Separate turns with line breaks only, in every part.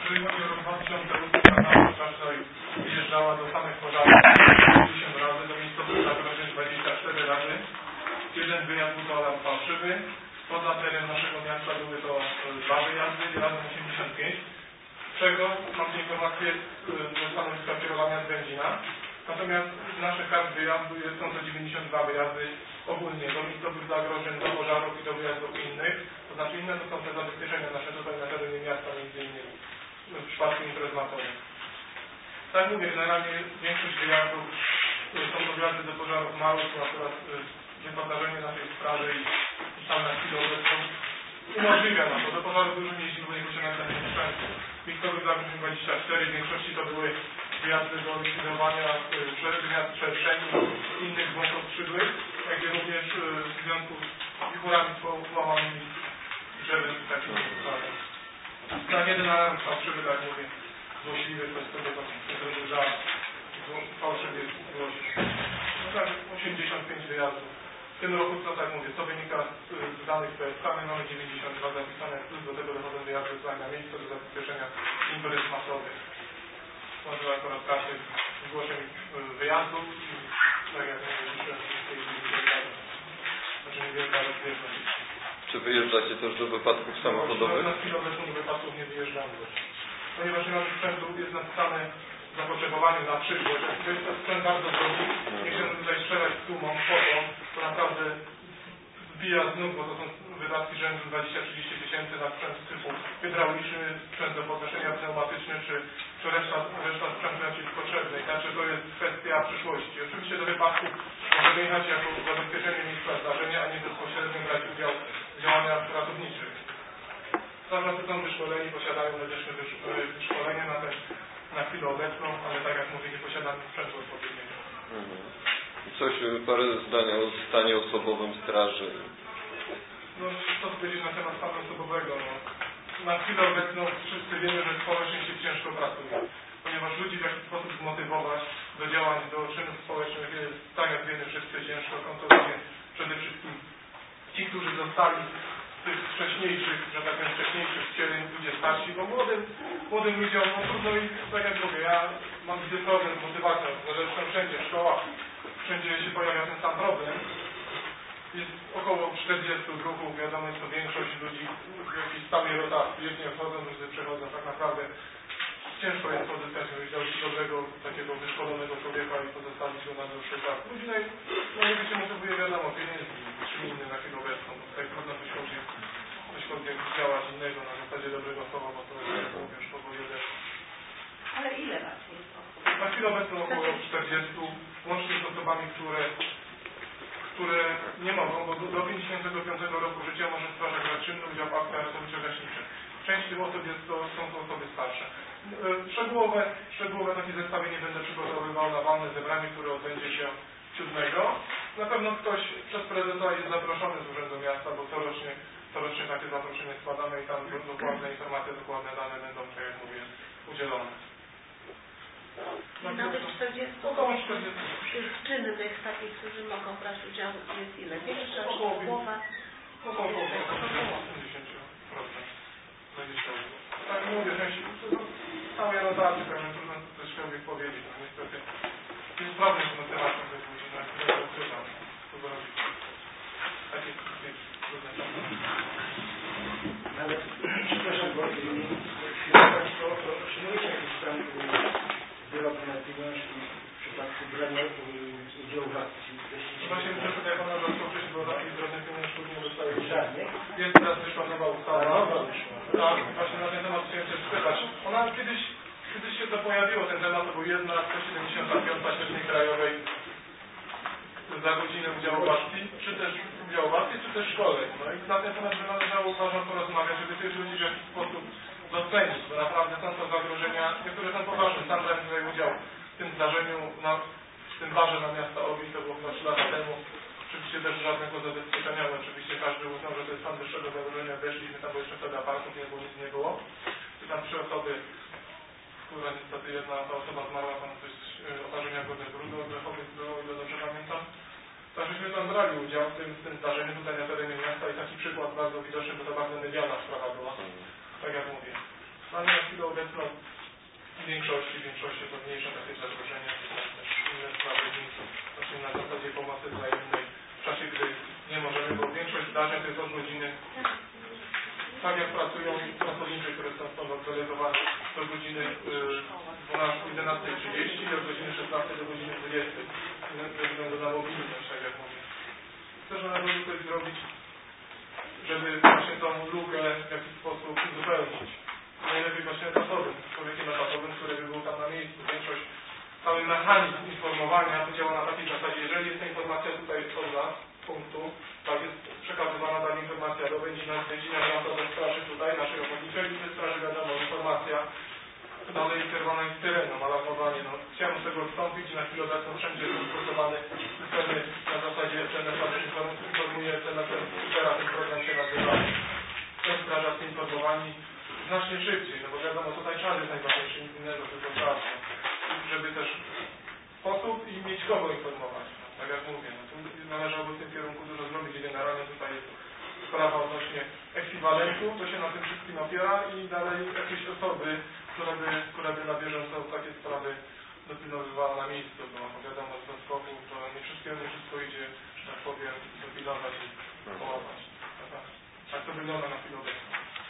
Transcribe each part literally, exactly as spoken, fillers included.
Jeżeli chodzi o rok dwa tysiące ósmy, ta tutaj wyjeżdżała do samych pożarów pięćdziesiąt razy, do miejscowych zagrożeń dwadzieścia cztery razy. Jeden wyjazd był to alarm fałszywy. Poza teren naszego miasta były to dwa wyjazdy, razem osiemdziesiąt pięć. Z czego mam informację ze stanowiska kierowania z Będzina. Natomiast z naszych kart wyjazdu są to dziewięćdziesiąt dwa wyjazdy ogólnie do miejscowych zagrożeń, do pożarów i do wyjazdów innych. To znaczy inne to są te zabezpieczenia nasze tutaj na terenie miasta, między innymi w przypadku imprez masowych. Tak mówię, generalnie większość wyjazdów są to wyjazdy do pożarów małych, bo akurat wyposażenie naszej sprawy i tam na chwilę obecną umożliwia nam to. Do pożarów dużo nie jeździmy, bo nie posiadamy takiego sprzętu. Miejscowych zagrożeń dwadzieścia cztery, w większości to były wyjazdy do likwidowania wyjazd przestrzeni innych dzwonków skrzydłych, jak i również w związku z wichurami połamanymi drzewy i takimi sprawami. Tak, jeden alarm fałszywy, tak mówię, złośliwy, to jest sobie to zrobił żart, fałszywie zgłosił. No tak, osiemdziesiąt pięć wyjazdów. W tym roku, co tak mówię, co wynika z danych P S K, my mamy dziewięćdziesiąt dwa zapisane, plus do tego dochodzą wyjazdy na miejsce do zabezpieczenia imprez masowych. Może akurat karty zgłoszeń wyjazdów i tak jak mówię, jeszcze w tej chwili wyjazdów. Znaczy niewielka rozbieżność.
Czy wyjeżdżacie też do wypadków samochodowych?
Na chwilę obecną do wypadków nie wyjeżdżamy też. Ponieważ nie mamy sprzętu, jest napisane zapotrzebowanie na przyszłość. To jest to sprzęt bardzo drogi. Nie chciałbym tutaj strzelać z sumą kwotą, to naprawdę zbija z nóg, bo to są wydatki rzędu dwadzieścia do trzydziestu tysięcy na sprzęt typu hydrauliczny, sprzęt do podnoszenia pneumatyczny, czy, czy reszta, reszta sprzętu jak jest potrzebnej. Także to jest kwestia przyszłości. Oczywiście do wypadków możemy jechać jako zabezpieczenie miejsca zdarzenia, a nie bezpośrednio brać udział w działaniach ratowniczych. Strażacy są wyszkoleni, posiadają medyczne wyszkolenie na, te, na chwilę obecną, ale tak jak mówię, nie posiadamy sprzętu odpowiedniego.
Mhm. Coś, parę zdań o stanie osobowym straży.
No, co powiedzieć na temat stanu osobowego? No. Na chwilę obecną wszyscy wiemy, że społecznie się ciężko pracuje, ponieważ ludzi w jakiś sposób zmotywować do działań, do czynów społecznych jest, tak jak wiemy, wszyscy ciężko. Są to przede wszystkim ci, którzy zostali z tych wcześniejszych, że tak powiem, wcześniejszych wcieleń, ludzie starsi, bo młodym, młodym ludziom, no trudno i tak jak mówię, ja mam widzę problem z motywacją, zresztą wszędzie, w szkołach, wszędzie się pojawia ten sam problem. Jest około czterdziestu druhów, wiadomo, jest to większość ludzi w jakiejś stałej rotacji, jedni odchodzą, drudzy przechodzą, tak naprawdę ciężko jest pozyskać dobrego, takiego wyszkolonego człowieka i pozostawić go na dłuższy czas. Ludzi najlepiej się motywuje, wiadomo, pieniędzy, czym innym na chwilę obecną, bo tutaj trudno cośkolwiek, cośkolwiek działać innego na zasadzie dobrego słowa, bo to jest już powoli odeszło.
Ale ile was jest?
Na chwilę obecną około czterdziestu, łącznie z osobami, które które nie mogą, bo do pięćdziesiątego piątego roku życia może strażak brać czynny udział w aktach ratowniczo-gaśniczych. Część tych osób jest to, są to osoby starsze. Szczegółowe, szczegółowe takie zestawienie będę przygotowywał na walne zebranie, które odbędzie się siódmego. Na pewno ktoś przez prezesa jest zaproszony z Urzędu Miasta, bo corocznie, corocznie takie zaproszenie składamy i tam dokładne informacje, dokładne dane będą, tak jak mówię, udzielone.
I nawet czterdziestu
około czterdziestu
tych czynnych takich, którzy mogą brać udział, jest ile? Większa czy
około
połowa?
Około pięćdziesiąt procent. Tak mówię, że całej rotacji, pewnie trudno coś człowiek powiedzieć, no niestety. Jest problem z motywacją tych ludzi, na które ukrywam. Co zrobić? Takie trudne czasy.
Ale, przepraszam, bo chwilę Państwo otrzymujecie jakiś tam wyrok na pieniądz w przypadku brania udziału w akcji.
Właśnie muszę tutaj Pana zaskoczyć, bo takich drobnych pieniążków nie dostaje
żadnych.
Jest teraz wyszła nowa ustawa. Tak, właśnie na ten temat chciałem się spytać. Ona kiedyś, kiedyś się to pojawiło, ten temat to był jedna sto siedemdziesiąta piąta średniej krajowej za godzinę udziału w akcji, czy też udziału w akcji, czy też szkoleń. No i na ten temat by należało, uważam, porozmawiać, żeby tych ludzi w jakiś sposób docenić, bo naprawdę są to zagrożenia, niektóre są poważne. Sam brałem tutaj udział w tym zdarzeniu, na, w tym barze na miasta Ogień, to było chyba trzy lata temu. Oczywiście też żadnego zabezpieczenia, ale oczywiście każdy uznał, że to jest stan wyższego zagrożenia. Weszliśmy tam, bo jeszcze wtedy aparatów nie było, nic nie było. I tam trzy osoby, która niestety jedna ta osoba zmarła, tam coś oparzenia godne brudu oddechowych było, o ile dobrze pamiętam. Także tam brali udział w tym, w tym zdarzeniu tutaj na terenie miasta i taki przykład bardzo widoczny, bo to bardzo medialna sprawa była. Tak jak mówię. Ale na chwilę obecną w większości, w większości to mniejsze takie zagrożenia, też inne sprawy, znaczy na zasadzie pomocy wzajemnej w czasie, gdy nie możemy, bo większość zdarzeń to jest od godziny, tak jak pracują pracownicy, które są stąd oddelegowane do godziny jedenastej trzydzieści i od godziny szesnastej do godziny dwudziestej, ze względu na mobilność, tak jak mówię. Też należy coś zrobić, żeby właśnie tą lukę w jakiś sposób uzupełnić. Najlepiej właśnie etatowym, człowiekiem etatowym, który by był tam na miejscu. Większość, cały mechanizm informowania to działa na takiej zasadzie, jeżeli jest ta informacja tutaj od nas, punktu, tak jest przekazywana dana informacja do Będzina, z Będzina wraca do straży tutaj, naszej ochotniczej i ze straży wiadomo, informacja dalej kierowana jest syreną, alarmowanie. No, chciałem z tego odstąpić i na chwilę obecną wszędzie jest rozprostowany systemy na zasadzie S M S-a, informuje S M S-em, teraz ten program się nazywa. Są strażacy informowani znacznie szybciej, no bo wiadomo, tutaj czas jest najważniejszy, nic innego, tylko czas, żeby też sposób i mieć kogo informować, no, tak jak mówię, no, tu należałoby w tym kierunku dużo zrobić i generalnie tutaj jest sprawa odnośnie ekwiwalentu, to się na tym wszystkim opiera i dalej jakieś osoby, która by, która by na bieżąco takie sprawy dopilnowywała na miejscu, bo wiadomo, z doskoku to nie wszystkiego, nie wszystko idzie, że tak powiem, dopilnować i połapać. Tak, tak to wygląda na chwilę obecną.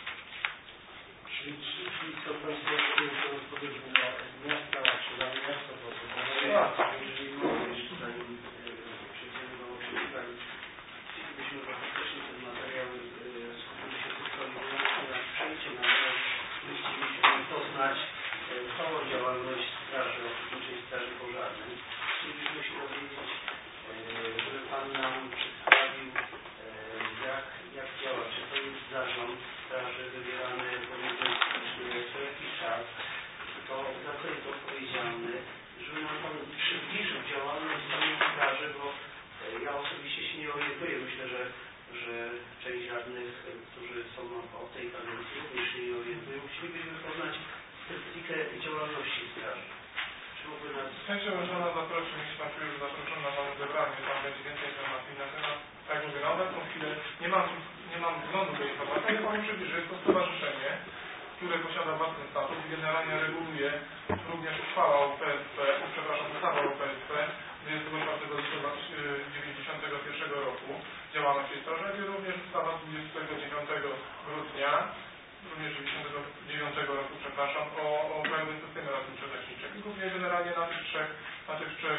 Czyli, czyli co Państwo powiedzmy na miasta, czy na miasta, bo to jeżeli mówisz, zanim przejdziemy do przeczytań, chcielibyśmy faktycznie ten materiał skupili się tylko i wyłącznie na przejście, natomiast chcielibyśmy poznać całą działalność Straży Ochotniczej Straży Pożarnej. Chcielibyśmy się dowiedzieć, żeby Pan nam przedstawił, jak, jak działa, czy to jest zarząd straży wybierany powiedzmy co jakiś czas, to za co jest odpowiedzialny, żeby nam Pan przybliżył działalność samej straży, bo ja osobiście się nie orientuję. Myślę, że, że część radnych, którzy są o tej kadencji, również się nie orientują. Chcielibyśmy poznać specyfikę działalności straży. Czy mógłby nas...
Chęcią można zaprosić, jeśli Pan czuje, że zaproszono na Panu zebranie, tam będzie więcej informacji na temat. Tak jak mówię, na obecną chwilę nie mam, nie mam wglądu do informacji, ale Panu przybliżę, jest to stowarzyszenie, które posiada własny statut i generalnie reguluje również uchwała o P S P, przepraszam, ustawa o P S P dwudziestego czwartego lutego dziewięćdziesiątego pierwszego roku działalność tej straży, jak i również ustawa dwudziestego dziewiątego grudnia również dziewięćdziesiątego dziewiątego roku, przepraszam, o, o krajowym systemie ratowniczo-leczniczym. I głównie generalnie na tych trzech, na tych trzech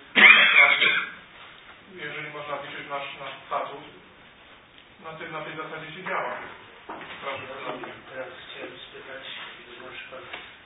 yy, jeżeli można liczyć nasz, nasz statut, na, tej, na tej zasadzie się działa. Proszę,
teraz chciałem spytać, na przykład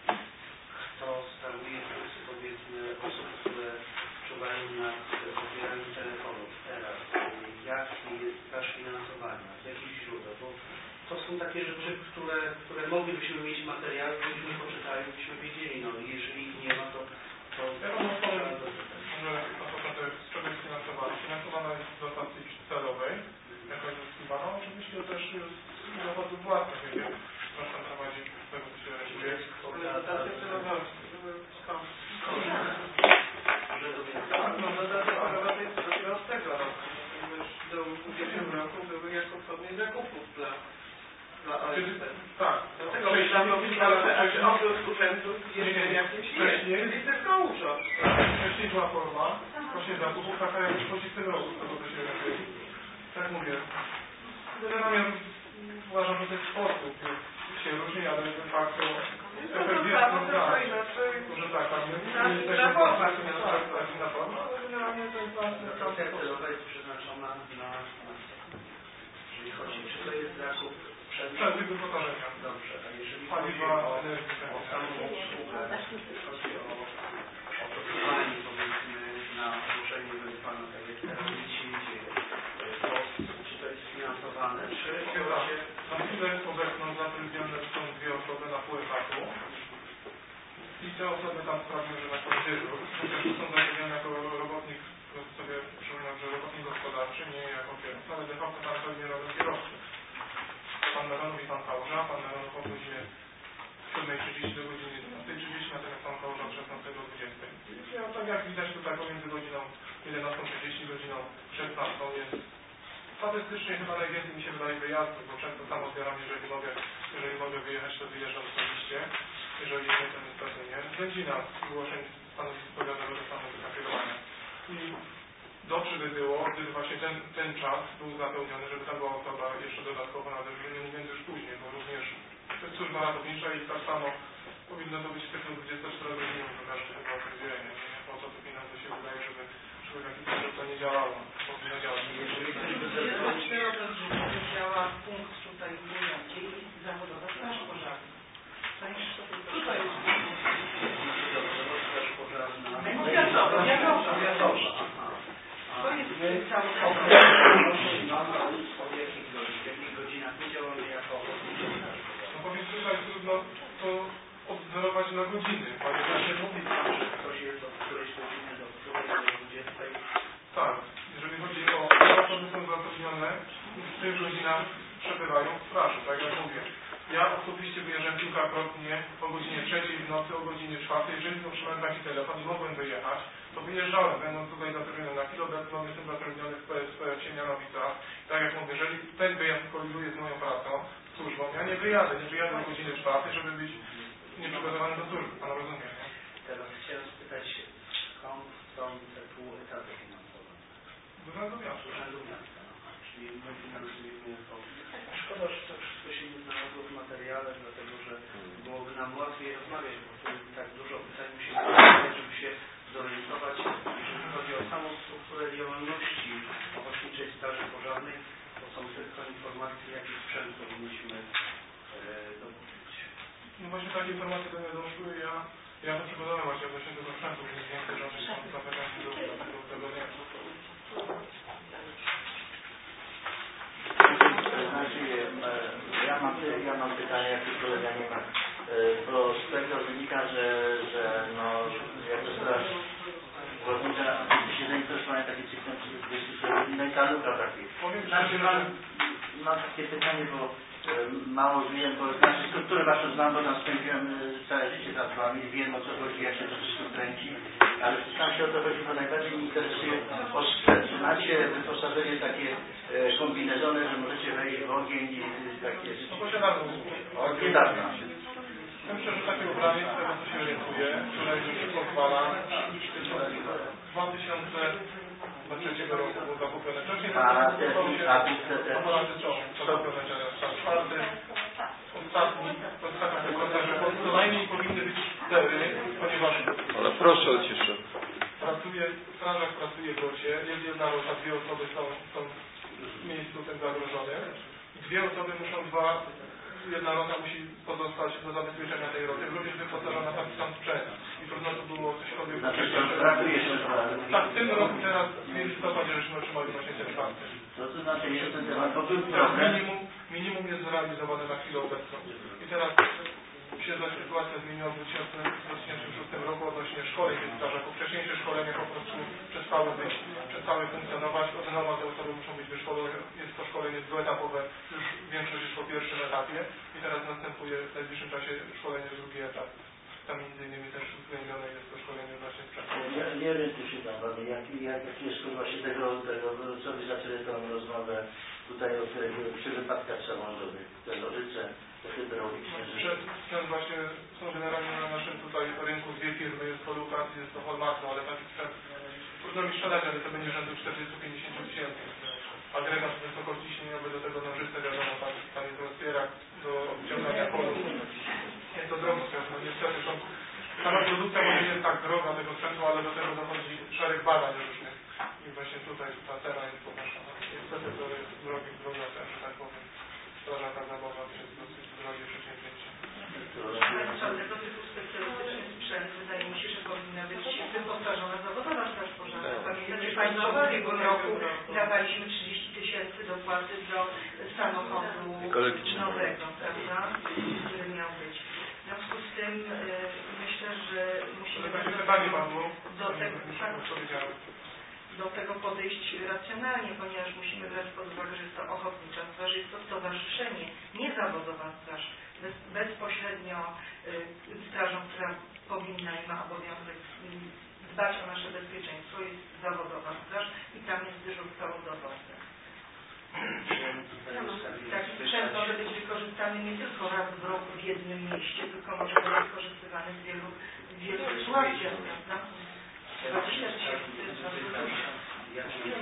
kto sprawuje funkcję, powiedzmy, osób, które czuwają nad odbieraniem telefonów teraz, jaki jest staż finansowania, z jakich źródeł, bo to są takie rzeczy, które, które moglibyśmy mieć materiały, gdybyśmy poczytali, byśmy wiedzieli, no jeżeli ich nie ma, to... to
ja Panu powiem, że na przykład z czego jest finansowana? Finansowana jest z dotacji celowej, jako jest zyskiwana, oczywiście też z dochodów własnych, jakie proszę prowadzi z tego, co się realizuje.
Dotacja celowa, żeby skąd?
Tak, no,
dotacja celowa to jest dopiero od tego roku. Do ubiegłego roku były jako formie zakupów dla dla O S P.
Tak.
Dlatego myślano, że oprócz urzędów jeszcze jakimś jest. Czyli tylko urząd.
Wcześniej była forma, właśnie zakupów, taka jak przychodzi w tym roku, z tego co się realizuje. Tak mówię. Generalnie uważam, że ten sposób się różni, ale de facto efekt jest może tak, tak, my jesteśmy na formę, ale generalnie ten plan
dotacja celowa jest przeznaczona na, jeżeli chodzi, czy to jest zakup
przedmiotów wyposażenia.
Dobrze, a jeżeli chodzi o, o samą usługę, chodzi o oprogramowanie, powiedzmy, na złożenie według Pana, tak jak teraz nic się nie dzieje, to czy to jest finansowane, czy to się...
Na chwilę obecną zatrudnione są dwie osoby na pół etatu i te osoby tam sprawują, że na przykład dyżur, chociaż są zatrudnione jako robotnik, sobie przypominam, że robotnik gospodarczy, nie jako kierowca, ale de facto tam pełni rolę kierowcy. Pan Meronów i Pan Kałuża, Pan Meronów od godziny siódmej trzydzieści do godziny jedenastej trzydzieści, natomiast Pan Kałuża od szesnastej do dwudziestej. Ja, tak jak widać tutaj pomiędzy godziną jedenastą trzydzieści i godziną szesnastą jest statystycznie chyba najwięcej mi się wydaje wyjazdów, bo często sam odbieram, jeżeli mogę, jeżeli mogę wyjechać, to wyjeżdżam osobiście. jeżeli nie, to niestety nie. Będzina zgłoszeń stanowisk powiatowego stanu zakierowania. I dobrze by było, gdyby właśnie ten, ten czas był zapełniony, żeby tam była osoba jeszcze dodatkowo na dyżurze, nie mówiąc już później, bo również służba ratownicza i tak samo powinno to być tylko dwadzieścia cztery godziny, bo każdy chyba o tym wie, nie? Po co to pieniądze się wydaje, żeby w jakiś sposób to nie działało. Powinno działać.
Jeżeli działa punkt tutaj w Bujancie i zawodowa straż pożarna. Panie Krzysztofie, tutaj jest
straż pożarna.
Powiatowa, powiatowa. To jest cały
Od jakich godzin, w jakich godzinach my działamy jako
No powiem tutaj trudno to odwzorować na godziny. Panie
Proszę mówić, że ktoś jest od którejś godziny do której do dwudziestej.
Tak, jeżeli chodzi o osoby, są zatrudnione, w tych godzinach przebywają w straży, tak jak mówię. Ja osobiście wyjeżdżam kilkakrotnie o godzinie trzeciej w nocy, o godzinie czwartej. Jeżeli otrzymałem taki telefon i mogłem wyjechać, to wyjeżdżałem, będąc tutaj zatrudniony na chwilę obecną, jestem zatrudniony w P S P w Siemianowicach. Tak jak mówię, jeżeli ten wyjazd koliduje z moją pracą, służbą, ja nie wyjadę, nie wyjadę o godzinie czwartej, żeby być nieprzygotowany do służby. Pan rozumie, nie?
Teraz chciałem spytać, skąd są te pół etaty finansowe?
Do Urzędu Miasta.
Urzędu Miasta. Czyli my finansujemy to. Szkoda, że to wszystko się nie znalazło w materiale, dlatego że byłoby nam łatwiej rozmawiać, bo tu tak dużo pytań musimy zadać, żeby się zorientować. Jeżeli chodzi o samą strukturę działalności Ochotniczej Straży Pożarnej, to są tylko informacje, jaki sprzęt powinniśmy e, dokupić.
No właśnie takie informacje do mnie doszły. Ja, ja to przygotowałem właśnie odnośnie tego sprzętu, więc więcej żadnych zapewniam do tego, tego nie.
Znaczy, ja mam, ja mam pytanie, jak tu kolega nie ma, bo z tego wynika, że, że no, jako straż górnicza się zainteresowałem takie cyklem luka takiej. Znaczy mam, mam takie pytanie, bo mało wiem, bo znaczy strukturę waszą znam, bo tam spędziłem całe życie za wami, wiem o co chodzi, jak się to wszystko kręci, ale tam się o to chodzi, bo najbardziej mnie interesuje o sprzęt. Macie wyposażenie takie e, kombinezony, że możecie wejść w ogień i takie rzeczy.
No posiadamy
Od niedawna.
Ja myślę, że takie ubranie, z tego co się orientuje, które już pozwala, dwa tysiące trzeciego roku było zakupione. Wcześniej
A te
aparaty są zakupione teraz czwarty. Ostatni, ostatnia sekunda, że co najmniej powinny być cztery, ponieważ
Ale proszę o ciszę.
pracuje, strażak pracuje w rocie, jest jedna rota, dwie osoby są, są w miejscu tym zagrożonym. Dwie osoby muszą dwa, jedna rota musi pozostać do zabezpieczenia tej roty, również wyposażona w taki sam sprzęt. I trudno to było cośkolwiek...
Znaczy, to brakuje jeszcze
Tak, w tym roku teraz w listopadzie żeśmy otrzymali właśnie ten czwarty.
To to znaczy jeszcze ten temat, bo był
Teraz
problem.
minimum, minimum jest zrealizowane na chwilę obecną. I teraz się ta sytuacja zmieniła w dwa tysiące szóstym roku odnośnie szkoleń tych strażaków. Wcześniejsze szkolenia po prostu przestały być, przestały funkcjonować. Od nowa te osoby muszą być wyszkolone. Jest to szkolenie dwuetapowe. Już większość jest po pierwszym etapie. I teraz następuje w najbliższym czasie szkolenie drugi etap. Tam między innymi też uwzględnione jest to szkolenie właśnie sprzętu.
Nie, nie orientuję się tam, jak, jak, jak jest właśnie tego, tego, co wy zaczęli tą rozmowę tutaj o tego, przy wypadkach samochodowych, te nożyce, te hydrauliczne.
Sprzęt właśnie są generalnie na naszym tutaj rynku dwie firmy, jest to Lukas, jest to Holmarno, ale taki sprzęt trudno mi sprzedać, ale to będzie rzędu czterdzieści do pięćdziesięciu tysięcy. Agregat wysokościśnieniowy, do tego nożyce, wiadomo, tam, tam jest rozbierak do obciągania kolów. Jest to drogi sprzęt, no niestety są, sama produkcja może nie jest tak droga tego sprzętu, ale do tego dochodzi szereg badań różnych. I właśnie tutaj ta cena jest podnoszona. Niestety to jest drogi, droga też, że tak powiem. Straża zawodowa jest dosyć drogie przedsięwzięcie.
Państwa, tego typu specjalistyczny sprzęt wydaje mi się, że powinna być wyposażona zawodowa straż pożarna. Pamiętacie Państwo, w ubiegłym roku dawaliśmy trzydzieści tysięcy dopłaty do samochodu nowego, prawda, który miał być. W związku z tym y, myślę, że musimy do tego, do tego podejść racjonalnie, ponieważ musimy brać pod uwagę, że jest to ochotnicza straż, jest to stowarzyszenie, nie zawodowa straż. Bez, bezpośrednio y, strażą, która powinna i ma obowiązek y, dbać o nasze bezpieczeństwo, jest zawodowa straż i tam jest dyżur całodobowy. Taki sprzęt może być wykorzystany nie tylko raz w roku w jednym mieście, tylko może być wykorzystywany w wielu, w wielu sytuacjach, prawda? dwadzieścia tysięcy to jest bardzo dużo.
Jakie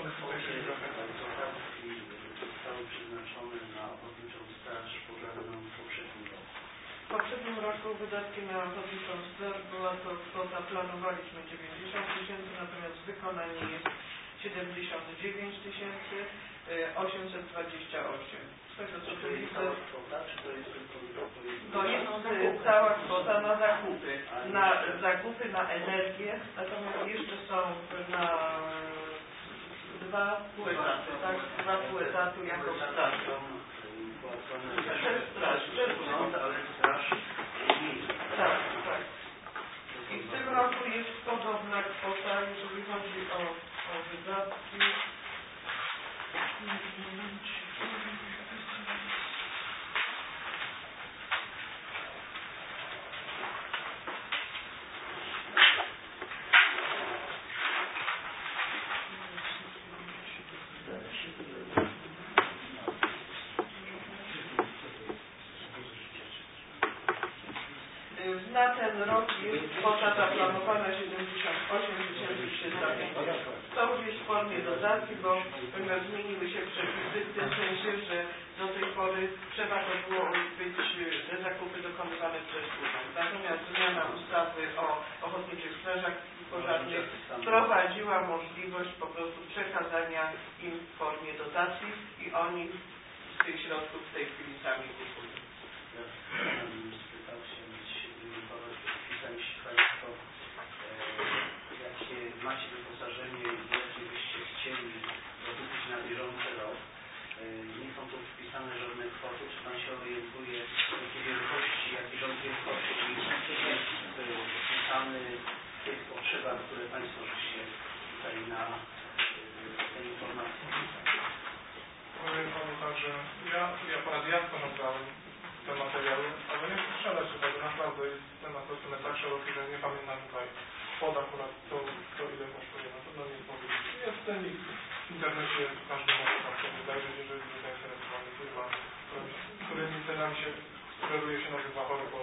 zostały przeznaczone na ochotniczą straż pożarną w poprzednim roku?
W poprzednim roku wydatki na ochotniczą straż była to kwota, planowaliśmy dziewięćdziesiąt tysięcy, natomiast wykonanie jest siedemdziesiąt dziewięć tysięcy osiemset dwadzieścia osiem. Z tego co tu widzę, to jest cała kwota na zakupy, na zakupy, na energię, natomiast jeszcze są na dwa pół etatu, tak? Dwa pół etatu jako straż. Przez straż, przez
No, ale straż
tak, tak. I w tym roku jest podobna kwota, jeżeli chodzi o, o wydatki. Na ten rok jest kwota zaplanowana siedemdziesiąt osiem tysięcy trzysta pięćdziesiąt. To już jest w formie dotacji, bo ponieważ zmieniły się przepisy w tym sensie, że do tej pory trzeba to było być te zakupy dokonywane przez urząd. Natomiast zmiana ustawy o ochotniczych strażach pożarnych wprowadziła możliwość po prostu przekazania im w formie dotacji i oni z tych środków w tej chwili sami kupują.
Państwo, jakie macie wyposażenie, jakie byście chcieli dokupić na bieżący rok. Nie są tu wpisane żadne kwoty. Czy Pan się orientuje, jakie wielkości, jakie rząd wielkości jest wpisany w tych potrzebach, które Państwo żeście tutaj na tej informacji?
Powiem Panu tak, że ja, ja po raz jasno nagrałem te materiały, ale nie chcę strzelać tutaj, bo naprawdę jest temat na tak szeroki, że nie pamiętam tutaj kwot akurat to, to ile kosztuje, na pewno nie powiedzieć. Jest cennik w internecie, każdy może tam sobie zajrzeć, jeżeli jest zainteresowany firma, którymi cenami się sugeruje się nazywa Horbo.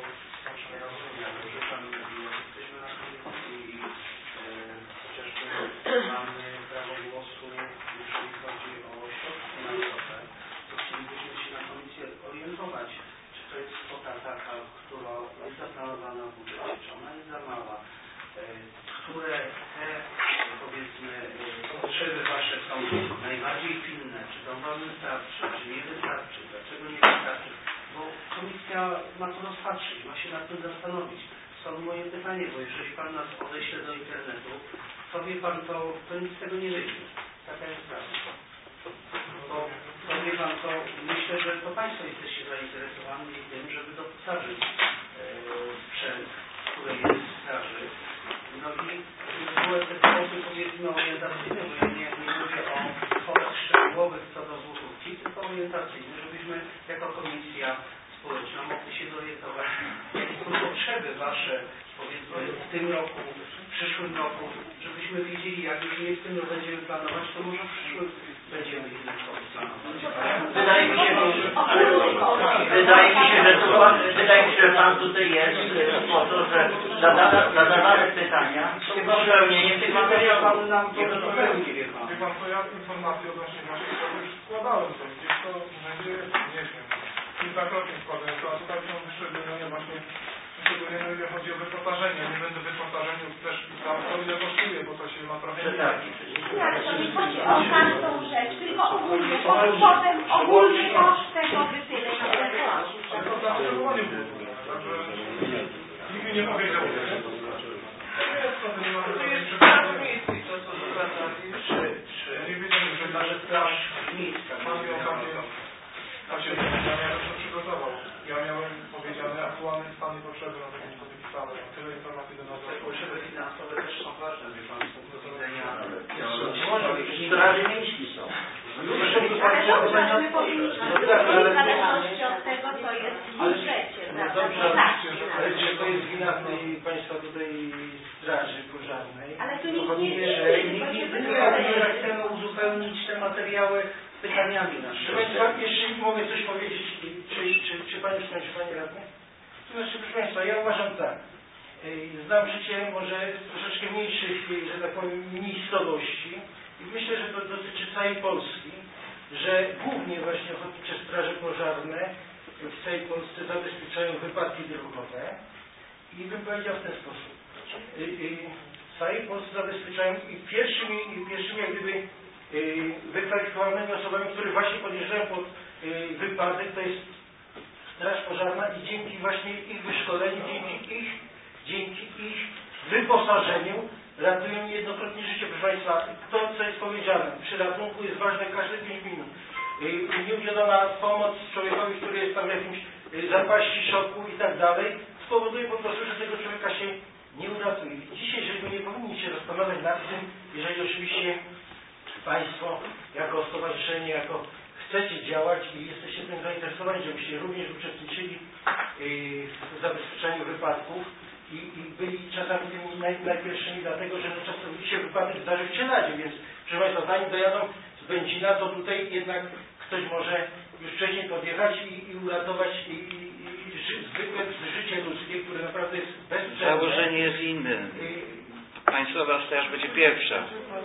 Że Pan, jesteśmy na komisji i chociażby mamy prawo głosu, jeżeli chodzi o środki finansowe, to chcielibyśmy się na komisję orientować. To jest kwota taka, która jest zaplanowana w budżecie, czy ona jest za mała, które te, powiedzmy, potrzeby Wasze są najbardziej pilne, czy to Wam wystarczy, czy nie wystarczy, dlaczego nie wystarczy, bo komisja ma to rozpatrzyć, ma się nad tym zastanowić. Stąd moje pytanie, bo jeżeli Pan nas odeśle do internetu, to wie Pan, to, to nic z tego nie wyjdzie. Taka jest prawda. Bo to wie Pan, to myślę, że to Państwo jesteście zainteresowani tym, żeby doposażyć e, sprzęt, który jest w straży. No i były te kwoty, powiedzmy, orientacyjne, bo ja nie, nie mówię o kwotach szczegółowych co do złotówki, tylko orientacyjne, żebyśmy jako komisja społeczna mogli się zorientować, jakie są potrzeby Wasze, powiedzmy, w tym roku, w przyszłym roku, żebyśmy wiedzieli, jak już nie w tym roku będziemy planować, to może w przyszłym będziemy inne kwoty planować.
Wydaje mi się, wydaje mi się, że to, wydaje mi się, że Pan tutaj jest po to, że zadawane pytania są uzupełnieniem tych materiałów.
Pan nam to dopełni, wie Pan.
Wie Pan co, ja informacje odnośnie właśnie tego już składałem to, gdzieś to będzie, nie wiem, kilkakrotnie składałem to, a tutaj są wyszczególnione właśnie, szczególnie jeżeli chodzi o wyposażenie, nie będę wyposażeniu też pisał, to ile kosztuje, bo to się ma trochę nie tak.
Nie, ale to nie chodzi o każdą rzecz, tylko ogólnie, potem ogólny koszt tego by tyle na telefon.
To na obserwowaniu było, także nigdy nie powiedział, że nie ma
To jest prawo miejsce, to co zgadzam.
Czy, czy
nie wiedziałem, że
nasze straż miejska
Pan miał takie, takie, ja miałem to przygotował. Ja miałem powiedziane aktualny stan i potrzeby na takim sobie pisane. Tyle informacji do nas.
potrzeby finansowe też są ważne, wie Pan, z punktu widzenia
Straży miejskiej są.
Ale dobrze, ale my powinniśmy w zależności od tego, co jest w budżecie, prawda?
ale czy to jest wina tej Państwa tutaj straży pożarnej?
Ale tu nikt nie
Powinien,
wie,
nikt
bo się
nie
wypowiada.
chcemy uzupełnić te materiały pytaniami naszymi. Proszę Państwa, jeszcze mogę coś powiedzieć, czy, czy, czy Pani skończy, Pani Radny? Znaczy, proszę Państwa, ja uważam tak. Znam życie może troszeczkę mniejszych, że tak powiem, miejscowości i myślę, że to dotyczy całej Polski, że głównie właśnie ochotnicze straże pożarne w całej Polsce zabezpieczają wypadki drogowe i bym powiedział w ten sposób. W całej Polsce zabezpieczają i pierwszymi, pierwszymi jak gdyby wykwalifikowanymi osobami, które właśnie podjeżdżają pod wypadek, to jest straż pożarna i dzięki właśnie ich wyszkoleniu, dzięki ich, dzięki ich wyposażeniu ratują niejednokrotnie życie. Proszę Państwa, to co jest powiedziane, przy ratunku jest ważne każde pięć minut. Nieudzielona pomoc człowiekowi, który jest tam w jakimś zapaści, szoku i tak dalej, spowoduje po prostu, że tego człowieka się nie uratuje. Dzisiaj, żeby nie powinni się zastanawiać nad tym, jeżeli oczywiście Państwo jako stowarzyszenie, jako chcecie działać i jesteście tym zainteresowani, żebyście również uczestniczyli w zabezpieczeniu wypadków i, i byli czasami tymi naj, najpierwszymi, dlatego że no, czasami się wypadek zdarzy w Cieladzie, więc proszę Państwa, zanim dojadą z Będzina, to tutaj jednak ktoś może już wcześniej podjechać i, i uratować i, i, i ży, zwykłe życie ludzkie, które naprawdę jest bezcenne.
Założenie jest inne. Państwowa Straż będzie pierwsza.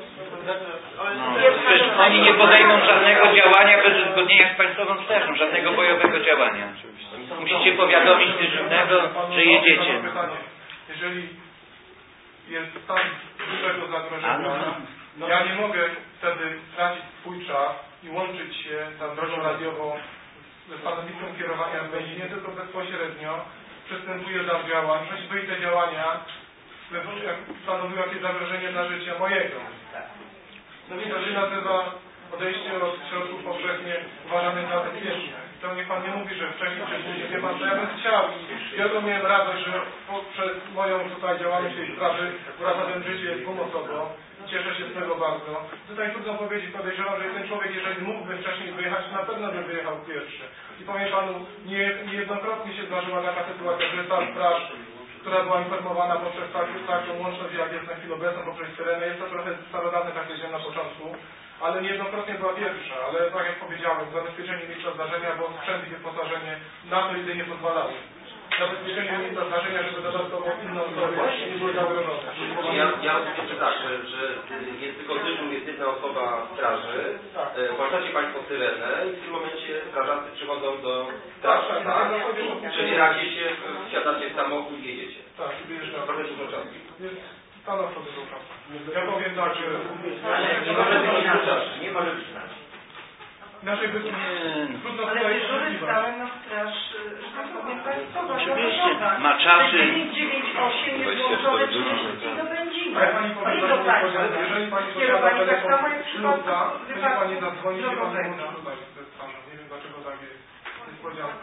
No. Przecież oni nie podejmą żadnego działania bez uzgodnienia z Państwową Strażą, żadnego bojowego działania. Musicie powiadomić dyżurnego, że jedziecie.
Jeżeli jest stan dużego zagrożenia, ja nie mogę wtedy tracić swój czas i łączyć się tą drogą radiową ze stanowiskiem kierowania w Będzinie, tylko bezpośrednio przystępuję do działań. Choćby te działania stanowiły jakieś zagrożenie dla życia mojego. No więc to się nazywa odejście od środków powszechnie uważanych za bezpieczne. To niech Pan nie mówi, że wcześniej czy później. Wie Pan, że ja bym chciał i ja to miałem radość, że poprzez moją tutaj działalność tej straży uratowałem życie dwóm osobom. Cieszę się z tego bardzo. Tutaj trudno powiedzieć, podejrzewam, że ten człowiek, jeżeli mógłby wcześniej wyjechać, to na pewno by wyjechał pierwszy. I powiem Panu, nie, niejednokrotnie się zdarzyła taka sytuacja, że ta straż, która była informowana poprzez taką, taką łączność, jak jest na chwilę obecną, poprzez syrenę. Jest to trochę starodawne, tak powiedziałem na początku, ale niejednokrotnie była pierwsza. Ale tak jak powiedziałem, zabezpieczenie miejsca zdarzenia, bo sprzęt i wyposażenie na to jedynie pozwalały. Zabezpieczenie miejsca zdarzenia, żeby dodatkowo inne osoby nie były zagrożone.
Ja, ja oczywiście tak, że, że jest tylko dyżur, jest jedna osoba straży, tak. Włączacie Państwo syrenę i w tym momencie strażacy przychodzą do straży, tak? tak? tak? Czyli razie się, wsiadacie w samochód i jedziecie.
Tak, i wyjeżdżamy.
Trochę dużo czasu.
Jest stanowczo dużo czasu. Ja powiem tak, że...
Ale nie może być inaczej. Nie może być inaczej.
Naszej by... Trudno
Ale
tutaj
dyżury
oczekiwać.
stałe na straż, że tak powiem, państwowa,
Oczywiście,
zawodowa.
ma czasy.
dziewięć dziewięć osiem jest włączone trzydzieści do Będzina.
Ale Pani powiedziała,
do państwa.
jeżeli Pani
Kierowanie
posiada
tak samo jak w
telefon
przypadku
śluza, to niech Pani zadzwoni się Pani
drogowego.
łączy tutaj ze strażą. Nie wiem dlaczego tak jest. Niespodzianka.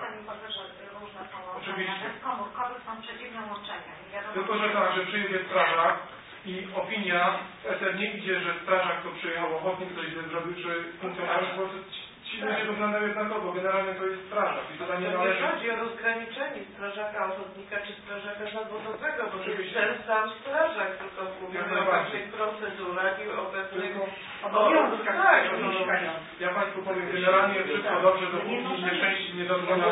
Oczywiście.
Komórkowych są przeciwne łączenia.
Tylko, że tak, że przyjedzie strażak i opinia w S R nie idzie, że strażak to przyjechał, ochotnik ktoś źle zrobił, czy funkcjonariusz, bo ci ludzie wyglądają jednakowo. Generalnie to jest strażak i tutaj nie
To nie
należy...
chodzi o rozgraniczenie strażaka ochotnika czy strażaka zawodowego, bo to jest ten sam strażak, tylko mówimy o pewnych procedurach i o pewnych
obowiązkach.
Tak,
ja Państwu powiem, generalnie jest wszystko dobrze, dopóki nieszczęście nie dotknęło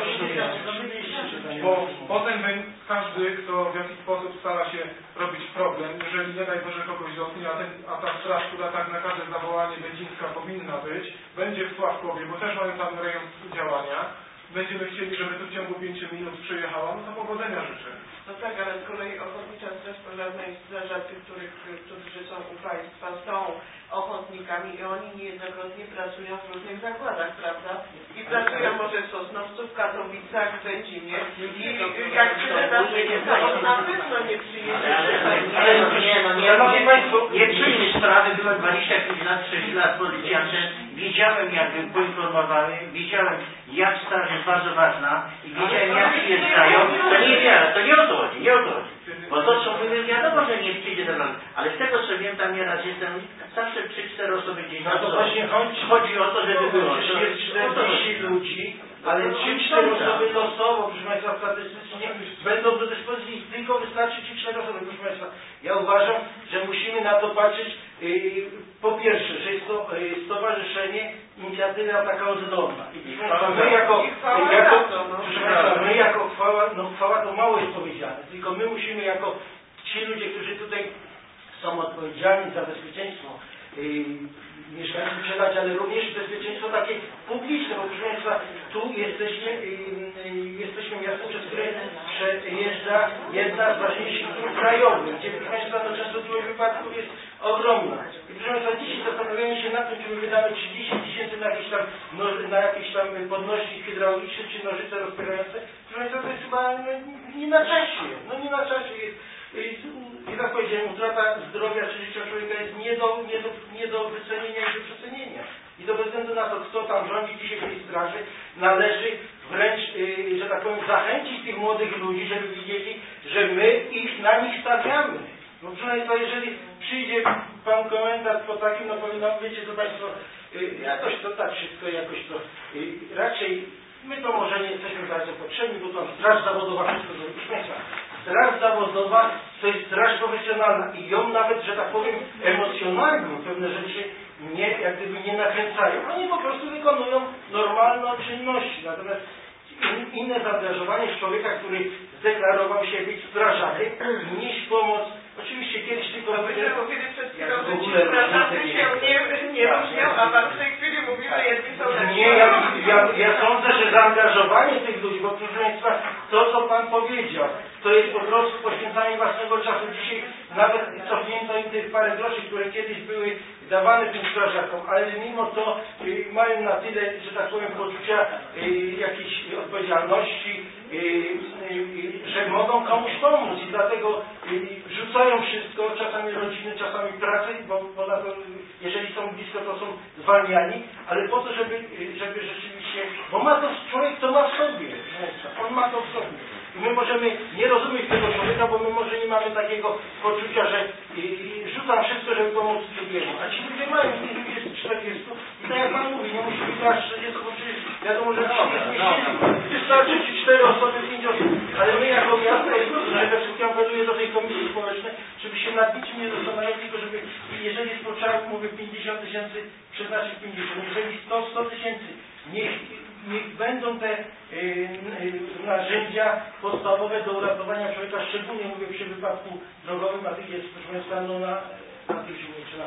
bo potem każdy, kto w jakiś sposób stara się robić problem, jeżeli nie daj Boże kogoś dotknie, a, ten, a ta straż, która tak na każde zawołanie będzińska powinna być, będzie w Sławkowie, bo też mają tam rejon działania, będziemy chcieli, żeby tu w ciągu pięciu minut przyjechała, no to powodzenia życzę.
No tak, ale z kolei Ochotnicza Straż Pożarna i strażacy, których, którzy są u Państwa, są ochotnikami i oni niejednokrotnie pracują w różnych zakładach, prawda? I pracują może w Sosnowcu, w Katowicach, w Będzinie i jak syrena przyjedzie, to on na pewno nie przyjedzie.
Ale nie, no nie, nie, nie przyjmie sprawy, byłem dwadzieścia pięć lat, sześć lat policjantem, wiedziałem jak poinformowałem, wiedziałem jak straż jest bardzo ważna i wiedziałem jak przyjeżdżają, to nie wiara, to nie o to chodzi, nie o to chodzi. Bo to co mówię, wiadomo, że nie przyjdzie do nas, ale z tego co wiem, tam nieraz jestem, zawsze trzy, cztery osoby gdzieś
No to właśnie chodzi,
chodzi o to, żeby było.
jest czterdzieści ludzi, ale trzy cztery osoby losowo, proszę Państwa, statystycznie będą do dyspozycji, tylko wystarczy trzy cztery osoby, proszę Państwa. Ja uważam, że musimy na to patrzeć, yy, po pierwsze, że jest to yy, stowarzyszenie stowarzyszenie Inicjatywa taka oddolna. I my jako, jako, proszę Państwa, my jako chwała, no chwała to mało jest powiedziane, tylko my musimy jako ci ludzie, którzy tutaj są odpowiedzialni za bezpieczeństwo yy, mieszkańców przelać, ale również bezpieczeństwo takie publiczne, bo proszę Państwa, tu jesteśmy, yy, yy, jesteśmy miastem, przez które przejeżdża jedna z ważniejszych dróg krajowych, gdzie proszę Państwa, no, częstotliwość wypadków jest ogromna. I proszę Państwa, dzisiaj zastanawiamy się nad tym, czy my wydamy trzydzieści tysięcy na jakieś tam, no, na jakieś tam podnośnik hydrauliczny, czy nożyce rozpierające. Proszę Państwa, to jest chyba no, nie na czasie, no nie na czasie jest. I tak powiedziałem, utrata zdrowia czy życia człowieka jest nie do, nie, do, nie do wycenienia i do przecenienia. I to bez względu na to, kto tam rządzi dzisiaj w tej straży, należy wręcz, yy, że tak powiem, zachęcić tych młodych ludzi, żeby widzieli, że my ich na nich stawiamy. No proszę Państwa, jeżeli przyjdzie pan komendant po takim, no powiem, no wiecie co Państwo, yy, jakoś to tak wszystko, jakoś to yy, raczej my to może nie jesteśmy bardzo potrzebni, bo tam straż zawodowa wszystko zrobi. Proszę Państwa, straż zawodowa to jest straż profesjonalna i ją nawet, że tak powiem, emocjonalnie pewne rzeczy nie, jak gdyby nie nakręcają. Oni po prostu wykonują normalne czynności. Natomiast in, inne zaangażowanie człowieka, który zdeklarował się być strażakiem, nieść pomoc. Oczywiście kiedyś tylko...
To byśmy mówili przed chwilą, że ci strażacy się nie, nie różnią, a pan w tej chwili mówi, że jedni są lepsi.
Nie, ja, ja, ja sądzę, że zaangażowanie tych ludzi, bo proszę Państwa, to co Pan powiedział, to jest po prostu poświęcanie własnego czasu. Dzisiaj nawet cofnięto im tych parę groszy, które kiedyś były dawane tym strażakom, ale mimo to y, mają na tyle, że tak powiem, poczucia y, jakiejś odpowiedzialności, y, y, że mogą komuś pomóc i dlatego y, rzucają wszystko, czasami rodziny, czasami pracę, bo, bo na to, jeżeli są blisko, to są zwalniani, ale po to, żeby, żeby rzeczywiście, bo ma to człowiek, to ma w sobie, on ma to w sobie. I my możemy nie rozumieć tego człowieka, bo my może nie mamy takiego poczucia, że i, i rzucam wszystko, żeby pomóc drugiemu. A ci ludzie mają, tych ludzi jest czterdziestu i tak jak Pan mówi, nie musi być aż czterdziestu, bo przecież wiadomo, że wystarczy ci cztery osoby, pięć osób. Ale my jako miasto, przede wszystkim apeluję do tej komisji społecznej, żeby się nad niczym nie zastanawiać, tylko żeby, jeżeli jest potrzeba, mówię pięćdziesiąt tysięcy, przeznaczyć pięćdziesiąt, jeżeli sto, sto tysięcy, niech niech będą te y, y, narzędzia podstawowe do uratowania człowieka, szczególnie mówię przy wypadku drogowym, a tych jest, proszę Państwa, no na, na tych silnych czy na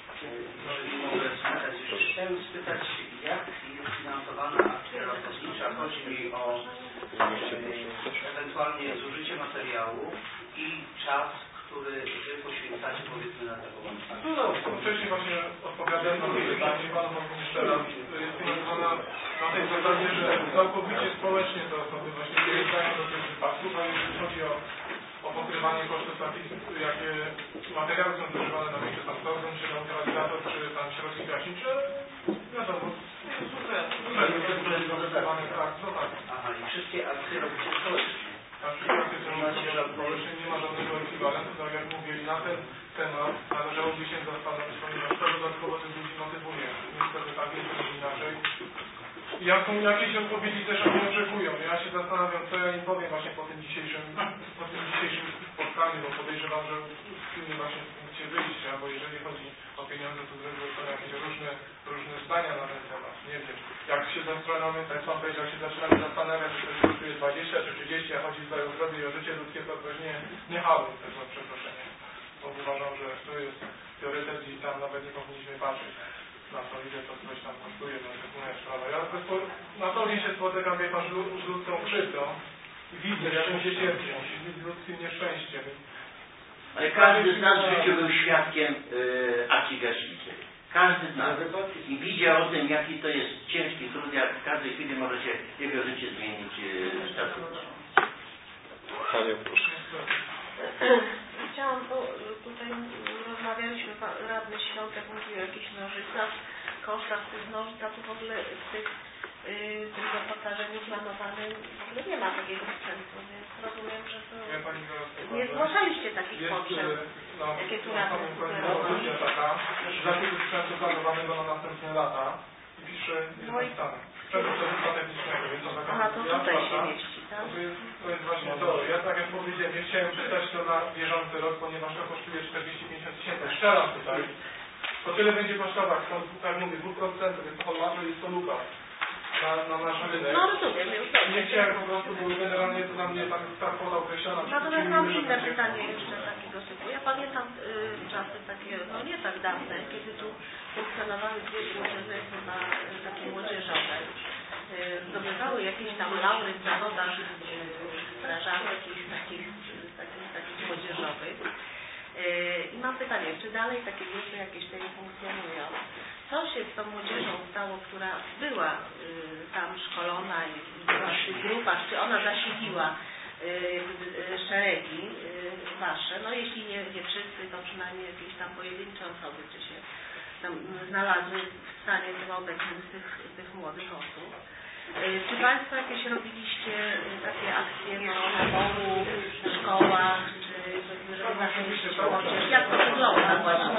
Chciałem spytać, jak jest finansowana akcja ratownicza? Chodzi mi o e, ewentualnie zużycie materiału i czas, który Wy poświęcacie, powiedzmy, na taką akcję.
No, wcześniej właśnie odpowiadałem na to pytanie, Panu powiem jeszcze raz, jest finansowana na tej zasadzie, że całkowicie społecznie te osoby właśnie wyjeżdżają do tych wypadków, a jeżeli chodzi o, o pokrywanie kosztów takich, jakie materiały są zużywane na miejscu, tam tordon, czy neutralizator, czy tam środki gaśnicze, wiadomo,
Aha, i wszystkie akcje robicie społecznie.
A wszystkie akcje są społecznie, nie ma żadnego ekwiwalentu, tak jak mówię, i na ten temat należałoby się zastanowić, ponieważ to dodatkowo tych ludzi motywuje. Niestety tak jest, czy inaczej. Jaką, jakiejś odpowiedzi też oni oczekują. Ja się zastanawiam, co ja im powiem właśnie po tym dzisiejszym, po tym dzisiejszym spotkaniu, bo podejrzewam, że w tym właśnie punkcie wyjścia, bo jeżeli chodzi o pieniądze, to z reguły są jakieś różne, różne zdania na ten temat. Nie wiem. Jak się zaczynamy, tak pan powiedział, się zaczynamy zastanawiać, czy to kosztuje dwadzieścia czy trzydzieści, a chodzi tutaj o zdrowie i o życie ludzkie, to też nie, nie hały tego przeproszenia. Bo uważam, że to jest priorytet i tam nawet nie powinniśmy patrzeć na to, ile to coś tam kosztuje, no to jest moja sprawa. Ja na co dzień się spotykam, wie pan, z ludzką krzywdą i widzę, jak on się cierpi, z ludzkim nieszczęściem.
Ale każdy z nas w życiu był świadkiem yy, akcji gaśniczej. Każdy z nas. I widział o tym, jaki to jest ciężki trud, jak w każdej chwili może się jego życie zmienić w czasu.
Panie, proszę.
Chciałam, bo tutaj rozmawialiśmy, radny Świątek mówił o jakichś nożycach, kosztach tych nożyc, a tu w ogóle w tych yy, tym zaposażeniu planowanym w ogóle nie ma takiego sprzętu, więc rozumiem, że to
ja pani
nie zgłaszaliście takich
jest,
potrzeb,
no,
jakie tu
na
radny
samym końcu
sugerował.
taka, zakupu sprzętu planowanego na następne lata i pisze, jest napisane. Sprzętu przewodnictwa technicznego, jest to taka
Aha, to tutaj się
praca.
mieści, tak?
To jest, to jest właśnie to. Ja tak jak powiedziałem, nie chciałem czytać to na bieżący rok, ponieważ to kosztuje czterdzieści pięćdziesiąt tysięcy. Szczeram tutaj. To tyle będzie kosztować, to, tak mówię, dwa procent, jest to formato, jest to luka na, na nasz rynek.
No rozumiem, już
Nie chciałem po prostu, bo generalnie to dla mnie tak, ta kwota określona.
Natomiast mam inne pytanie jeszcze takiego typu. Ja pamiętam y, czasy takie, no nie tak dawne, kiedy tu funkcjonowały dwie drużyny chyba y, takie młodzieżowe. Y, zdobywały jakieś tam laury w zawodach y, strażaków, jakichś takich, y, takich, takich młodzieżowych. I mam pytanie, czy dalej takie grupy jakieś tutaj funkcjonują? Co się z tą młodzieżą stało, która była y, tam szkolona i była w tych grupach, czy ona zasiliła y, y, szeregi y, wasze? No jeśli nie, nie wszyscy, to przynajmniej jakieś tam pojedyncze osoby, czy się tam znalazły w stanie obecnym z tych, tych młodych osób. Czy Państwo jakieś robiliście takie akcje no, naboru w szkołach, czy żeby zachęcić młodzież? Jak to wygląda właśnie?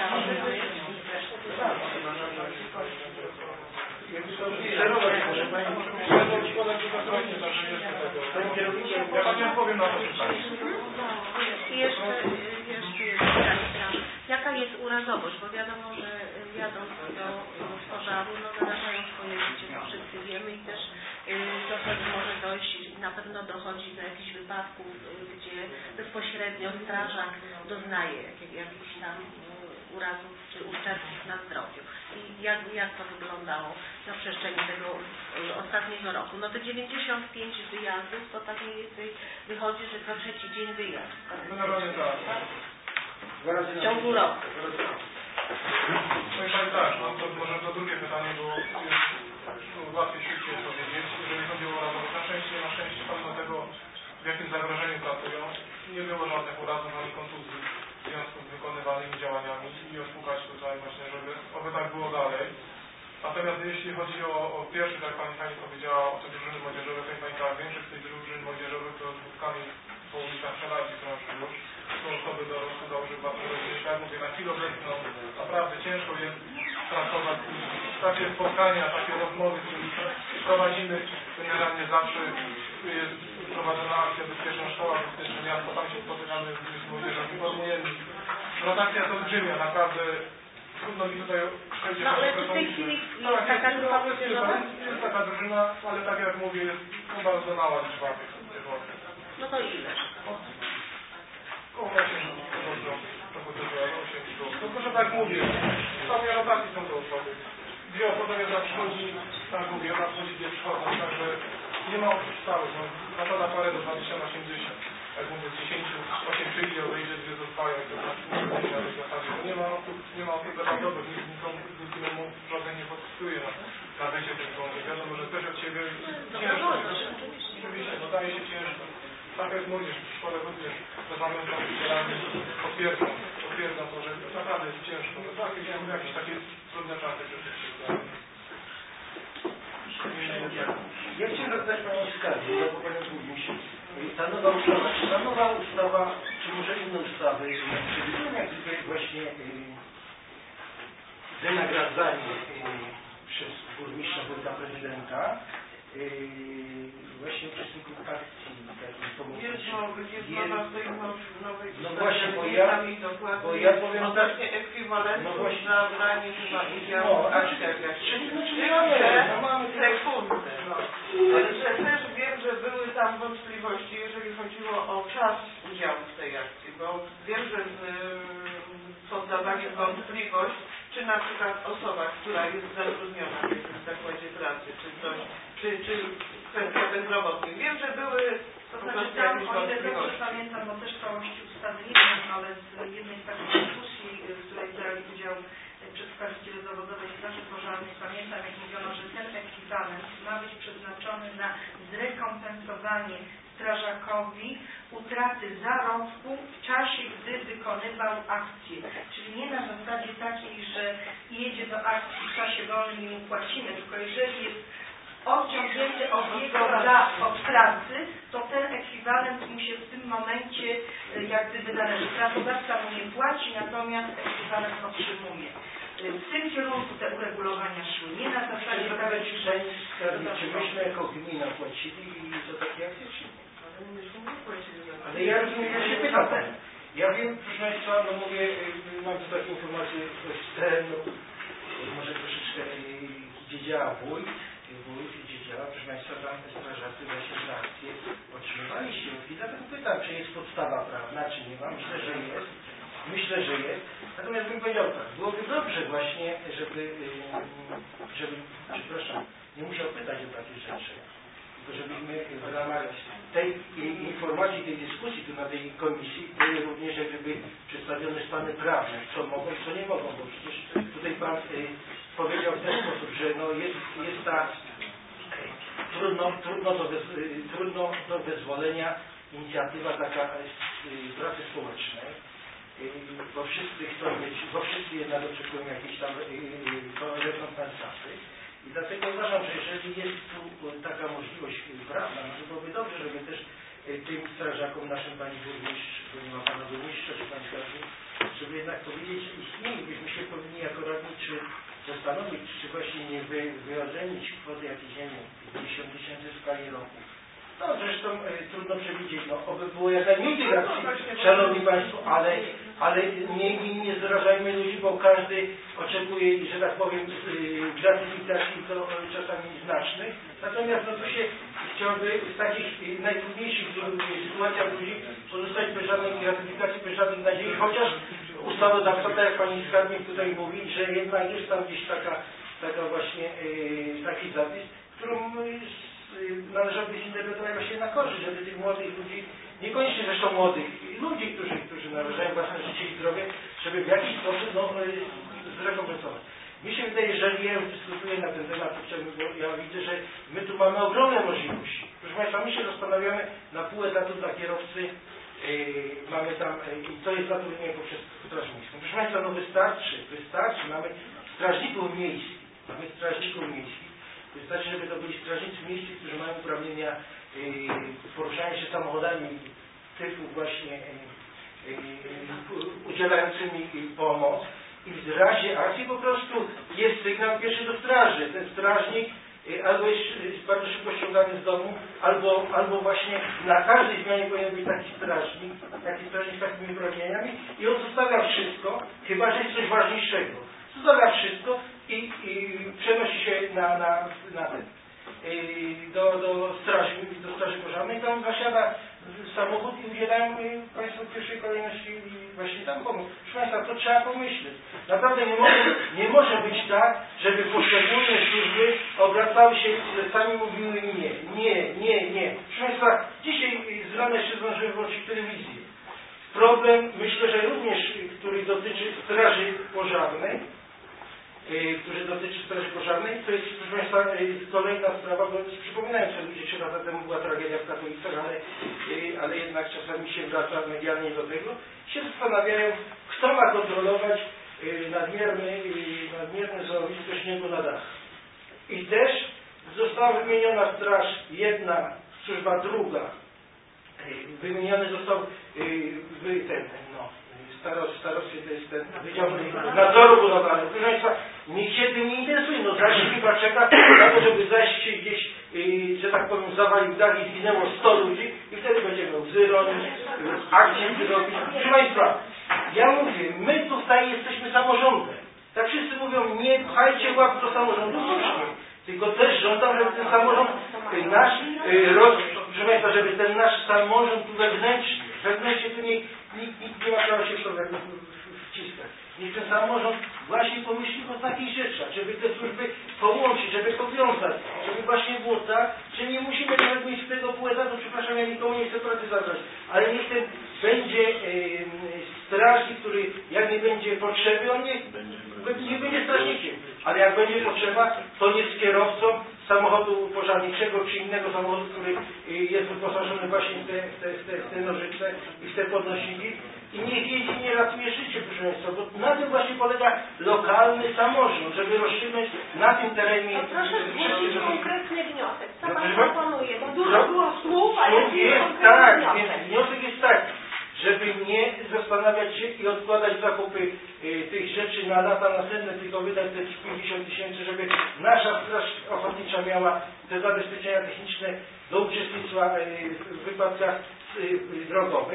Ja powiem na to pytanie.
I jeszcze, jeszcze jest pytanie, jaka jest urazowość, bo wiadomo, że jadąc do pożaru, no narażają swoje życie, to wszyscy wiemy i też dochodzi, może dojść, na pewno dochodzi do jakichś wypadków, gdzie bezpośrednio strażak doznaje jakichś tam urazów czy uszczerbków na zdrowiu. I jak, jak to wyglądało na przestrzeni tego ostatniego roku? No te dziewięćdziesiąt pięć wyjazdów, to tak mniej więcej wychodzi, że co trzeci dzień wyjazd. Tak? W ciągu roku.
No i Pani tak, no to może to drugie pytanie, bo jest łatwiej szybciej odpowiedzieć. Jeżeli chodzi o urazowość, na szczęście, na szczęście pomimo tego, w jakim zagrożeniu pracują, nie było żadnych urazów ani kontuzji w związku z wykonywanymi działaniami i oszukać tutaj właśnie, żeby oby tak było dalej. Natomiast jeśli chodzi o, o pierwszy, tak Pani Pani powiedziała, o te drużyny młodzieżowe, to Pani tak, większość z tych drużyn młodzieżowych to z wózkami po ulicach Szelaci krąży już. Są osoby dorosłe, założywa rodziny. Tak mówię, na chwilę obecną naprawdę ciężko jest pracować. Takie spotkania, takie rozmowy, które prowadzimy generalnie zawsze jest prowadzona akcja Bezpieczna Szkoła, Bezpieczne Miasto, tam się spotykamy z młodzieżą, informujemy. Rotacja to olbrzymia, naprawdę trudno mi tutaj przejść.
No ale czy w tej chwili jest taka grupa młodzieżowa?
Jest taka drużyna, ale tak jak mówię, jest bardzo mała liczba tych osób.
No to ile?
Około osiem, to osiem, to proszę tak mówię, w samej rotacji są to osoby. Dwie osoby jedna przychodzi, tak mówię, ona przychodzi, gdzie przychodzą, także nie ma osób stałych, no, zasada parę do dwadzieścia na osiemdziesiąt. Jak mówię, z dziesięciu, osiem przyjdzie, odejdzie, dwie zostają i to na tej zasadzie. No nie ma osób, nie ma osób zapasowych, nikt nikomu, nikomu żaden nie podpisuje na, na bycie tej szkoły. Wiadomo, że ktoś od siebie ciężko. Oczywiście, no daje się ciężko. Tak jak młodzież w szkole również rozmawiam z nauczycielami, potwierdzam, potwierdzam to, że naprawdę jest ciężko. No tak, jakieś takie trudne czasy rzeczywiście.
Ja chciałem zapytać Panią Skarbę, bo Panią Burmistrz, ta nowa ustawa, czy ta nowa ustawa, czy może inne ustawy, przewidują jakieś właśnie wynagradzanie przez burmistrza, wójta, prezydenta właśnie uczestników akcji takich pomocy.
Jest mowa w tej nowej
No właśnie, bo ja, bo ja powiem tak,
odnośnie ekwiwalentu
no właśnie,
za branie chyba udziału w akcjach jakichś.
czyli nie mamy, no mamy
sekundy. No. Że też wiem, że były tam wątpliwości, jeżeli chodziło o czas udziału w tej akcji, bo wiem, że poddawali wątpliwość, czy na przykład osoba, która jest zatrudniona w jakimś zakładzie pracy, czy coś, czy, czy kwestia bezrobotnych. Wiem, że były
to znaczy tam, o ile dobrze pamiętam, bo też całości ustawy nie wiem, ale z jednej z takich dyskusji, w której brali udział przedstawiciele zawodowej Straży Pożarnej, pamiętam, jak mówiono, że ten ekwiwalent ma być przeznaczony na zrekompensowanie strażakowi utraty zarobku w czasie, gdy wykonywał akcję. Czyli nie na zasadzie takiej, że jedzie do akcji w czasie wolnym i mu płacimy, tylko jeżeli jest odciągnięty od jego dla od pracy, to ten ekwiwalent mu się w tym momencie jak gdyby należy. Pracodawca mu nie płaci, natomiast ekwiwalent otrzymuje. W tym kierunku te uregulowania szły. Nie na zasadzie
takiej, czy myśmy jako gmina płacili za takie akcje, czy nie? Ale ja rozumiem, ja się pytam. Ja wiem, proszę Państwa, no mówię, mam tu takie informacje z terenu, może troszeczkę gdzie działa wójt, wójt, gdzie działa, proszę Państwa, tam strażacy właśnie reakcje otrzymywali środki. Dlatego pytam, czy jest podstawa prawna, czy nie ma. Myślę, że jest. Myślę, że jest. Natomiast bym powiedział tak, byłoby dobrze właśnie, żeby, żeby, przepraszam, nie musiał pytać o takie rzeczy, tylko żebyśmy w ramach tej informacji, tej dyskusji tu na tej komisji były również jak gdyby przedstawione stany prawne, co mogą, co nie mogą, bo przecież tutaj Pan y, powiedział w ten sposób, że no jest, jest ta y, trudno, trudno, do bez, y, trudno do wyzwolenia inicjatywa taka y, pracy społecznej, y, bo wszyscy chcą mieć, bo wszyscy jednak oczekują jakiejś tam y, y, rekompensaty. I dlatego uważam, że jeżeli jest tu taka możliwość prawna, no to byłoby dobrze, żeby też tym strażakom, naszym Pani Burmistrz, bo nie ma Pana Burmistrza, czy Pani Skarbnik, żeby jednak powiedzieć, że istnieje, byśmy się powinni jako radni, czy zastanowić, czy właśnie nie wy, wyodrębnić kwoty jakieś, nie wiem, pięćdziesiąt tysięcy w skali roku. No zresztą e, trudno przewidzieć, no oby było jak najmniej tych akcji, Szanowni Państwo, ale, ale nie, nie, nie zrażajmy ludzi, bo każdy oczekuje, że tak powiem, y, gratyfikacji to y, czasami znacznych. Natomiast no to się chciałby z takich y, najtrudniejszych y, sytuacjach ludzi pozostać bez żadnej gratyfikacji, bez żadnej nadziei, chociaż ustawodawca, tak jak Pani Skarbnik tutaj mówi, że jednak jest tam gdzieś taka, taka właśnie y, taki zapis, którą y, należałoby zinterpretować właśnie na korzyść, żeby tych młodych ludzi, niekoniecznie zresztą młodych ludzi, którzy, którzy narażają własne życie i zdrowie, żeby w jakiś sposób no, zrekompensować. Mi się wydaje, że ja już dyskutuję na ten temat, bo ja widzę, że my tu mamy ogromne możliwości. Proszę Państwa, my się zastanawiamy na pół etatu dla kierowcy, yy, mamy tam, yy, i to jest zatrudnienie poprzez Straż Miejską. Proszę Państwa, no wystarczy, wystarczy, mamy strażników miejskich, mamy strażników miejskich. Wystarczy, żeby to byli strażnicy miejscy, którzy mają uprawnienia yy, poruszania się samochodami typu właśnie yy, yy, udzielającymi pomoc i w razie akcji po prostu jest sygnał pierwszy do straży. Ten strażnik yy, albo jest bardzo szybko ściągany z domu, albo, albo właśnie na każdej zmianie powinien być taki strażnik, taki strażnik z takimi uprawnieniami i on zostawia wszystko, chyba że jest coś ważniejszego. Zostawia wszystko i, i przenosi się na, na, na ten, do, do straży, do straży pożarnej, tam zasiada samochód i udzielają Państwu w pierwszej kolejności właśnie tam pomóc. Proszę Państwa, to trzeba pomyśleć. Naprawdę nie może, nie może być tak, żeby poszczególne służby obracały się plecami i mówiły nie, nie, nie, nie. Proszę Państwa, dzisiaj z rana się zdążyłem włączyć telewizję. Problem, myślę, że również, który dotyczy straży pożarnej, który dotyczy straży pożarnej, to jest, proszę Państwa, kolejna sprawa, bo przypominają sobie ludzie, trzy lata temu była tragedia w Katowicach, ale, ale jednak czasami się wraca medialnie do tego, się zastanawiają, kto ma kontrolować nadmierny, nadmierne złowisko śniegu na dach. I też została wymieniona straż jedna, służba druga, wymieniony został ten, no, staros, starostwie to jest ten Wydział Nadzoru Budowlanego. Proszę Państwa, nikt się tym nie interesuje. No zaś chyba czeka na to, żeby zaś się gdzieś, yy, że tak powiem, zawalił dach i zginęło sto ludzi i wtedy będziemy łzy robić, akcje zrobić. Proszę Państwa, ja mówię, my tutaj jesteśmy samorządem. Tak wszyscy mówią, nie pchajcie łap do samorządu, słusznie. Tylko też żądam, żeby ten samorząd yy, nasz, yy, roz, proszę Państwa, żeby ten nasz samorząd wewnętrzny, wewnętrznie tu nie, nikt, nikt nie ma prawa się w to wciskać. Niech ten samorząd właśnie pomyśli o takich rzeczach, żeby te służby połączyć, żeby powiązać, żeby właśnie było tak, że nie musimy nawet mieć tego pół etatu, przepraszam, ja nikomu nie chcę pracy zabrać, ale niech ten będzie yy, strażnik, który jak nie będzie potrzeby, on nie, nie będzie strażnikiem, ale jak będzie potrzeba, to jest kierowcą samochodu pożarniczego czy innego samochodu, który jest wyposażony właśnie w te, w te, w te, w te nożyce i w te podnosiki i niech jeździ, nie ratuje życie, proszę Państwa, bo na tym właśnie polega lokalny samorząd, żeby rozstrzygnąć na tym terenie.
No proszę zgłosić konkretny wniosek. Co
no,
Pan
proszę,
proponuje? Bo dużo było słów, ale
jest,
jest
jest
konkretny
tak,
wniosek.
Więc wniosek jest taki, żeby nie zastanawiać się i odkładać zakupy y, tych rzeczy na lata następne, tylko wydać te pięćdziesiąt tysięcy, żeby nasza straż ochotnicza miała te zabezpieczenia techniczne do uczestnictwa y, w wypadkach y, y, drogowych.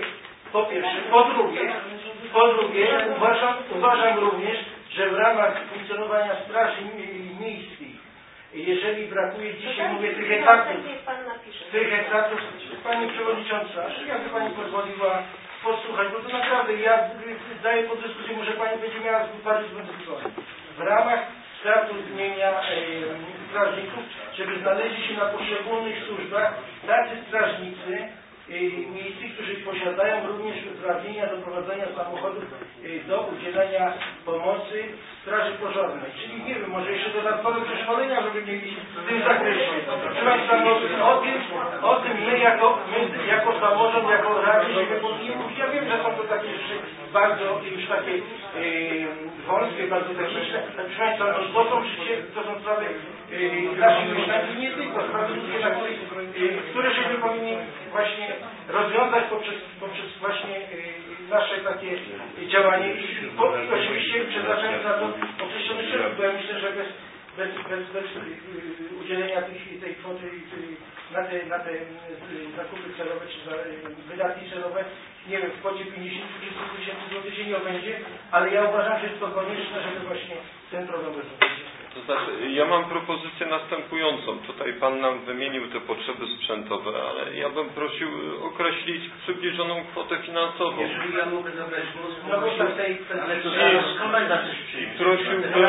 Po pierwsze. Po drugie, po drugie uważam, uważam również, że w ramach funkcjonowania straży miejskich, jeżeli brakuje dzisiaj, mówię, tych etatów, tych etatów, Pani Przewodnicząca, jakby Pani pozwoliła posłuchać, bo to naprawdę ja daję pod dyskusję, może Pani będzie miała parę zbędnych. W ramach zatrudnienia e, strażników, żeby znaleźli się na poszczególnych służbach tacy strażnicy e, miejscy, którzy posiadają również uprawnienia do prowadzenia samochodów e, do udzielania pomocy straży pożarnej. Czyli nie wiem, może jeszcze dodatkowe przeszkolenia, żeby mieli w tym zakresie. Proszę Państwa, o tym, o tym my jako, my jako samorząd, jako rady się powinniśmy mówić. Ja wiem, że są to takie rzeczy bardzo już takie e, wąskie, bardzo techniczne. Proszę Państwa, no, to są przecież, to są sprawy e, naszych mieszkańców, nie tylko sprawy ludzkie, na których, e, które żeśmy powinni właśnie rozwiązać poprzez, poprzez właśnie e, nasze takie działanie i, i oczywiście przeznaczając na to określone środki, bo ja myślę, że bez, bez, bez, bez udzielenia tych, tej kwoty na te, na te zakupy celowe czy za wydatki celowe, nie wiem, w kwocie pięćdziesiąt do trzydziestu tysięcy złotych się nie obędzie, ale ja uważam, że jest to konieczne, żeby właśnie ten problem rozwiązać.
To znaczy, ja mam propozycję następującą. Tutaj Pan nam wymienił te potrzeby sprzętowe, ale ja bym prosił określić przybliżoną kwotę finansową.
Jeżeli ja mogę zabrać głos,
no bo
w tej ale to zaraz komenda też przyjdzie.
Prosiłbym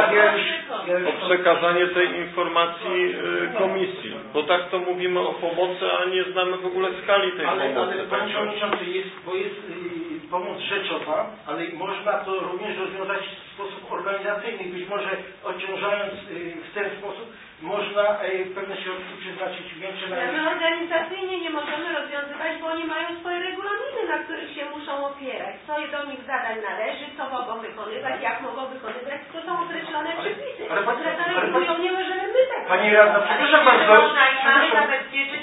o, o przekazanie tej informacji komisji, bo tak to mówimy o pomocy, a nie znamy w ogóle skali tej
ale,
pomocy.
Ale Panie Przewodniczący, jest, bo jest y, pomoc rzeczowa, ale można to również rozwiązać w sposób organizacyjny. Być może odciążając y, w ten sposób można y, pewne środki przeznaczyć większe na...
Ale my organizacyjnie nie możemy rozwiązywać, bo oni mają swoje regulaminy, na których się muszą opierać. Co do nich zadań należy, co mogą wykonywać, jak mogą wykonywać, to są określone przepisy.
Ale, ale,
które
ale,
regulują, nie możemy my tego.
Pani Radna, przepraszam
bardzo.
bardzo.
Mamy zabezpieczyć,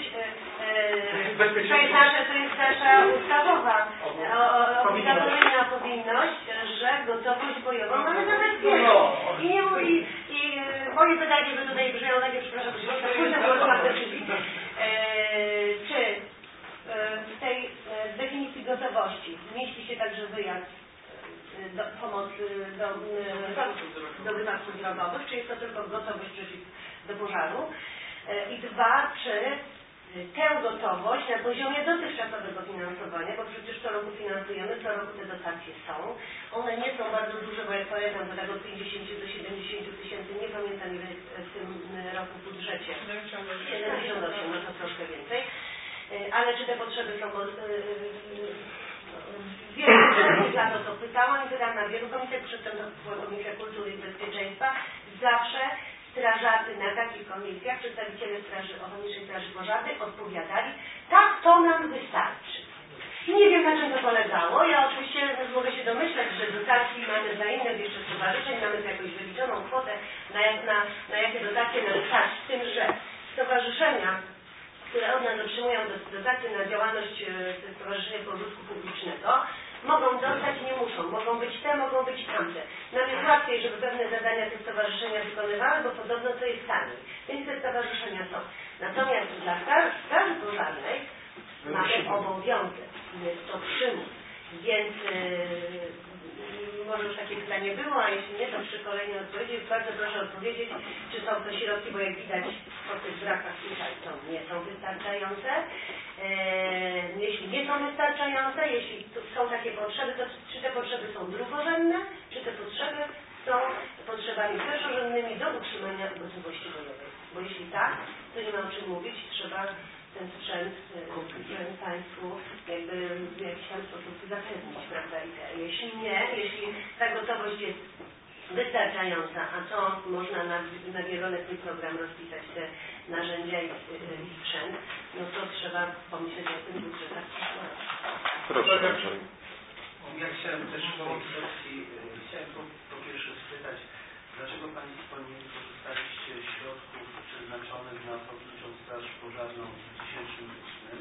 e, e, to jest nasza, to jest nasza ustawowa obligatoryjna powinność, że gotowość bojową mamy zabezpieczyć. I nie mówi, i moje pytanie by tutaj brzmiało takie, przepraszam, że później było na decyzji, czy w tej definicji gotowości mieści się także wyjazd do pomocy do, do wypadków drogowych, czy jest to tylko gotowość przeciw do pożaru? I dwa, czy tę gotowość na poziomie dotychczasowego finansowania, bo przecież co roku finansujemy, co roku te dotacje są. One nie są bardzo duże, bo jak pamiętam, to tak od pięćdziesięciu do siedemdziesięciu tysięcy, nie pamiętam ile w tym roku w budżecie. siedemdziesiąt osiem, no to troszkę więcej. Ale czy te potrzeby są... Wielu komisji za to, co pytałam i pytałam na wielu komisjach, przedtem to była Komisja Kultury i Bezpieczeństwa, zawsze strażacy na takich komisjach, przedstawiciele Straży Ochotniczej Straży Pożarnej odpowiadali, tak, to nam wystarczy. I nie wiem, na czym to polegało. Ja oczywiście mogę się domyśleć, że dotacji mamy dla innych jeszcze stowarzyszeń, mamy tu jakąś wyliczoną kwotę, na, na, na jakie dotacje nam stać, z tym, że stowarzyszenia, które od nas otrzymują dotacje na działalność Stowarzyszenia Pożytku Publicznego, mogą dostać, nie muszą. Mogą być te, mogą być tamte. Nam jest łatwiej, żeby pewne zadania te stowarzyszenia wykonywały, bo podobno to jest taniej. Więc te stowarzyszenia są. Natomiast dla Straży Pożarnej mamy obowiązek. Jest to przymus. Więc yy, może już takie pytanie było, a jeśli nie, to przy kolejnej odpowiedzi bardzo proszę odpowiedzieć, czy są to środki, bo jak widać po tych brakach tutaj to nie są wystarczające. Eee, jeśli nie są wystarczające, jeśli są takie potrzeby, to czy te potrzeby są drugorzędne, czy te potrzeby są potrzebami pierwszorzędnymi do utrzymania gotowości bojowej. Bo jeśli tak, to nie ma o czym mówić, trzeba ten sprzęt e, Państwu jakby w jakiś tam sposób zapewnić, prawda? I jeśli nie, jeśli ta gotowość jest wystarczająca, a to można na, na wieloletni program rozpisać te narzędzia i, i sprzęt, no to trzeba pomyśleć o tym budżetach przyszłych.
Proszę bardzo.
Ja chciałem też w tej kwestii, chciałem po, po pierwsze spytać, dlaczego Państwo nie wykorzystaliście środków przeznaczonych na Ochotniczą Straż Pożarną w dwa tysiące ósmym?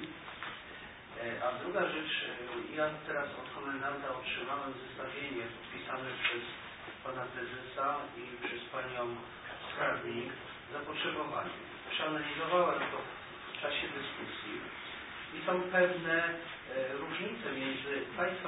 A druga rzecz, ja teraz od komendanta otrzymałem zestawienie podpisane przez Pana Prezesa i przez Panią Skarbnik zapotrzebowanie. Przeanalizowałem to w czasie dyskusji i są pewne e, różnice między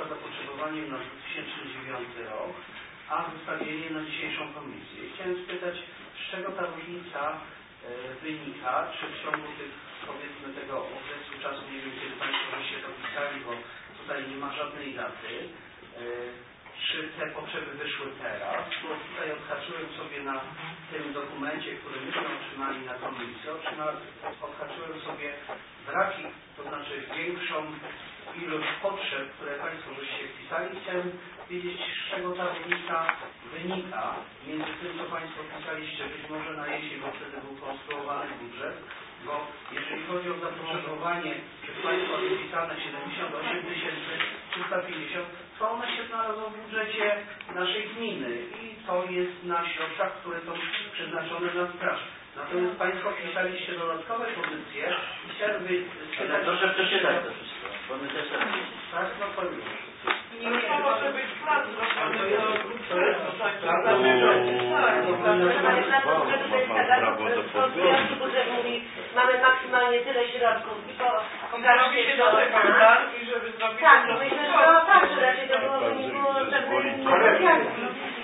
zapotrzebowaniem na dwa tysiące dziewiąty rok, a wystawienie na dzisiejszą komisję. Chciałem spytać, z czego ta różnica e, wynika, czy w ciągu tych, powiedzmy, tego okresu czasu, nie wiem, kiedy Państwo się to pisali, bo tutaj nie ma żadnej daty, e, czy te potrzeby wyszły teraz, bo tutaj odhaczyłem sobie na tym dokumencie, który myśmy otrzymali na komisji, odhaczyłem sobie braki, to znaczy większą ilość potrzeb, które Państwo żeście wpisali. Chciałem wiedzieć, z czego ta różnica wynika między tym, co Państwo wpisaliście być może na jesień, bo wtedy był konstruowany budżet, bo jeżeli chodzi o zapotrzebowanie przez Państwa wypisane siedemdziesiąt osiem tysięcy trzysta pięćdziesiąt, to one się znalazło w budżecie naszej gminy i to jest na środkach, które są przeznaczone na straż. Natomiast Państwo wpisaliście dodatkowe pozycje i chciałem by...
Proszę przeczytać to wszystko, bo my też tak...
Tak, no to już.
Nie, nie, to może być plan zrobiony, to jest tak.
Budżet mówi, mamy maksymalnie tyle środków i to
Robi się do tego plan i żeby zrobić...
Tak, myślę, że to tak, że raczej to było w wyniku pewnej negocjacji.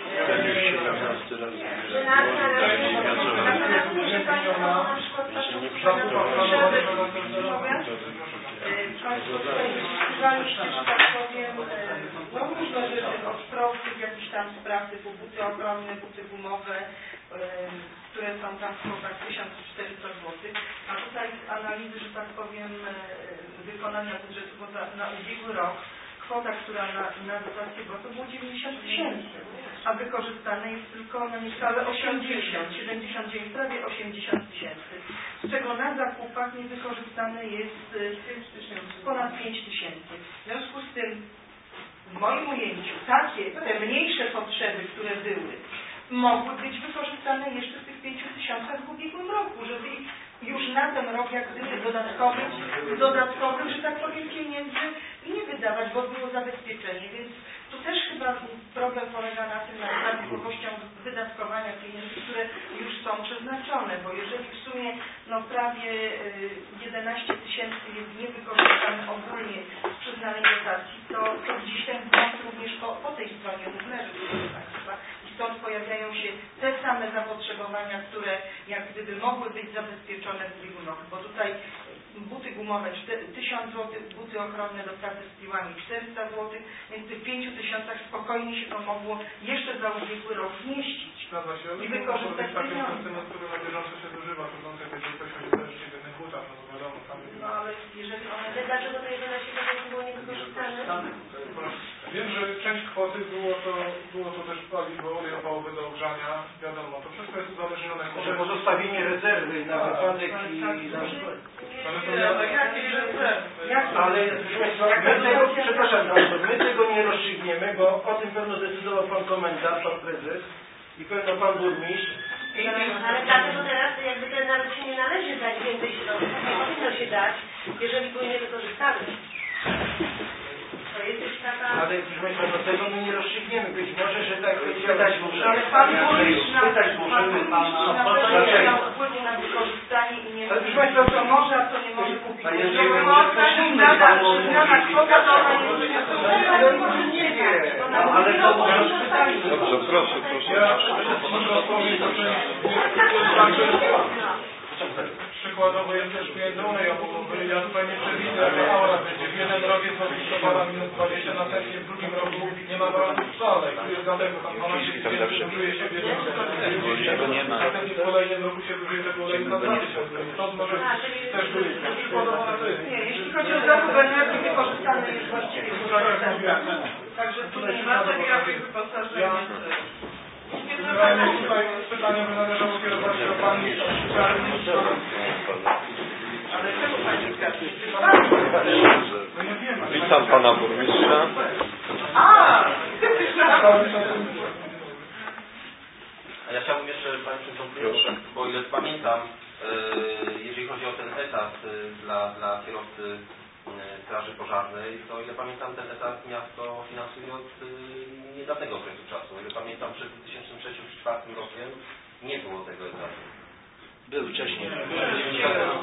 Że na natomiast nie, że Państwo na przykład
Państwo tutaj wyszczywaliście, że tak powiem, no różne rzeczy, od prostych jakichś tam spraw typu buty ochronne, buty gumowe, które są tam w kwotach tysiąc czterysta złotych, a tutaj z analizy, że tak powiem, wykonania budżetu na ubiegły rok, kwota, która na, na dotację to było dziewięćdziesiąt tysięcy, a wykorzystane jest tylko na niecałe osiemdziesiąt, siedemdziesiąt dziewięć, prawie osiemdziesiąt tysięcy, z czego na zakupach niewykorzystane jest ponad pięć tysięcy. W związku z tym, w moim ujęciu, takie, te mniejsze potrzeby, które były, mogły być wykorzystane jeszcze w tych pięciu tysiącach w ubiegłym roku, żeby już na ten rok jak gdyby dodatkowym, dodatkowym, że tak powiem, pieniędzy nie wydawać, bo było zabezpieczenie, więc tu też chyba problem polega na tym, nad prawidłowością wydatkowania pieniędzy, które już są przeznaczone, bo jeżeli w sumie no prawie jedenaście tysięcy jest niewykorzystane ogólnie z przyznanej dotacji, to, to gdzieś ten błąd również po, po tej stronie leży, proszę Państwa. I stąd pojawiają się te same zapotrzebowania, które jak gdyby mogły być zabezpieczone w ubiegłym roku, bo tutaj buty gumowe tysiąc złotych, buty ochronne do pracy z piłami czterysta złotych, więc w tych pięciu tysiącach spokojnie się to mogło jeszcze za ubiegły rok zmieścić i wykorzystać pieniądze.
Który na bieżąco się zużywa, to są takie zupełnie też jedynych butach, no wiadomo, tam...
No ale jeżeli one... Ale dlaczego to jedenaście tysięcy było niewykorzystane?
Wiem, że część kwoty było to, było to też paliwo olejowe do ogrzania, wiadomo, to wszystko jest uzależnione...
Może pozostawienie rezerwy na wypadek i...
Jakiej rezerwy?
Ale my tego, przepraszam bardzo, my tego nie rozstrzygniemy, bo o tym pewno decydował pan komendant, pan prezes i pewno pan burmistrz. I,
ale dlatego teraz jakby ten naród się nie należy dać więcej środków, nie powinno się dać, jeżeli były niewykorzystane. To jest już taka...
Ale proszę Państwa, do tego my nie rozstrzygniemy. Być może, że tak pytać możemy.
Ale pan burmistrz na
pytać możemy pana.
na pewno miał wpływu na wykorzystanie i nie
ale proszę Państwa,
co może, a co nie może kupić.
Panie
Jeżeli
Jerzy,
można przyznana, przyznana kwota, to ona jest
nie wie. Ale to może pytanie.
Dobrze, proszę, proszę.
Ja może odpowiem to, że przykładowo jest też klienty olejowy, ja tutaj nie przewidzę, że aura będzie. W jeden rok jest odlistowana minus dwadzieścia, następnie w drugim roku nie ma gwarancji wcale. Dlatego tam dwanaście tysięcy zużyje się w jednym roku. Następnie w kolejnym roku się zużyje tego oleju na dwa tysiące. Stąd może też być przykładowo na tyle.
Nie, jeśli chodzi o zakup energii, wykorzystany jest właściwie także tu nie ma takiego wyposażenia.
Generalnie tutaj pytanie by należało kierować do Pani
Ale czemu Pani skarży?
Witam Pana Burmistrza.
A!
A ja chciałbym jeszcze Pani Przewodniczący, bo o ile pamiętam, jeżeli chodzi o ten etat dla, dla kierowcy Straży Pożarnej, to o ile pamiętam, ten etat miasto finansuje od niedawnego okresu czasu. O ile pamiętam, przed dwa tysiące trzecim do dwa tysiące czwartym rokiem nie było tego etatu.
Był wcześniej.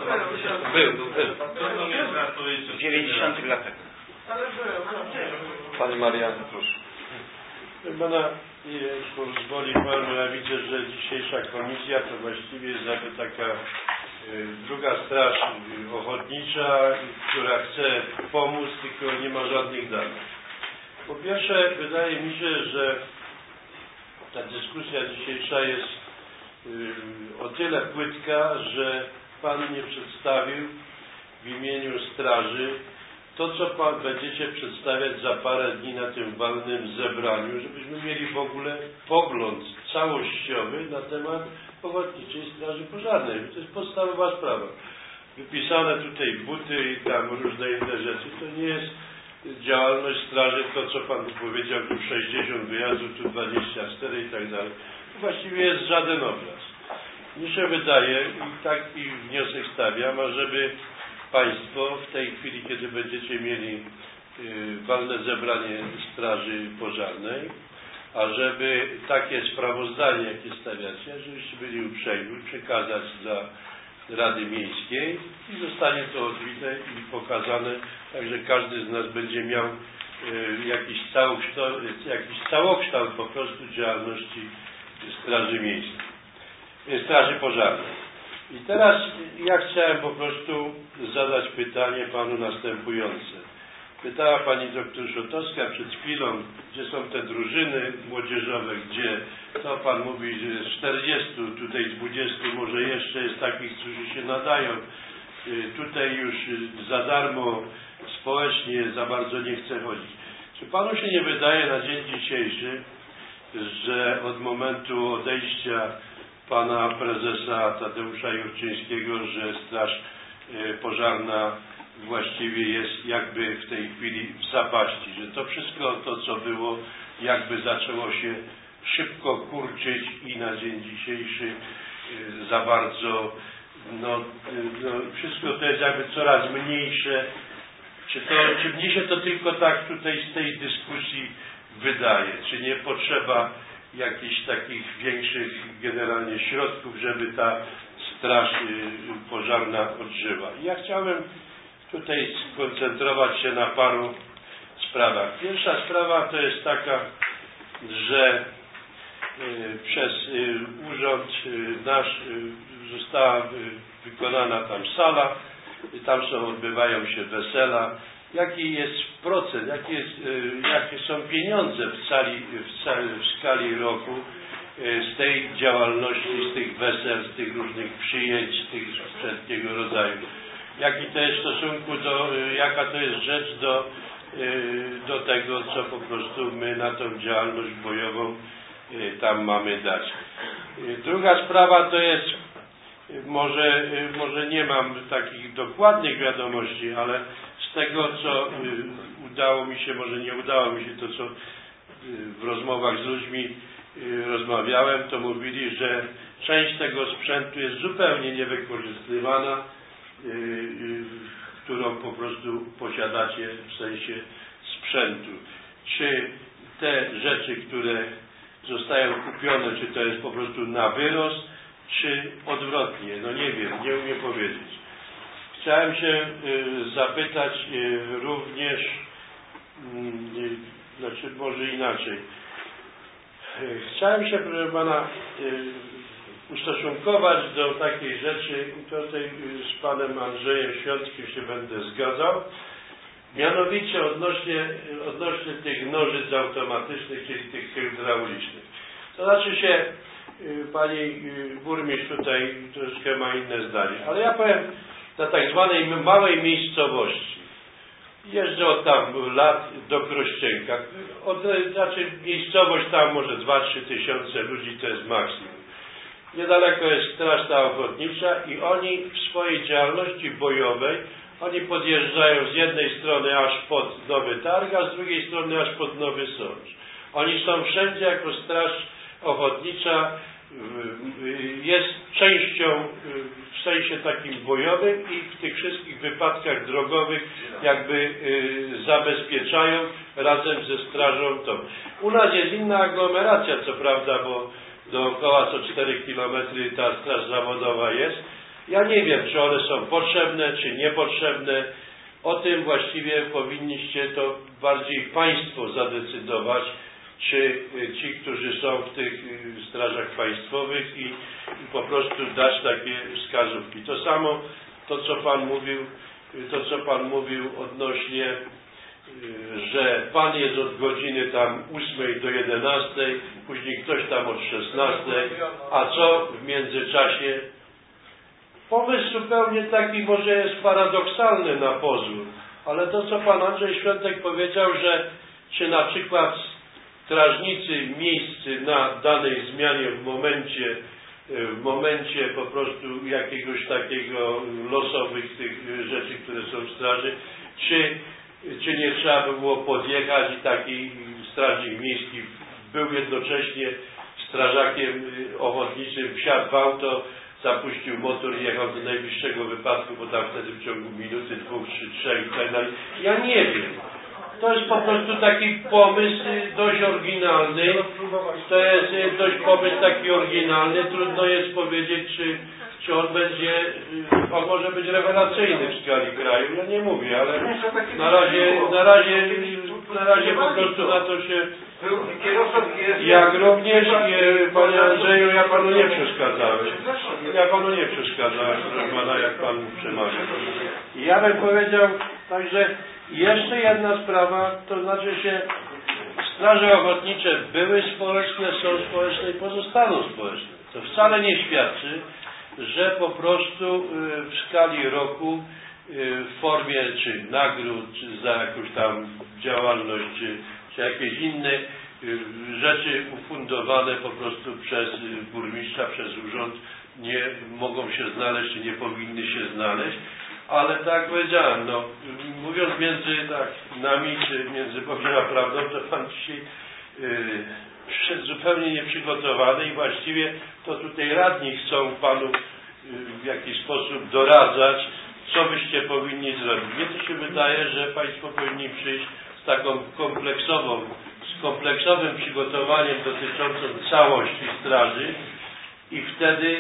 Był, był, był. W dziewięćdziesiątych latach.
Ale był,
Panie Marianie, proszę.
Pana, pozwoli Pan, ja widzę, że dzisiejsza komisja to właściwie jest jakby taka druga straż ochotnicza, która chce pomóc, tylko nie ma żadnych danych. Po pierwsze, wydaje mi się, że ta dyskusja dzisiejsza jest o tyle płytka, że Pan nie przedstawił w imieniu straży to, co Pan będziecie przedstawiać za parę dni na tym walnym zebraniu, żebyśmy mieli w ogóle pogląd całościowy na temat Ochotniczej Straży Pożarnej. To jest podstawowa sprawa. Wypisane tutaj buty i tam różne inne rzeczy. To nie jest działalność straży, to co Pan powiedział, tu sześćdziesiąt wyjazdów, tu dwadzieścia cztery i tak dalej. To właściwie jest żaden obraz. Mnie się wydaje, i taki wniosek stawiam, ażeby Państwo w tej chwili, kiedy będziecie mieli y, walne zebranie Straży Pożarnej, ażeby takie sprawozdanie, jakie stawiacie, żebyście byli uprzejmi przekazać dla Rady Miejskiej i zostanie to odbite i pokazane, także każdy z nas będzie miał y, jakiś, całokształt, jakiś całokształt po prostu działalności Straży Miejskiej, y, Straży Pożarnej. I teraz ja chciałem po prostu zadać pytanie Panu następujące. Pytała Pani doktor Szotowska przed chwilą, gdzie są te drużyny młodzieżowe, gdzie to Pan mówi, że z czterdziestu, tutaj z dwudziestu może jeszcze jest takich, którzy się nadają. Tutaj już za darmo społecznie za bardzo nie chce chodzić. Czy Panu się nie wydaje na dzień dzisiejszy, że od momentu odejścia Pana Prezesa Tadeusza Jurczyńskiego, że Straż Pożarna właściwie jest jakby w tej chwili w zapaści, że to wszystko to, co było, jakby zaczęło się szybko kurczyć i na dzień dzisiejszy za bardzo, no, no wszystko to jest jakby coraz mniejsze. Czy to, czy mnie się to tylko tak tutaj z tej dyskusji wydaje, czy nie potrzeba jakichś takich większych generalnie środków, żeby ta straż pożarna odżyła. I ja chciałem tutaj skoncentrować się na paru sprawach. Pierwsza sprawa to jest taka, że przez urząd nasz została wykonana tam sala, tam są, odbywają się wesela. Jaki jest procent, jaki jest, jakie są pieniądze w, cali, w, cali, w skali roku z tej działalności, z tych wesel, z tych różnych przyjęć, z tych wszelkiego rodzaju. Jaki to jest w stosunku do, jaka to jest rzecz do, do tego, co po prostu my na tą działalność bojową tam mamy dać. Druga sprawa to jest, może, może nie mam takich dokładnych wiadomości, ale z tego, co udało mi się, może nie udało mi się, to co w rozmowach z ludźmi rozmawiałem, to mówili, że część tego sprzętu jest zupełnie niewykorzystywana, którą po prostu posiadacie w sensie sprzętu. Czy te rzeczy, które zostają kupione, czy to jest po prostu na wyrost, czy odwrotnie? No nie wiem, nie umiem powiedzieć. Chciałem się y, zapytać y, również, y, znaczy może inaczej. Y, chciałem się, proszę Pana, y, ustosunkować do takiej rzeczy, tutaj y, z Panem Andrzejem Świąckim się będę zgadzał, mianowicie odnośnie, odnośnie tych nożyc automatycznych, czyli tych hydraulicznych. To znaczy się, y, Pani burmistrz tutaj troszkę ma inne zdanie, ale ja powiem, na tak zwanej małej miejscowości. Jeżdżę od tam lat do Krościenka. Od, znaczy miejscowość tam może dwa trzy tysiące ludzi to jest maksimum. Niedaleko jest Straż ta Ochotnicza i oni w swojej działalności bojowej, oni podjeżdżają z jednej strony aż pod Nowy Targ, a z drugiej strony aż pod Nowy Sącz. Oni są wszędzie jako Straż Ochotnicza, jest częścią w sensie takim bojowym i w tych wszystkich wypadkach drogowych jakby zabezpieczają razem ze strażą tą. U nas jest inna aglomeracja, co prawda, bo dookoła co cztery kilometry ta straż zawodowa jest. Ja nie wiem, czy one są potrzebne, czy niepotrzebne.
o tym właściwie powinniście to bardziej Państwo zadecydować, czy ci, którzy są w tych strażach państwowych i, i po prostu dać takie wskazówki. To samo, to co Pan mówił, to co Pan mówił odnośnie, że Pan jest od godziny tam ósmej do jedenastej, później ktoś tam od szesnastej, a co w międzyczasie? Pomysł zupełnie taki może jest paradoksalny na pozór, ale to co Pan Andrzej Świątek powiedział, że czy na przykład strażnicy miejscy na danej zmianie w momencie, w momencie po prostu jakiegoś takiego losowych tych rzeczy, które są w straży, czy, czy nie trzeba by było podjechać i taki strażnik miejski był jednocześnie strażakiem ochotniczym, wsiadł w auto, zapuścił motor i jechał do najbliższego wypadku, bo tam wtedy w ciągu minuty, dwóch, trzy, trzech i tak dalej. Ja nie wiem. To jest po prostu taki pomysł dość oryginalny. To jest dość pomysł taki oryginalny. Trudno jest powiedzieć, czy, czy on będzie, on może być rewelacyjny w skali kraju. Ja nie mówię, ale na razie, na razie, na razie po prostu na to się... Jak również, Panie Andrzeju, ja Panu nie przeszkadzałem. Ja Panu nie przeszkadzałem, proszę Pana, jak Pan przemawiał. Ja bym powiedział także jeszcze jedna sprawa, to znaczy się straże ochotnicze były społeczne, są społeczne i pozostaną społeczne. To wcale nie świadczy, że po prostu w skali roku w formie czy nagród, czy za jakąś tam działalność, czy, czy jakieś inne rzeczy ufundowane po prostu przez burmistrza, przez urząd nie mogą się znaleźć, czy nie powinny się znaleźć. Ale tak jak powiedziałem, no, mówiąc między tak, nami, czy między Bogiem a prawdą, to Pan dzisiaj yy, przyszedł zupełnie nieprzygotowany i właściwie to tutaj radni chcą Panu yy, w jakiś sposób doradzać, co byście powinni zrobić. Mnie to się wydaje, że Państwo powinni przyjść z taką kompleksową, z kompleksowym przygotowaniem dotyczącym całości straży i wtedy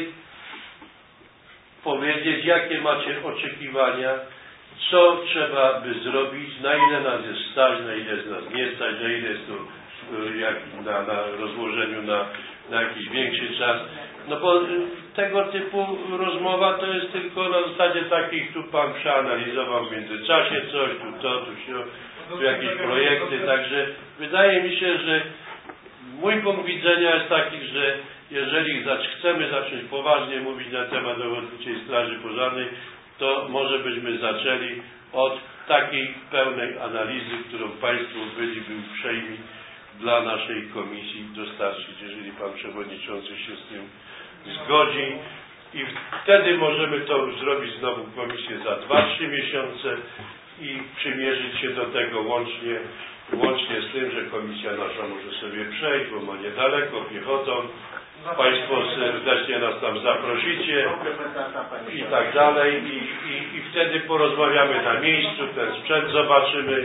powiedzieć, jakie macie oczekiwania, co trzeba by zrobić, na ile nas jest stać, na ile jest nas nie stać, na ile jest to jak na, na rozłożeniu na, na jakiś większy czas. No bo tego typu rozmowa to jest tylko na zasadzie takich, tu Pan przeanalizował w międzyczasie coś, tu to, tu się, tu jakieś projekty, także wydaje mi się, że mój punkt widzenia jest taki, że jeżeli chcemy zacząć poważnie mówić na temat Ochotniczej Straży Pożarnej, to może byśmy zaczęli od takiej pełnej analizy, którą Państwo byliby uprzejmi dla naszej komisji dostarczyć, jeżeli Pan Przewodniczący się z tym zgodzi. I wtedy możemy to już zrobić znowu komisję za dwa trzy miesiące i przymierzyć się do tego łącznie, łącznie z tym, że komisja nasza może sobie przejść, bo ma niedaleko, piechotą. Państwo serdecznie nas tam zaprosicie i tak dalej i, i, i wtedy porozmawiamy na miejscu, ten sprzęt zobaczymy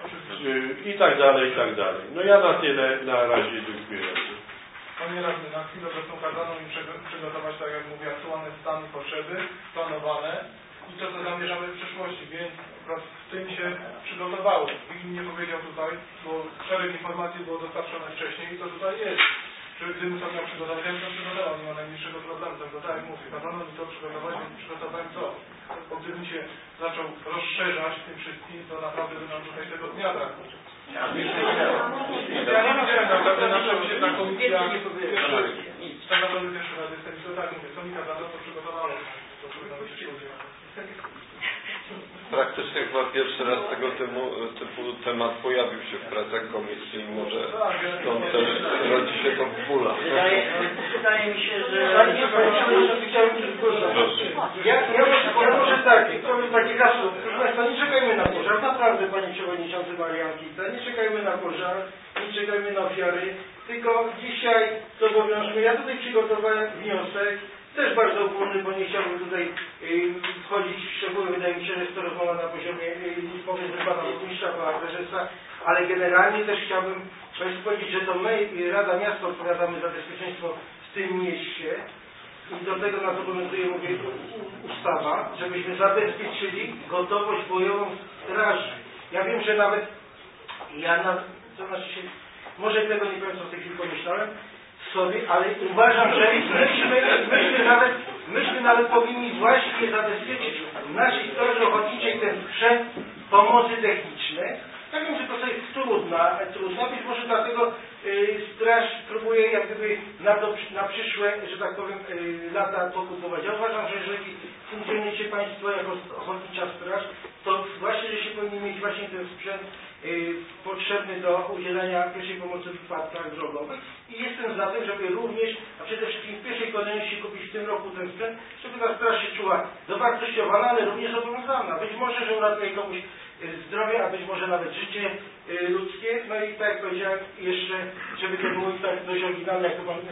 i tak dalej, i tak dalej. No ja na tyle na razie dziękuję.
Panie Radny, na chwilę obecną kazano mi przygotować, tak jak mówię, aktualny stan i potrzeby, planowane i to, co zamierzamy w przyszłości, więc akurat w tym się przygotowało. Nikt mi nie powiedział tutaj, bo szereg informacji było dostarczone wcześniej i to tutaj jest. Gdybym to miał przygotować, ja bym to przygotował, nie ma najmniejszego problemu, tylko tak jak mówię, kazano mi to przygotować, więc przygotowałem to. Bo gdybym się zaczął rozszerzać tym wszystkim, to naprawdę by nam tutaj tego dnia brakło. Ja nie widziałem naprawdę, na czym się ta komisja tak naprawdę pierwszy raz jestem i to tak mówię, co mi kazano, to przygotowałem.
Praktycznie chyba pierwszy raz tego typu, typu temat pojawił się w pracach komisji i może stąd też rodzi się to w bóla.
Wydaje, wydaje mi się, że...
Ja, ja, ja może tak, powiem takie hasło. Proszę Państwa, nie czekajmy na pożar. Naprawdę, Panie Przewodniczący Marian Kica, nie czekajmy na pożar, nie czekajmy na ofiary, tylko dzisiaj zobowiążmy. Ja tutaj przygotowałem wniosek, też bardzo ogólny, bo nie chciałbym tutaj y, wchodzić w szczegóły. Wydaje mi się, że jest to rozmowa na poziomie y, powiedzmy Pana Burmistrza, Pana Prezesa, ale generalnie też chciałbym Państwu powiedzieć, że to my, Rada Miasta, odpowiadamy za bezpieczeństwo w tym mieście i do tego nas obowiązuje, mówię, ustawa, żebyśmy zabezpieczyli gotowość bojową straży. Ja wiem, że nawet ja na, to znaczy się, może tego nie powiem, co w tej chwili pomyślałem sobie, ale uważam, że myśmy, myśmy, nawet, myśmy nawet powinni właśnie zabezpieczyć w naszej straży ochotniczej ten sprzęt pomocy technicznej. Ja wiem, że to jest trudna, trudna, być może dlatego y, straż próbuje jak gdyby na, to, na przyszłe, że tak powiem, y, lata to kupować. Ja uważam, że jeżeli funkcjonujecie Państwo jako ochotnicza straż, to właśnie, że się powinni mieć właśnie ten sprzęt y, potrzebny do udzielania pierwszej pomocy w wypadkach drogowych i jestem za tym, żeby również, a przede wszystkim w pierwszej kolejności kupić w tym roku ten sprzęt, żeby ta straż się czuła dowartościowana, ale również zobowiązana. Być może, że uratuje komuś zdrowie, a być może nawet życie y, ludzkie. No i tak jak powiedziałem, jeszcze, żeby to było tak dość oryginalne, jak to pan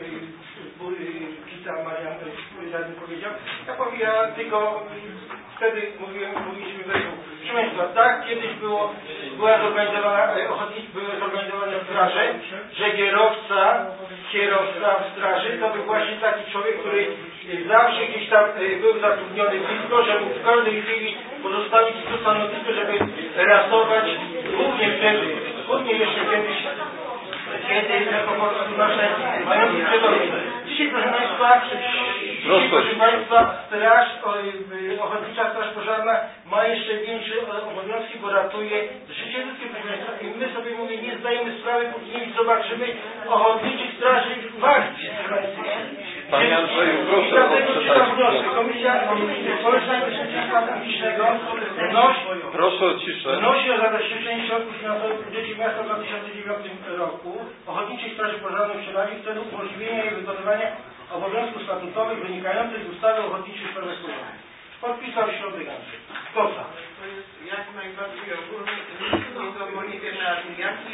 Kita Marian radny powiedział. Ja powiem, ja tylko wtedy mówiłem, mówiliśmy tak, proszę Państwa, tak kiedyś było, była zorganizowana, ochotnictwo, były zorganizowane straże, że kierowca, kierowca w straży to był właśnie taki człowiek, który zawsze gdzieś tam był zatrudniony blisko, że mógł w każdej chwili pozostawić to stanowisko, żeby rasować, głównie wtedy, głównie jeszcze kiedyś, kiedy po prostu nasze majątki przyrody. Dzisiaj, proszę Państwa, dzisiaj, proszę Państwa, straż, ochotnicza straż pożarna ma jeszcze większe obowiązki, bo ratuje życie ludzkie, proszę Państwa. I my sobie, mówię, nie zdajemy sprawy, póki nie zobaczymy ochotniczych straży w akcji.
Panie Andrzeju, proszę o czytać.
Komisja Społeczna i Bezpieczeństwa Publicznego wnosi,
proszę o ciszę.
wnosi o zabezpieczenie środków finansowych w budżecie miasta w dwa tysiące dziewiątym roku Ochotniczej Straży Pożarnej w Sielawie w celu umożliwienia jej wykonywania obowiązków statutowych wynikających z ustawy o Ochotniczych Strażach Pożarnych. Podpisał Środek Andrzej. Kota.
To jest jak najbardziej ogólny, nikomu nie wiemy, jaki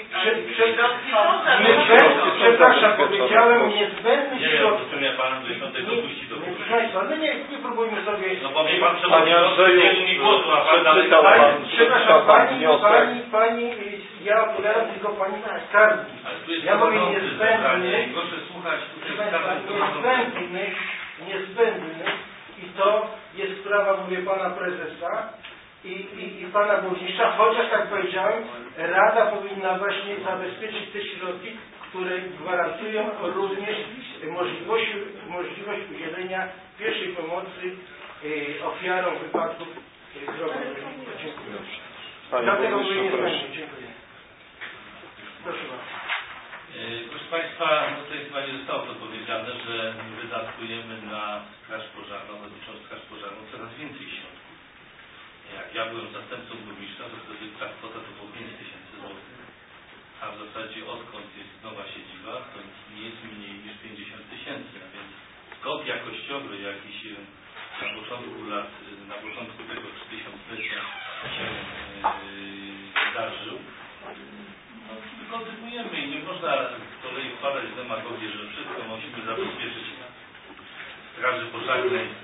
przepraszam, powiedziałem niezbędny środek.
Nie wiem, pan dziesiątego puści do
Proszę Państwa, no nie, nie próbujmy sobie...
No bo mnie pan
Panie Andrzeju, przeczytał pan,
przepraszam, pani,
wniosek.
pani, pani, ja odpowiadam tylko pani skargi. Ja mówię niezbędny,
proszę słuchać,
niezbędny, niezbędny i to jest sprawa, mówię, pana prezesa i, i, i pana burmistrza, chociaż tak powiedziałem, Rada powinna właśnie zabezpieczyć te środki, które gwarantują również możliwość, możliwość udzielenia pierwszej pomocy y, ofiarom wypadków y, drogowych. Dziękuję. Dlatego mówię niezbędny. Dziękuję. Proszę bardzo.
Proszę Państwa, no tutaj chyba nie zostało to powiedziane, że wydatkujemy na straż pożarną, dotyczącą straż pożarną coraz więcej środków. Jak ja byłem zastępcą burmistrza, to wtedy ta kwota to było pięć tysięcy złotych. A w zasadzie odkąd jest nowa siedziba, to nie jest mniej niż pięćdziesiąt tysięcy. A więc skok jakościowy jakiś na początku lat, na początku tego tysiąclecia się zdarzył. No, kontynuujemy i nie można z kolei wpadać w demagogię, że wszystko musimy zabezpieczyć straży pożarnej e,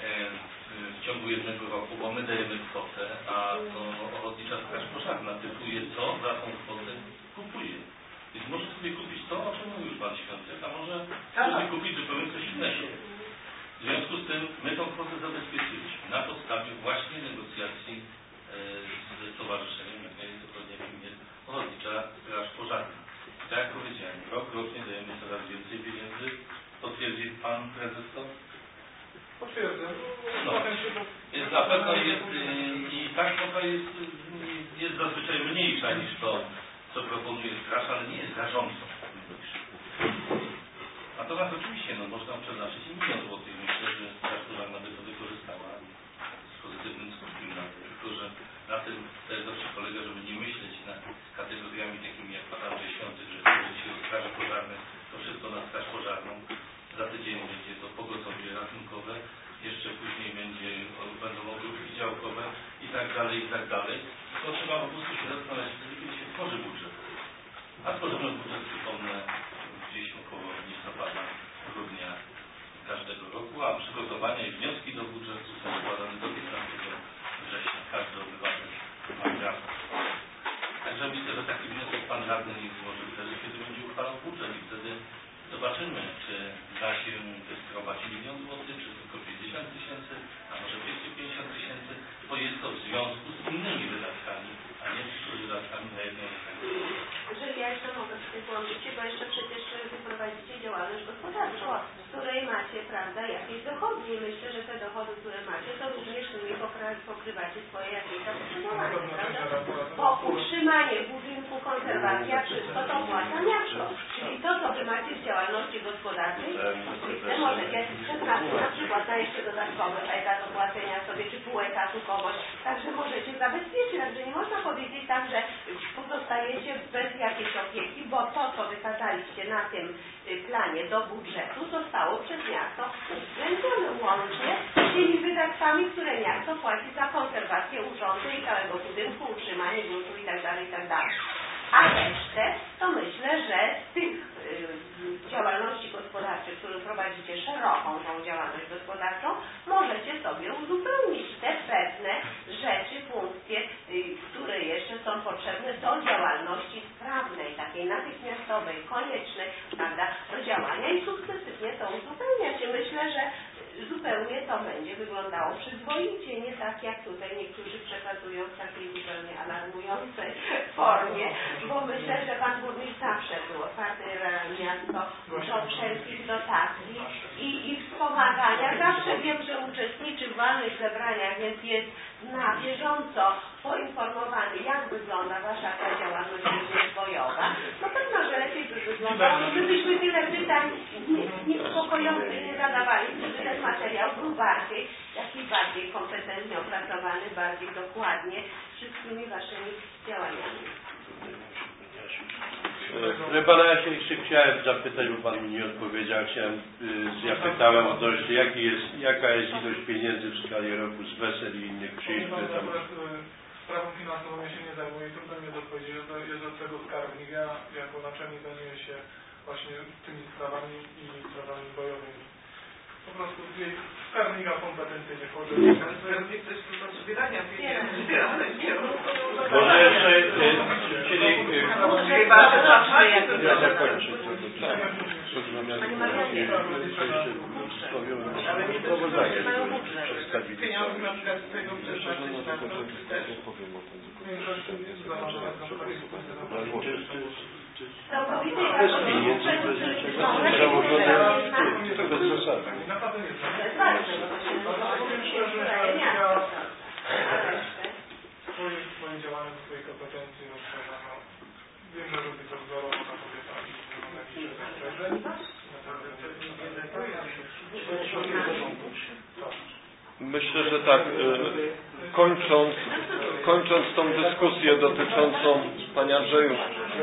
w ciągu jednego roku, bo my dajemy kwotę, a to ochotnicza straż pożarna typuje, co za tą kwotę kupuje. Więc może sobie kupić to, o czym mówił Pan Świątek, a może sobie kupić zupełnie coś innego. W związku z tym my tą kwotę zabezpieczyliśmy na podstawie właśnie negocjacji e, z stowarzyszeniem, jakim jest Ochotnicza Straż Pożarna. I tak jak powiedziałem, rok rocznie dajemy coraz więcej pieniędzy. Potwierdzi Pan Prezes to?
Potwierdzam.
No. Jest, na pewno jest i ta kwota jest, jest zazwyczaj mniejsza niż to, co proponuje Straż, ale nie jest rażąco mniejsza. Natomiast oczywiście no, można przeznaczyć i milion złotych. Myślę, że Straż Pożarna by to wykorzystała z pozytywnym skutkiem na to. Tylko, że na tym zawsze polega, żeby nie myśleć nad kategoriami takimi jak Pan Andrzej Świątek, że chodzi się o straże pożarne, to wszystko na straż pożarną. Za tydzień będzie to pogotowie ratunkowe, jeszcze później będzie, będą ogródki działkowe i tak dalej, i tak dalej. To trzeba po prostu się zastanawiać, kiedy się tworzy budżet. A tworzymy budżet, przypomnę, gdzieś około listopada, grudnia każdego roku, a przygotowania i wnioski do budżetu są składane do piętnastego września. Każdy obywatel ma prawo. Także myślę, że taki wniosek Pan Radny niech złoży wtedy, kiedy będzie uchwalał budżet i wtedy Zobaczymy, czy da się wyskrować milion złotych, czy tylko pięćdziesiąt tysięcy, a może dwieście pięćdziesiąt tysięcy, bo jest to w związku z innymi wydatkami, a nie tylko wydatkami na jedną osobę.
Jeżeli ja jeszcze mogę tutaj włączyć się, bo jeszcze przecież wyprowadzicie działalność gospodarczą, z której macie, prawda, jakieś dochody. I myślę, że te dochody, które macie, to również nimi pokrywacie swoje jakieś zapotrzebowanie, prawda? Bo utrzymanie budynku, konserwacja, wszystko to płaca miasto. Czyli to, co wy macie w działalności gospodarczej, wy możecie przeznaczyć na przykład na jeszcze dodatkowy etat opłacenia sobie, czy pół etatu kogoś, także możecie zabezpieczyć. Także nie można powiedzieć tak, że pozostajecie bez jakiejś opieki, bo to, co wykazaliście na tym planie do budżetu, zostało przez miasto uwzględnione łącznie z tymi wydatkami, które miasto płaci za konserwację urządzeń całego budynku, utrzymanie gruntu itd. itd. A resztę, to myślę, że z tych y, działalności gospodarczych, które prowadzicie szeroką tą działalność gospodarczą, możecie sobie uzupełnić te pewne rzeczy, funkcje, y, które jeszcze są potrzebne do działalności sprawnej, takiej natychmiastowej, koniecznej, prawda, do działania i sukcesywnie to uzupełniać. Myślę, że zupełnie to będzie wyglądało przyzwoicie, nie tak jak tutaj niektórzy przekazują w takiej zupełnie alarmującej formie, bo myślę, że pan burmistrz zawsze był otwarty miasto do wszelkich dotacji i, i wspomagania. Zawsze wiem, że uczestniczy w walnych zebraniach, więc jest na bieżąco poinformowany, jak wygląda wasza ta działalność rozwojowa. No pewno, że lepiej by wyglądało, gdybyśmy tyle pytań nieuspokojących nie zadawali, gdyby ten materiał był bardziej, jakiś bardziej kompetentnie opracowany, bardziej dokładnie wszystkimi waszymi działaniami.
Proszę pana, ja się jeszcze chciałem zapytać, bo pan mi nie odpowiedział. Chciałem, ja pytałem odnośnie, jaki jest, jaka jest ilość pieniędzy w skali roku z wesel i innych przyjść, które tam...
Sprawą finansową ja się nie zajmuję, trudno mi odpowiedzieć, że to jest od tego skarbnik. Ja jako naczelnik zajmuję się właśnie tymi sprawami i sprawami bojowymi. Po prostu skarbnika kompetencje nie wchodzę.
Skarbnik to jest tylko zbierania pieniędzy, ale nie
Może jeszcze, czyli...
Chyba, że zawsze jak
ja zakończę to.
Pani Marianie,
ale nie wszyscy mają budżet. Pieniądze na przykład z tego przeznaczyć na to też.
Całkowity
Bez pieniędzy, bez niczego, założone to bez zasady.
Naprawdę nie
to jest ważne, bo to się wydaje miasto.
Swoje, swoje działania, swoje kompetencje rozszerzano. Wiem, że robi to wzorowo na kobietach i na jakichś rozszerzeń.
Myślę, że tak, kończąc, kończąc tą dyskusję dotyczącą, Panie Andrzeju,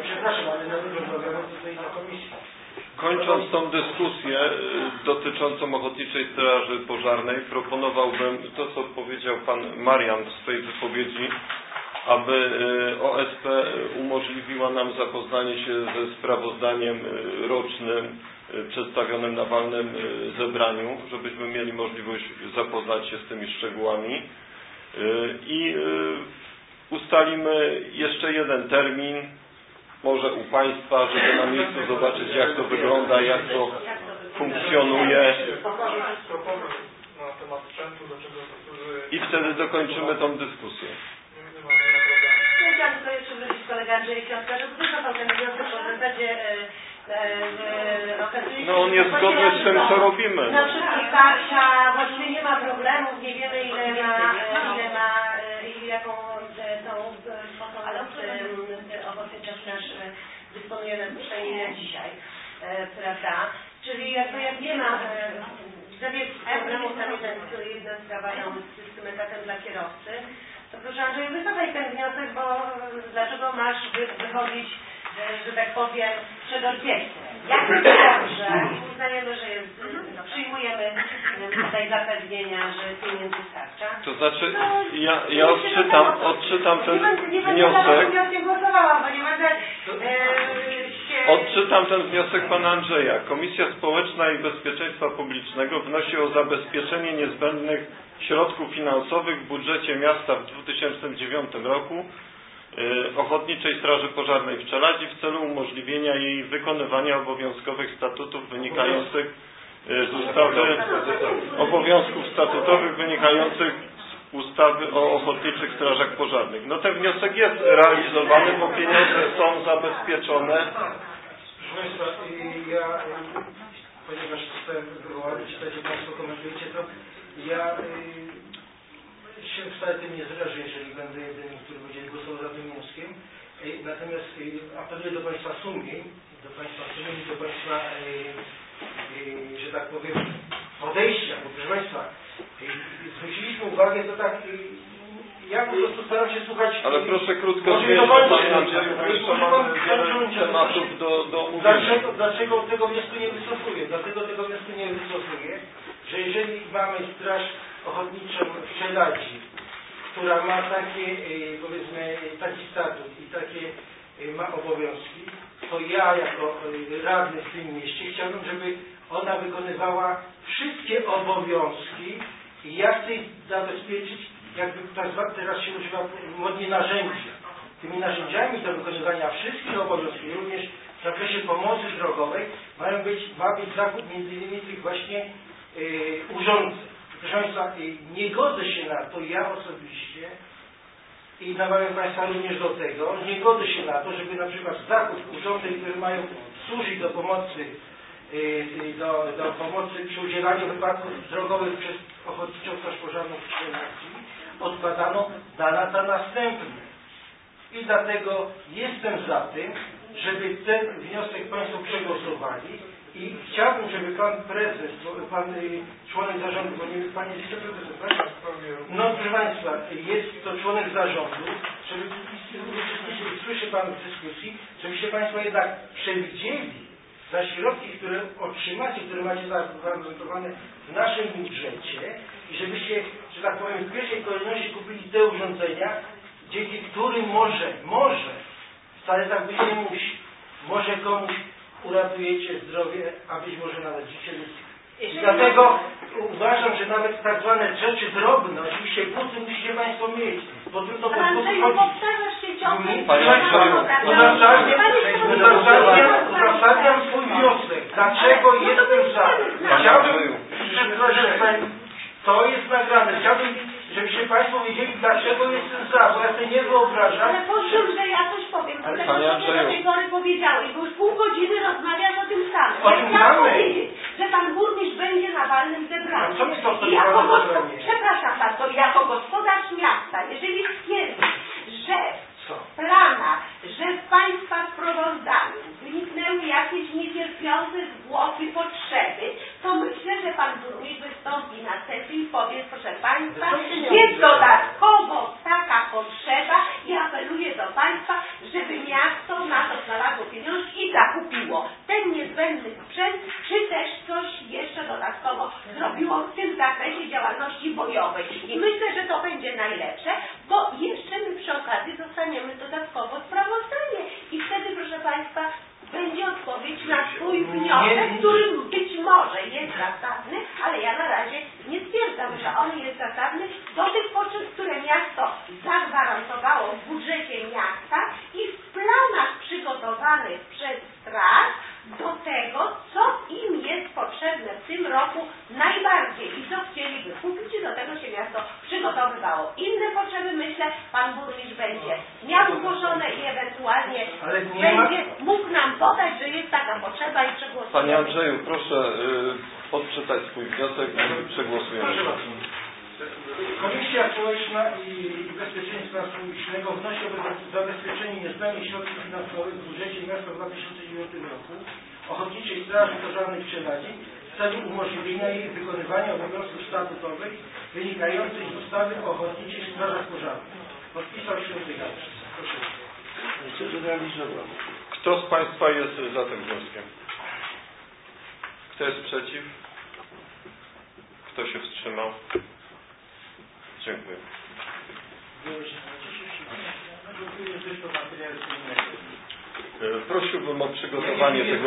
kończąc tą dyskusję dotyczącą Ochotniczej Straży Pożarnej, proponowałbym to, co powiedział Pan Marian w swojej wypowiedzi, aby O S P umożliwiła nam zapoznanie się ze sprawozdaniem rocznym przedstawionym na walnym zebraniu, żebyśmy mieli możliwość zapoznać się z tymi szczegółami i ustalimy jeszcze jeden termin, może u Państwa, żeby na miejscu zobaczyć, jak to wygląda, jak to funkcjonuje. I wtedy dokończymy tą dyskusję.
Ja chciałam tylko jeszcze wrócić kolega Andrzej Kwiatka, że wycofał ten wniosek, bo w zasadzie okazuje się,
no on jest zgodny z tym, co robimy.
Na wszystkich tarcza właściwie nie ma problemów, nie wiemy ile ma, ile ma, jaką tą ochotnicza straż dysponuje na przynajmniej na dzisiaj, prawda? Czyli jakby jak nie ma zawiedzki problemów, tam jeden, jedna sprawa z tym etatem dla kierowcy, to proszę Andrzeju, wycofaj ten wniosek, bo dlaczego masz wychodzić, że tak powiem, przedostatnie? Jak to dobrze, uznajemy, że jest, no, przyjmujemy tutaj zapewnienia, że pieniędzy starcza.
To znaczy,
no,
ja, ja odczytam, odczytam ten
nie będę,
wniosek.
Nie będę wnioskiem głosowała, bo nie będę e, się...
Odczytam ten wniosek Pana Andrzeja. Komisja Społeczna i Bezpieczeństwa Publicznego wnosi o zabezpieczenie niezbędnych środków finansowych w budżecie miasta w dwa tysiące dziewiątym roku Ochotniczej Straży Pożarnej w Czeladzi w celu umożliwienia jej wykonywania obowiązkowych statutów wynikających z ustawy, obowiązków statutowych wynikających z ustawy o Ochotniczych Strażach Pożarnych. No ten wniosek jest realizowany, bo pieniądze są zabezpieczone.
Proszę Państwa, ja, ponieważ zostałem wywołany, czytacie Państwo, komentujecie to, ja y, się wcale tym nie zrażę, jeżeli będę jedynym, który będzie głosował za tym wnioskiem. Y, natomiast y, apeluję do Państwa sumień, do Państwa sumień, do Państwa, y, y, że tak powiem, podejścia, bo proszę Państwa, y, zwróciliśmy uwagę, to tak, y, ja po prostu staram się słuchać...
Ale proszę krótko zmienić, Panie Andrzeju, bo jeszcze mamy wiele tematów do, do omówienia.
Dlaczego, dlaczego tego wniosku nie wycofuję? Dlatego tego wniosku nie wycofuję, że jeżeli mamy Straż Ochotniczą w Czeladzi, która ma takie, powiedzmy, taki statut i takie ma obowiązki, to ja jako radny w tym mieście chciałbym, żeby ona wykonywała wszystkie obowiązki i ja chcę zabezpieczyć, jakby teraz się używa modnie narzędzia. Tymi narzędziami do wykonywania wszystkich obowiązków, również w zakresie pomocy drogowej, mają być, ma być zakup między innymi tych właśnie yy, urządzeń. Proszę Państwa, yy, nie godzę się na to, ja osobiście, i namawiam Państwa również do tego, nie godzę się na to, żeby na przykład zakup urządzeń, które mają służyć do pomocy Do, do pomocy przy udzielaniu wypadków drogowych przez Ochotniczą Straż Pożarną w Czeladzi odkładano na lata następne. I dlatego jestem za tym, żeby ten wniosek Państwo przegłosowali i chciałbym, żeby Pan Prezes, Pan członek zarządu, bo nie jest Panie Wiceprezesem, tak? No proszę Państwa, jest to członek zarządu, żeby słyszy Pan w dyskusji, żebyście Państwo jednak przewidzieli za środki, które otrzymacie, które macie zagwarantowane w naszym budżecie i żebyście, że tak powiem, w pierwszej kolejności kupili te urządzenia, dzięki którym może, może, wcale tak być nie musi, może komuś uratujecie zdrowie, a być może nawet życie ludzkie. I dlatego uważam, że nawet tak zwane rzeczy drobne, oczywiście buty musicie Państwo mieć, bo tylko po prostu chodzi. Uzasadniam swój wniosek. Dlaczego jestem za? Chciałbym, to jest nagrane. Chciałbym, żebyście Państwo wiedzieli, dlaczego jestem za, bo ja sobie nie wyobrażam.
Ale pozwól, że ja coś powiem. Ale tego, co ty do tej pory powiedziałeś, bo już pół godziny rozmawiasz o tym samym.
O
ja
tym
chciałam
samym.
powiedzieć, że Pan burmistrz będzie na walnym zebraniu.
A co mi to
I jako gospodarz, przepraszam bardzo, jako gospodarz miasta, jeżeli stwierdzi, że w planach, że w Państwa sprawozdaniu wyniknęły jakieś niecierpiące zwłoki potrzeby, to myślę, że Pan burmistrz wystąpi na sesji i powie, proszę Państwa, jest dodatkowo taka potrzeba i apeluję do Państwa, żeby miasto na to znalazło pieniążki i zakupiło ten niezbędny sprzęt, czy też coś jeszcze dodatkowo zrobiło w tym zakresie działalności bojowej. I myślę, że to będzie najlepsze, bo jeszcze my przy okazji dostaniemy dodatkowo sprawozdanie i wtedy, proszę Państwa, będzie odpowiedź na swój wniosek, który być może jest zasadny, ale ja na razie nie stwierdzam, że on jest zasadny do tych potrzeb, które miasto zagwarantowało w budżecie miasta i w planach przygotowanych przez straż do tego, co im jest potrzebne w tym roku najbardziej i co chcieliby kupić i do tego się miasto przygotowywało. Inne potrzeby, myślę, Pan burmistrz będzie miał zgłoszone i ewentualnie będzie mógł nam podać, że jest taka potrzeba i przegłosujemy.
Panie Andrzeju, proszę y, odczytać swój wniosek i przegłosujemy.
Komisja Społeczna i Bezpieczeństwa Publicznego wnosi o zabezpieczenie niezbędnych środków finansowych w budżecie miasta w dwa tysiące dziewiątym roku Ochotniczej Straży Pożarnej w Czeladzi w celu umożliwienia jej wykonywania obowiązków statutowych wynikających z ustawy o Ochotniczych Strażach Pożarnych. Podpisał Święty Gawrzyk. Proszę.
Kto z Państwa jest za tym wnioskiem? Kto jest przeciw? Kto się wstrzymał? Dziękuję. Prosiłbym o przygotowanie tego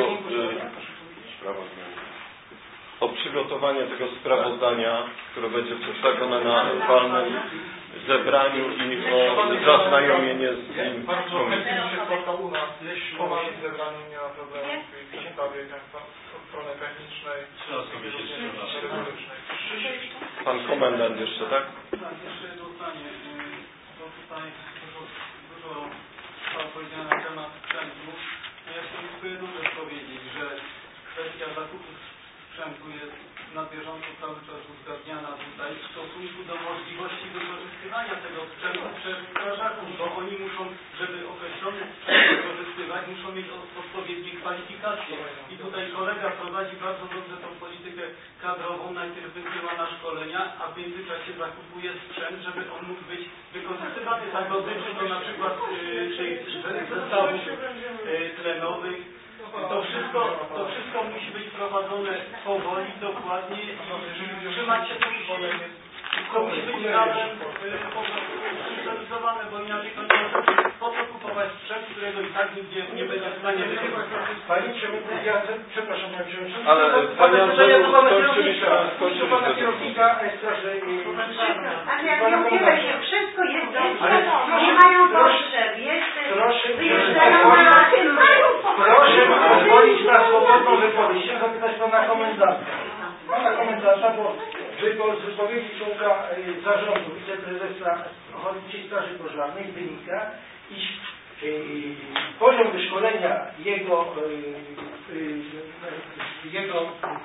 o przygotowanie tego sprawozdania, które będzie przedstawione na walnym zebraniu i o zaznajomienie z nim
Bardzo
komisji.
chętnie się spotkał u nas. Po waszym zebraniu nie ma problemu w przedstawie od strony technicznej i również merytorycznej.
Pan komendant jeszcze, tak?
Tak, jeszcze jedno zdanie, bo tutaj dużo, dużo zostało powiedziane na temat sprzętu. Ja chcę tylko jedną rzecz powiedzieć, że kwestia zakupu sprzętu jest na bieżąco cały czas uzgadniana tutaj w stosunku do możliwości wykorzystywania tego sprzętu przez strażaków, bo oni muszą, żeby określony sprzęt wykorzystywać, muszą mieć odpowiednie kwalifikacje. I tutaj kolega prowadzi bardzo dobrze tą politykę kadrową, najpierw wysyła na szkolenia, a w międzyczasie zakupuje sprzęt, żeby on mógł być wykorzystywany. Tak dotyczy to na przykład yy, tych zestawów yy, tlenowych. To wszystko, to wszystko musi być prowadzone powoli, dokładnie i trzymać się tych ustaleń. To musi być razem synchronizowane, bo inaczej to nie może być. Po co kupować sprzęt, którego i tak nigdzie nie będzie w stanie wykorzystać.
Panie Przewodniczący, ja przepraszam Panie Przewodniczący.
Ale Panie Andrzeju, skończyliśmy, skończyliśmy.
Pana kierownika Straży.
Ale jak nie udziela się, wszystko jest, nie mają potrzeb, jest, wyjeżdżają na tym, mają
Proszę pozwolić na swobodną wypowiedź. Chciałem zapytać Pana Komendanta. Pana Komendanta, bo z wypowiedzi członka zarządu wiceprezesa Ochotniczej Straży Pożarnej wynika, iż poziom wyszkolenia jego jego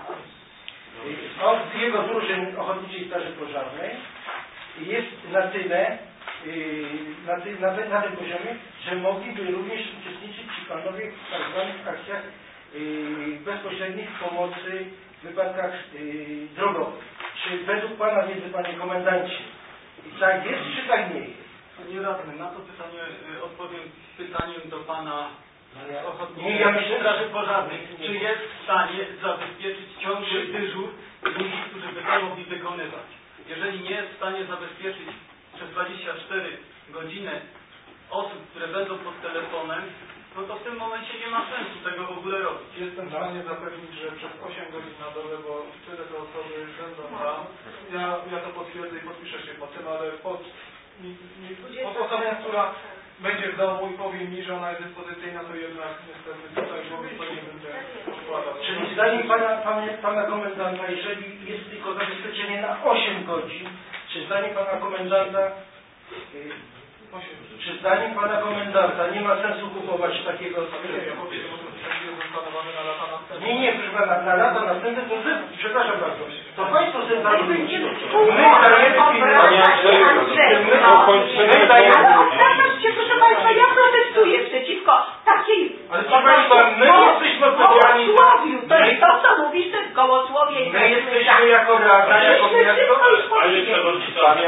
jego drużyn Ochotniczej Straży Pożarnej jest na tyle na, ty, na, te, na tym poziomie, że mogliby również uczestniczyć ci panowie w tak zwanych akcjach yy, bezpośrednich pomocy w wypadkach yy, drogowych. Czy według Pana wiedzy, Panie Komendancie, i tak jest, czy tak nie jest?
Panie Radny, na to pytanie y, odpowiem pytaniem do Pana Ochotniczej
Nie, ja myślę,
Straży Pożarnej. Czy jest w stanie zabezpieczyć ciągły dyżur ludzi, którzy by to mogli wykonywać? Jeżeli nie jest w stanie zabezpieczyć przez dwadzieścia cztery godziny osób, które będą pod telefonem, no to w tym momencie nie ma sensu tego w ogóle robić.
Jestem w stanie zapewnić, że przez osiem godzin na dobę, bo tyle te osoby będą tam. Ja, ja to potwierdzę i podpiszę się pod tym, ale pod, pod osobą, która będzie w domu i powie mi, że ona jest dyspozycyjna, to jednak niestety tutaj głowy to nie będę przykładał.
Czyli zdaniem pana, pana, pana komendanta, jeżeli jest tylko zabezpieczenie na osiem godzin, czy zdaniem pana komendanta yy, czy zdaniem pana komendanta nie ma sensu kupować takiego sprzętu? Nie, nie, proszę pana, na lata następne to wy, przepraszam bardzo, to państwo sobie zarządzicie. My dajemy pieniądze, my dajemy...
Proszę państwa, ja protestuję przeciwko takiej...
Ale proszę państwa, my jesteśmy odpowiedzialni...
Gołosłowiu, to jest to, co mówisz, to jest gołosłowie i...
My jesteśmy jako rada, jako miasto...
Panie Przewodniczący,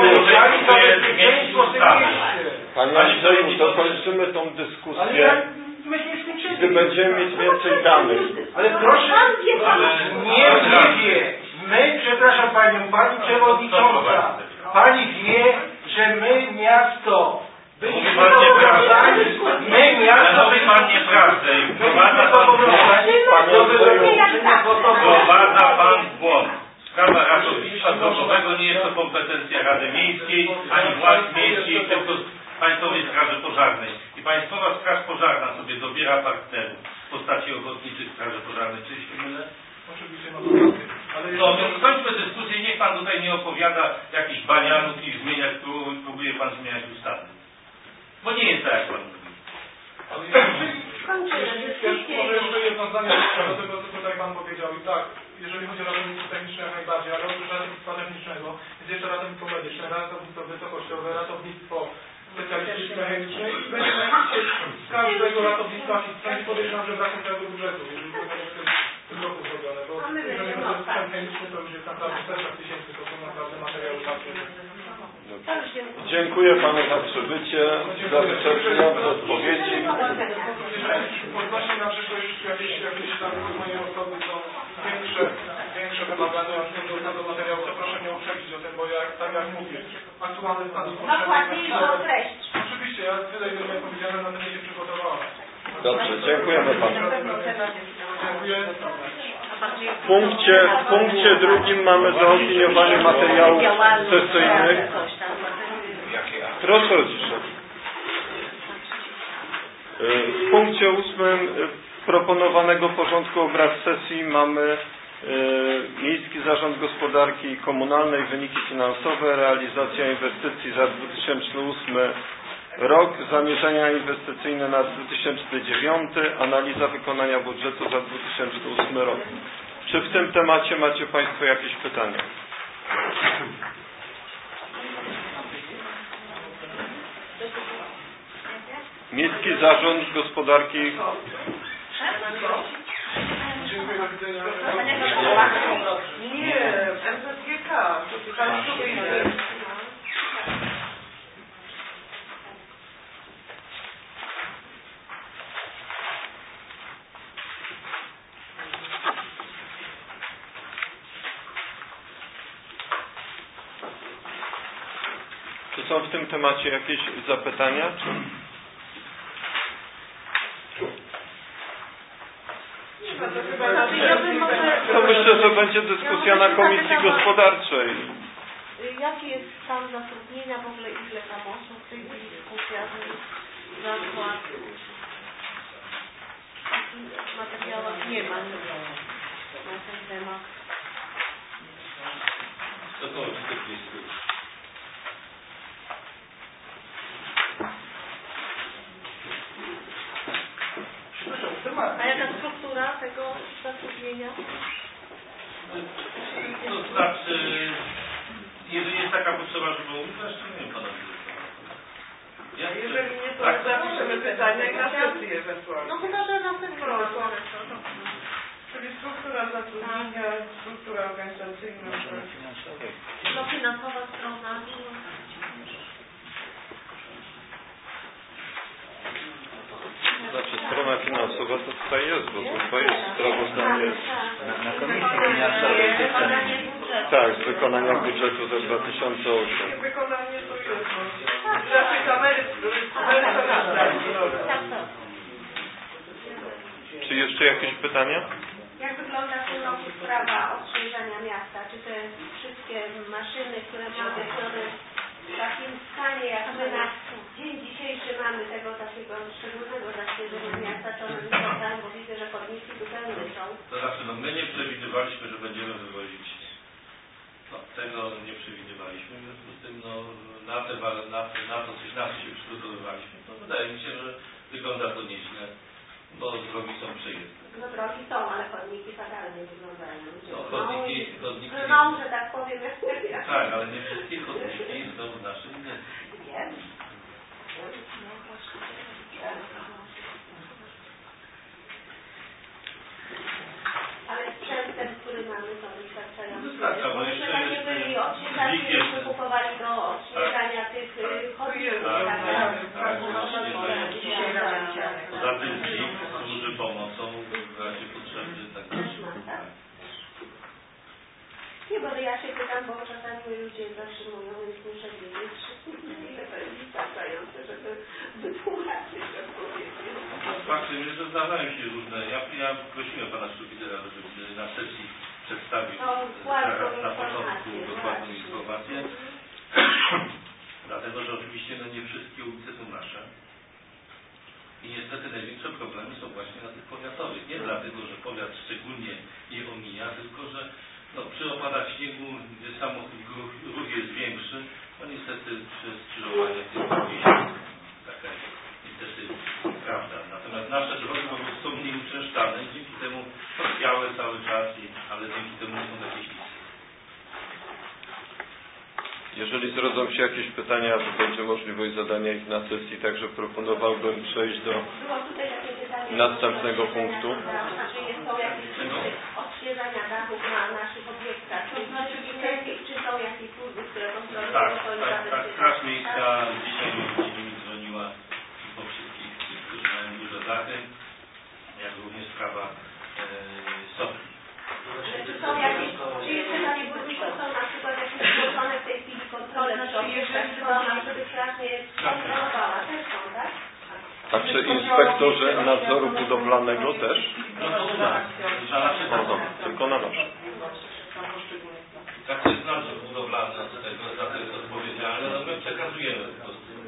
Panie Andrzeju, to kończymy tą dyskusję, gdy będziemy mieć więcej danych.
Ale proszę, nie, nie wie. My, przepraszam Panią, Pani Przewodnicząca, Pani wie, że my miasto byliśmy zobowiązani, my miasto
mówi Pan nieprawdę i wprowadza Pan w błąd. Wprowadza Pan w błąd. Sprawa ratownictwa drogowego nie jest to kompetencja Rady Miejskiej, ani władz miejskich, tylko Państwowej Straży Pożarnej. I Państwowa Straż Pożarna sobie dobiera partnerów w postaci ochotniczych Straży Pożarnej. Czy się mylę?
Oczywiście ma to rację. Ale
no, więc skończmy dyskusję. Niech Pan tutaj nie opowiada jakichś banianów i zmienia, próbuje Pan zmieniać ustawy. Bo nie jest tak, jak Pan mówi.
Może jeszcze jedno zdanie do tego, co tutaj Pan powiedział. I tak, jeżeli chodzi o ratownictwo techniczne jak najbardziej, ale oprócz ratownictwa technicznego jest jeszcze ratownictwo medyczne, ratownictwo wysokościowe, ratownictwo specjalistyczne i będziemy chcieć z każdego ratownictwa i podejrzewam, że braknie całego budżetu, jeżeli to będzie w tym roku zrobione, bo jeżeli chodzi o sprzęt chemiczny, to już jest naprawdę setki tysięcy, to są naprawdę materiały takie.
Dziękuję Panu za przybycie, za wyczerpujące odpowiedzi.
Odnośnie na przyszłość jakieś, jakieś tam z mojej osoby są większe, większe wymagania do tego materiału, to proszę mnie uprzedzić o tym, bo ja, tak jak mówię, aktualny stan jest potrzebny. Oczywiście, ja tyle ile miałem powiedziane, na tym się przygotowałem.
Dobrze, dziękujemy Panu.
Dziękuję.
W punkcie, w punkcie drugim mamy zaopiniowanie materiałów sesyjnych. Proszę o ciszę. W punkcie ósmym proponowanego porządku obrad sesji mamy Miejski Zarząd Gospodarki Komunalnej, wyniki finansowe, realizacja inwestycji za dwa tysiące ósmy rok, zamierzenia inwestycyjne na dwa tysiące dziewiąty, analiza wykonania budżetu za dwa tysiące ósmy rok. Czy w tym temacie macie Państwo jakieś pytania? Miejski Zarząd Gospodarki
Nie, M Z G K, to państwowe.
Czy są w tym temacie jakieś zapytania? Czy... To myślę, że będzie dyskusja na Komisji Gospodarczej.
Jaki jest stan zatrudnienia, w ogóle ile tam osób w tej dyskusji zakład? W materiałach nie ma na ten temat.
Około czterdziestu.
A jaka struktura tego zatrudnienia?
To znaczy, jeżeli jest taka potrzeba, żeby uwłaszczyć Pana
Ja jeżeli nie, to tak, zapiszemy pytania i na sesji ewentualnie.
No chyba, że na sesji.
No, czyli struktura zatrudnienia, struktura organizacyjna.
No finansowa strona.
Znaczy strona finansowa to tutaj jest, bo tutaj jest sprawozdanie
Na, na Komisji Finansowej.
tak, z wykonania budżetu za dwa tysiące osiem.
Wykonanie to jest. Znaczy kamery,
Czy jeszcze jakieś pytania?
Jak wygląda w tym roku sprawa odświeżania miasta? Czy te wszystkie maszyny, które mamy, które w takim stanie, jak my na dzień dzisiejszy mamy tego takiego szczególnego zaświeżenia miasta, to one wyglądają, bo widzę, że chodniki zupełnie są.
To znaczy, no my nie przewidywaliśmy, że będziemy wywozić. No, tego nie przewidywaliśmy, w związku z tym no, na, te, na, na to coś nas się przygotowywaliśmy. To wydaje mi się, że wygląda to nieźle, bo drogi są przejezdne.
No drogi są, ale chodniki fatalnie wyglądają.
No, chodniki, chodniki
no, że tak powiem. Jak
tak, ale nie wszystkie chodniki są w naszym mieście.
Wiem. Ale sprzętem, który mamy, to wystarczający.
Wystarcza, bo
myśmy
jeszcze
tam nie byli odświeżali, myśmy kupowali do odświeżania tych chodników.
Poza tym dzik służy pomocą w razie potrzeby. Tak.
Nie, bo ja się pytam, bo czasami ludzie zatrzymują, więc muszę wiedzieć, ile to jest wystarczające, żeby wytłumaczyć odpowiednio.
Faktem jest, że zdarzają się różne. Ja, ja prosiłem pana Sztubitera, żeby na sesji przedstawił na początku dokładną informację. Dlatego, że oczywiście no, nie wszystkie ulice są nasze. I niestety największe problemy są właśnie na tych powiatowych. Nie dlatego, że powiat szczególnie je omija, tylko że no, przy opadach śniegu, gdzie samochód ruch, ruch jest większy, no niestety przy skrzyżowaniach jest mniejszy. Taka jest niestety prawda. Natomiast nasze drogi są mniej uczęszczane i dzięki temu są białe cały czas, ale dzięki temu są jakieś listy.
Jeżeli zrodzą się jakieś pytania, to będzie możliwość zadania ich na sesji, także proponowałbym przejść do następnego punktu.
Czy są jakieś odświeżania dachów na naszych obiektach? Czy są jakieś służby, które kontrolują
tak,
to i
tak, tak, Straż Miejska dzisiaj mi dzwoniła po wszystkich, którzy mają duże dachy, jak również sprawa e, sofli.
Czy są jakieś, czy jeszcze panie burmistrzu są na przykład jakieś zgłoszone w tej chwili kontrole przy obiektach, czy można, żeby straż nie kontrolowała? Też są, tak?
A czy inspektorzy nadzoru budowlanego też?
No to tak, za nasze
no, tylko na nasze.
Tak, to jest nadzór budowlany, za tego jest odpowiedzialny, no my przekazujemy po prostu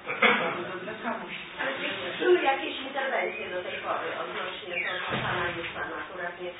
Ale czy były jakieś interwencje do tej pory odnośnie do pana i pana akurat nie?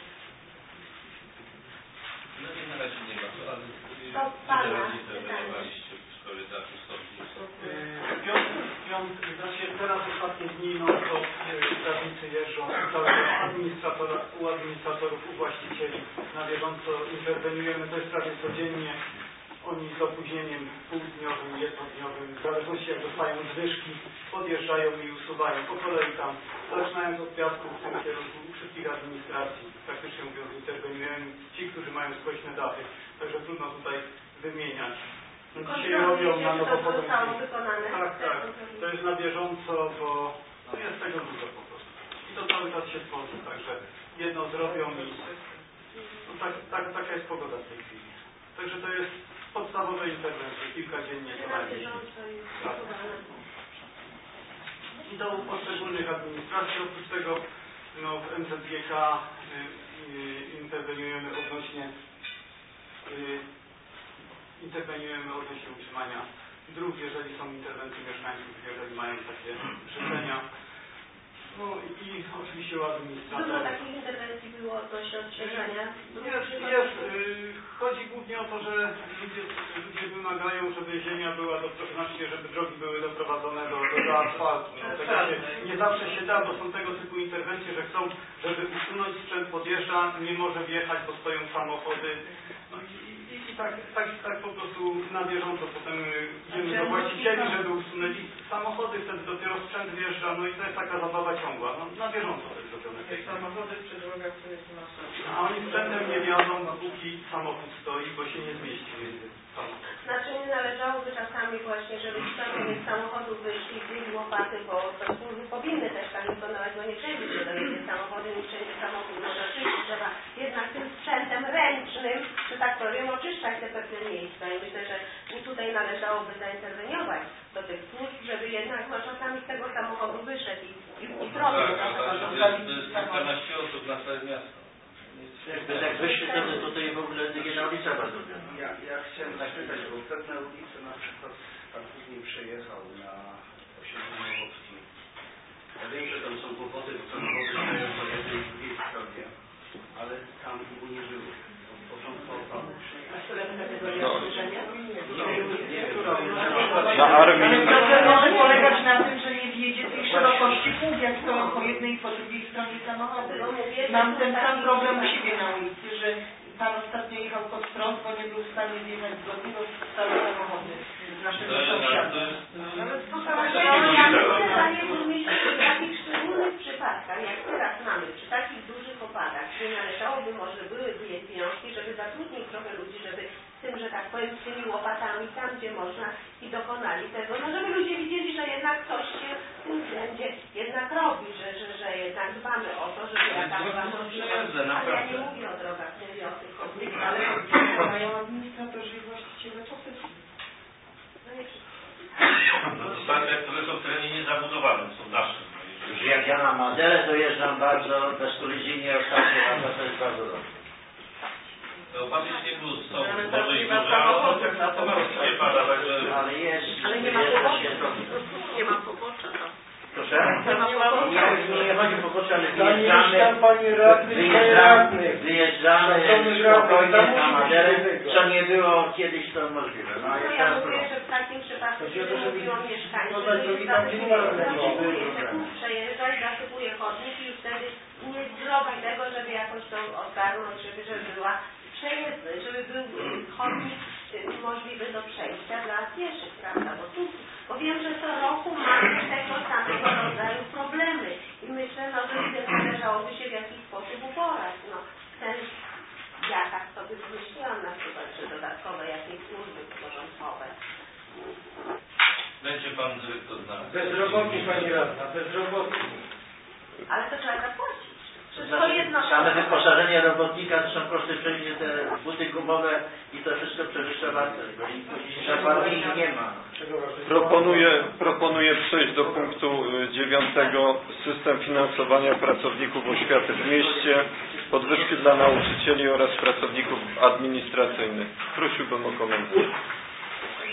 No nie na razie nie ma, ale
to pana
interweniowaliście w szkole teatru stopni.
Piąty, znaczy teraz ostatnie dni no to prawnicy jeżdżą administratora, u administratorów, u właścicieli na bieżąco interweniujemy, to jest prawie codziennie. Oni z opóźnieniem półdniowym, jednodniowym, w zależności jak dostają zwyżki, podjeżdżają i usuwają po kolei tam, zaczynając od piasku w tym kierunku wszystkich administracji, praktycznie mówiąc interweniujemy ci, którzy mają społeczne daty, także trudno tutaj wymieniać. No, dzisiaj robią na nowo
wykonane.
Tak, tak, to jest na bieżąco, bo no, jest tego dużo po prostu. I to cały czas się tworzy, także jedno zrobią i no, tak, tak, taka jest pogoda w tej chwili. Także to jest podstawowe interwencje, kilka dziennie co najmniej. Tak. I do poszczególnych administracji, oprócz tego no, w M Z G K y, y, interweniujemy odnośnie y, interweniujemy odnośnie utrzymania dróg, jeżeli są interwencje mieszkańców, jeżeli mają takie życzenia. No i oczywiście u administratorów.
Dużo takich interwencji było odnośnie odświeżania.
Jest, jest. Chodzi głównie o to, że ludzie, ludzie wymagają, żeby ziemia była, do, znaczy, żeby drogi były doprowadzone do, do, do asfaltu. No, tego się, nie zawsze się da, bo są tego typu interwencje, że chcą, żeby usunąć sprzęt, podjeżdża, nie może wjechać, bo stoją samochody. No i, i, i tak, tak, tak po prostu na bieżąco potem idziemy do właścicieli, żeby usunęli samochody, wtedy dopiero sprzęt wjeżdża, no i to jest taka zabawa ciągła, no, na bieżąco to jest zrobione.
Samochody przy drogach to jest masa.
A oni sprzętem nie wiadą, dopóki samochód stoi, bo się nie zmieści między samochodem.
Znaczy nie należałoby czasami właśnie, żeby ściągnięć z samochodu wyszli, wzięli łopaty, bo te służby powinny też tak wykonać, bo nie wszędzie się dojedzie samochody, nie wszędzie samochód, no oczywiście trzeba jednak tym sprzętem ręcznym, że tak powiem, oczyszczać te pewne miejsca i myślę, że tutaj należałoby zainterweniować do tych służb, żeby jednak no, czasami z tego samochodu wyszedł i, i, i zrobił.
Tak, tak, to jest kilkanaście osób na całe miasto.
Jakby tak wyszli, to tutaj w ogóle jedna ulica bardzo dobra.
Ja, ja chciałem zapytać, bo pewne ulice, na przykład pan później przejechał na osiedlu Nowowskim. Ja wiem, że tam są kłopoty, bo samochody stoją po jednej i drugiej stronie, ale tam długo nie było. Od początku opadu.
Na armii.
Problem może polegać na tym, że nie wjedzie tej szerokości pół, jak stoją po jednej i po drugiej stronie samochody. Mam ten sam problem u siebie na ulicy, że pan ostatnio jechał pod prąd, bo nie był w stanie zjechać z drogi, bo stały samochody z naszego sąsiada.
Ale to ja myślę, burmistrzu, w takich szczególnych przypadkach, jak teraz mamy, przy takich dużych opadach, gdzie należałoby, może byłyby je pieniążki, żeby zatrudnić trochę ludzi, żeby z tym, że tak powiem, z tymi łopatami tam, gdzie można i dokonali tego, no żeby ludzie widzieli, że jednak coś się w tym względzie jednak robi, że, że, że jednak dbamy o to, żeby jakaś była możliwość. Ale ja nie mówię o drogach, mówię o tych chodnikach.
Ale mają administratorzy i właściciele posesji.
No nie wszyscy.
To są takie, które są w terenie niezabudowanym, są nasze.
Że jak ja na Maderę dojeżdżam bardzo bezkolizyjnie ostatnio, a to jest bardzo dobrze.
Opadnie śniegu są może i duże, ale to ma nie pada, także...
Ale jest,
ale nie ma pobocza. Nie ma pobocza.
Proszę?
Nie ma pobocza.
Nie, nie chodzi o pobocze, ale
Wyjeżdżamy,
wyjeżdżamy, wyjeżdżamy spokojnie na Maderę, co nie było kiedyś to możliwe. No,
No ja mówię, że w takim przypadku, kiedy mówił o mieszkańcach, przejeżdżać, zasypuje chodnik i już wtedy nie zrobi tego, żeby jakoś to ogarnąć, żeby, żeby była przejezdny, żeby był chodnik możliwy do przejścia dla pieszych, prawda? Bo tu, bo wiem, że co roku mamy tego samego rodzaju problemy i myślę, no, że tym należałoby się w jakiś sposób uporać. No, ten jakaś sobie wymyśliłam na przykład, że dodatkowe jakieś służby porządkowe.
Będzie pan dyrektor znać.
Bezrobotni, pani radna, bezrobotni.
Ale to trzeba zapłacić.
Same wyposażenie robotnika to są koszty, przejdzie te buty gumowe i to wszystko przewyższa wartość, bo zapłatni nie ma.
Proponuję, proponuję przejść do punktu dziewiątego. System finansowania pracowników oświaty w mieście, podwyżki dla nauczycieli oraz pracowników administracyjnych. Prosiłbym o komentarz.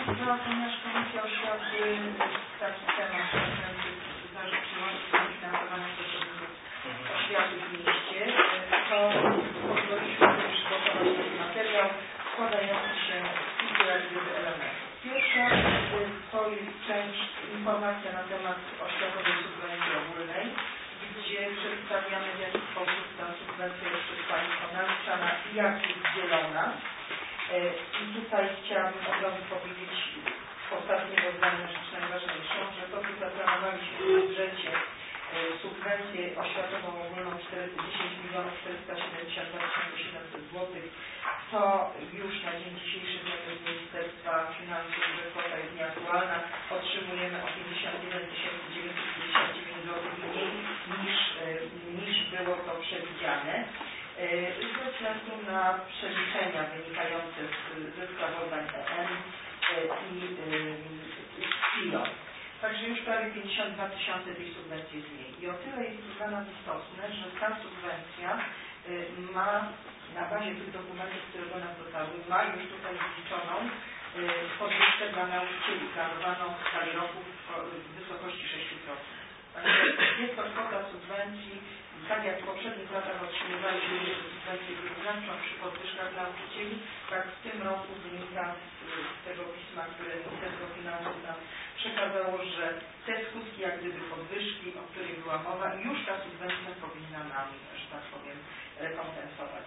No, ponieważ Komisja Oświaty taki temat zdarzy przyłączyć do finansowania pracowników oświaty w mieście, to pozwoliliśmy sobie przygotować taki materiał składający się z kilku jak gdyby elementów. Pierwsza to jest część informacja na temat oświatowej subwencji ogólnej, gdzie przedstawiamy, w jaki sposób ta subwencja jest przez Państwo naliczana i jak jest dzielona. I tutaj chciałabym od razu powiedzieć ostatniego zdania rzecz najważniejszą, że to, co zaplanowaliśmy w budżecie subwencję oświatową ogólną dziesięć milionów czterysta siedemdziesiąt dwa tysiące siedemset złotych, to już na dzień dzisiejszy wiemy z Ministerstwa Finansów, że kwota jest nieaktualna. Otrzymujemy o pięćdziesiąt jeden tysięcy dziewięćset pięćdziesiąt dziewięć złotych mniej niż, niż było to przewidziane ze względu na przeliczenia wynikające z, ze sprawozdań E N i z P I O. Także już prawie pięćdziesiąt dwa tysiące tej subwencji jest mniej. I o tyle jest dla nas istotne, że ta subwencja ma na bazie tych dokumentów, które do nas dotarły, ma już tutaj zliczoną podwyżkę dla nauczycieli, planowaną w skali roku w wysokości sześć procent. Także jest to kwota subwencji, tak jak w poprzednich latach otrzymywaliśmy subwencję wyrównawczą przy podwyżkach nauczycieli, tak w tym roku wynika z tego pisma, które Ministerstwo Finansów nam przekazało, że te skutki jak gdyby podwyżki, o której była mowa, już ta subwencja powinna nam, że tak powiem, rekompensować.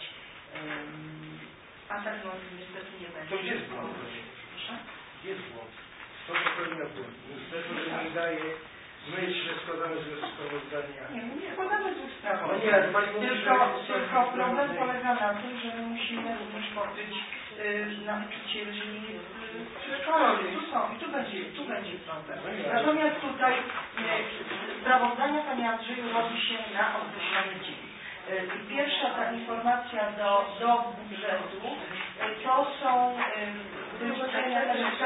A tak no niestety nie będzie.
To gdzie jest błąd?
Proszę?
Gdzie jest błąd? To popełnia błąd. Ministerstwo nie daje. My się składamy z sprawozdania.
Nie, nie składamy z sprawozdań.
Nie, ale Pani mówi,
tylko,
że...
tylko problem polega na tym, że my musimy również pokryć y, nauczycieli z przedszkola. Tu są i tu będzie, tu będzie problem. Natomiast tutaj y, sprawozdania, Panie Andrzeju, robi się na określony dzień. Y, pierwsza ta informacja do, do budżetu y, to są y, wyliczenia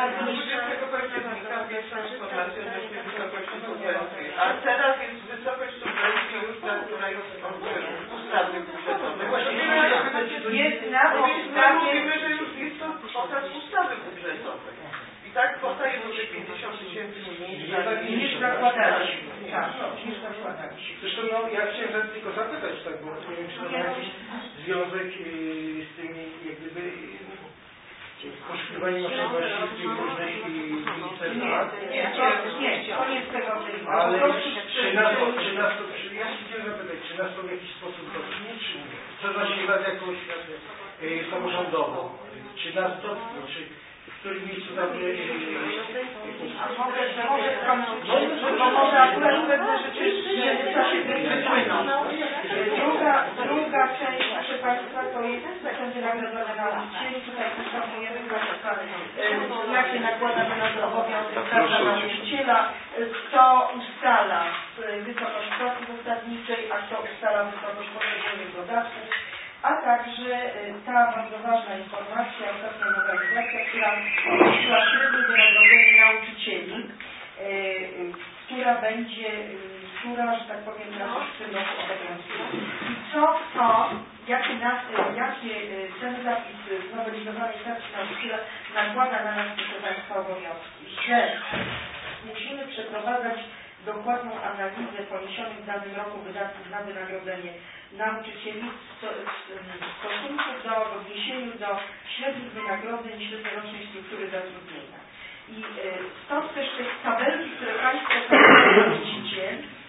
a teraz jest wysokość subwencji już ta, która jest ustawy budżetowej.
Jest na
podstawie... Mówimy, że już jest to kwota z ustawy budżetowej. I tak kwota jest o pięćdziesiąt tysięcy mniej
niż zakładaliśmy. Tak, niż zakładaliśmy.
Zresztą no, ja chciałem tylko zapytać, tak, bo nie wiem, czy to ma jakiś związek z tymi, jak gdyby, poszukiwaniem oszczędności w tych różnych ministerstwach.
Nie, nie, to nie z tego wynika.
Ale czy nas to, czy nas to, czy, ja się chciałem zapytać, czy nas to w jakiś sposób dotknie, czy nie? Co za siła z jakąś e, samorządową? Czy nas dotknie, czy w którym miejscu tam e,
A mogę, mogę skończyć, bo może akurat pewne rzeczy w czasie wypłyną. Druga, druga część, proszę Państwa, to jest ceny nagrodzone nauczycieli. Tutaj informujemy Państwa, jakie nakładamy na to obowiązek prawa nauczyciela, kto ustala wysokość płacy zasadniczej, a kto ustala wysokość poszczególnych dodatków. A także ta bardzo ważna informacja, ostatnia nowelizacja, która określa średnie wynagrodzenie nauczycieli, która będzie, która, że tak powiem, nas w tym roku obowiązuje. I co to, jakie, nas, jakie ten zapis znowelizowanej tarczy nauczyciela nakłada na nas, proszę Państwa, obowiązki, że musimy przeprowadzać dokładną analizę poniesionych w danym roku wydatków na wynagrodzenie nauczycieli w stosunku do, w odniesieniu do średnich wynagrodzeń średniorocznej struktury zatrudnienia. I stąd też te tabelki, które Państwo widzicie,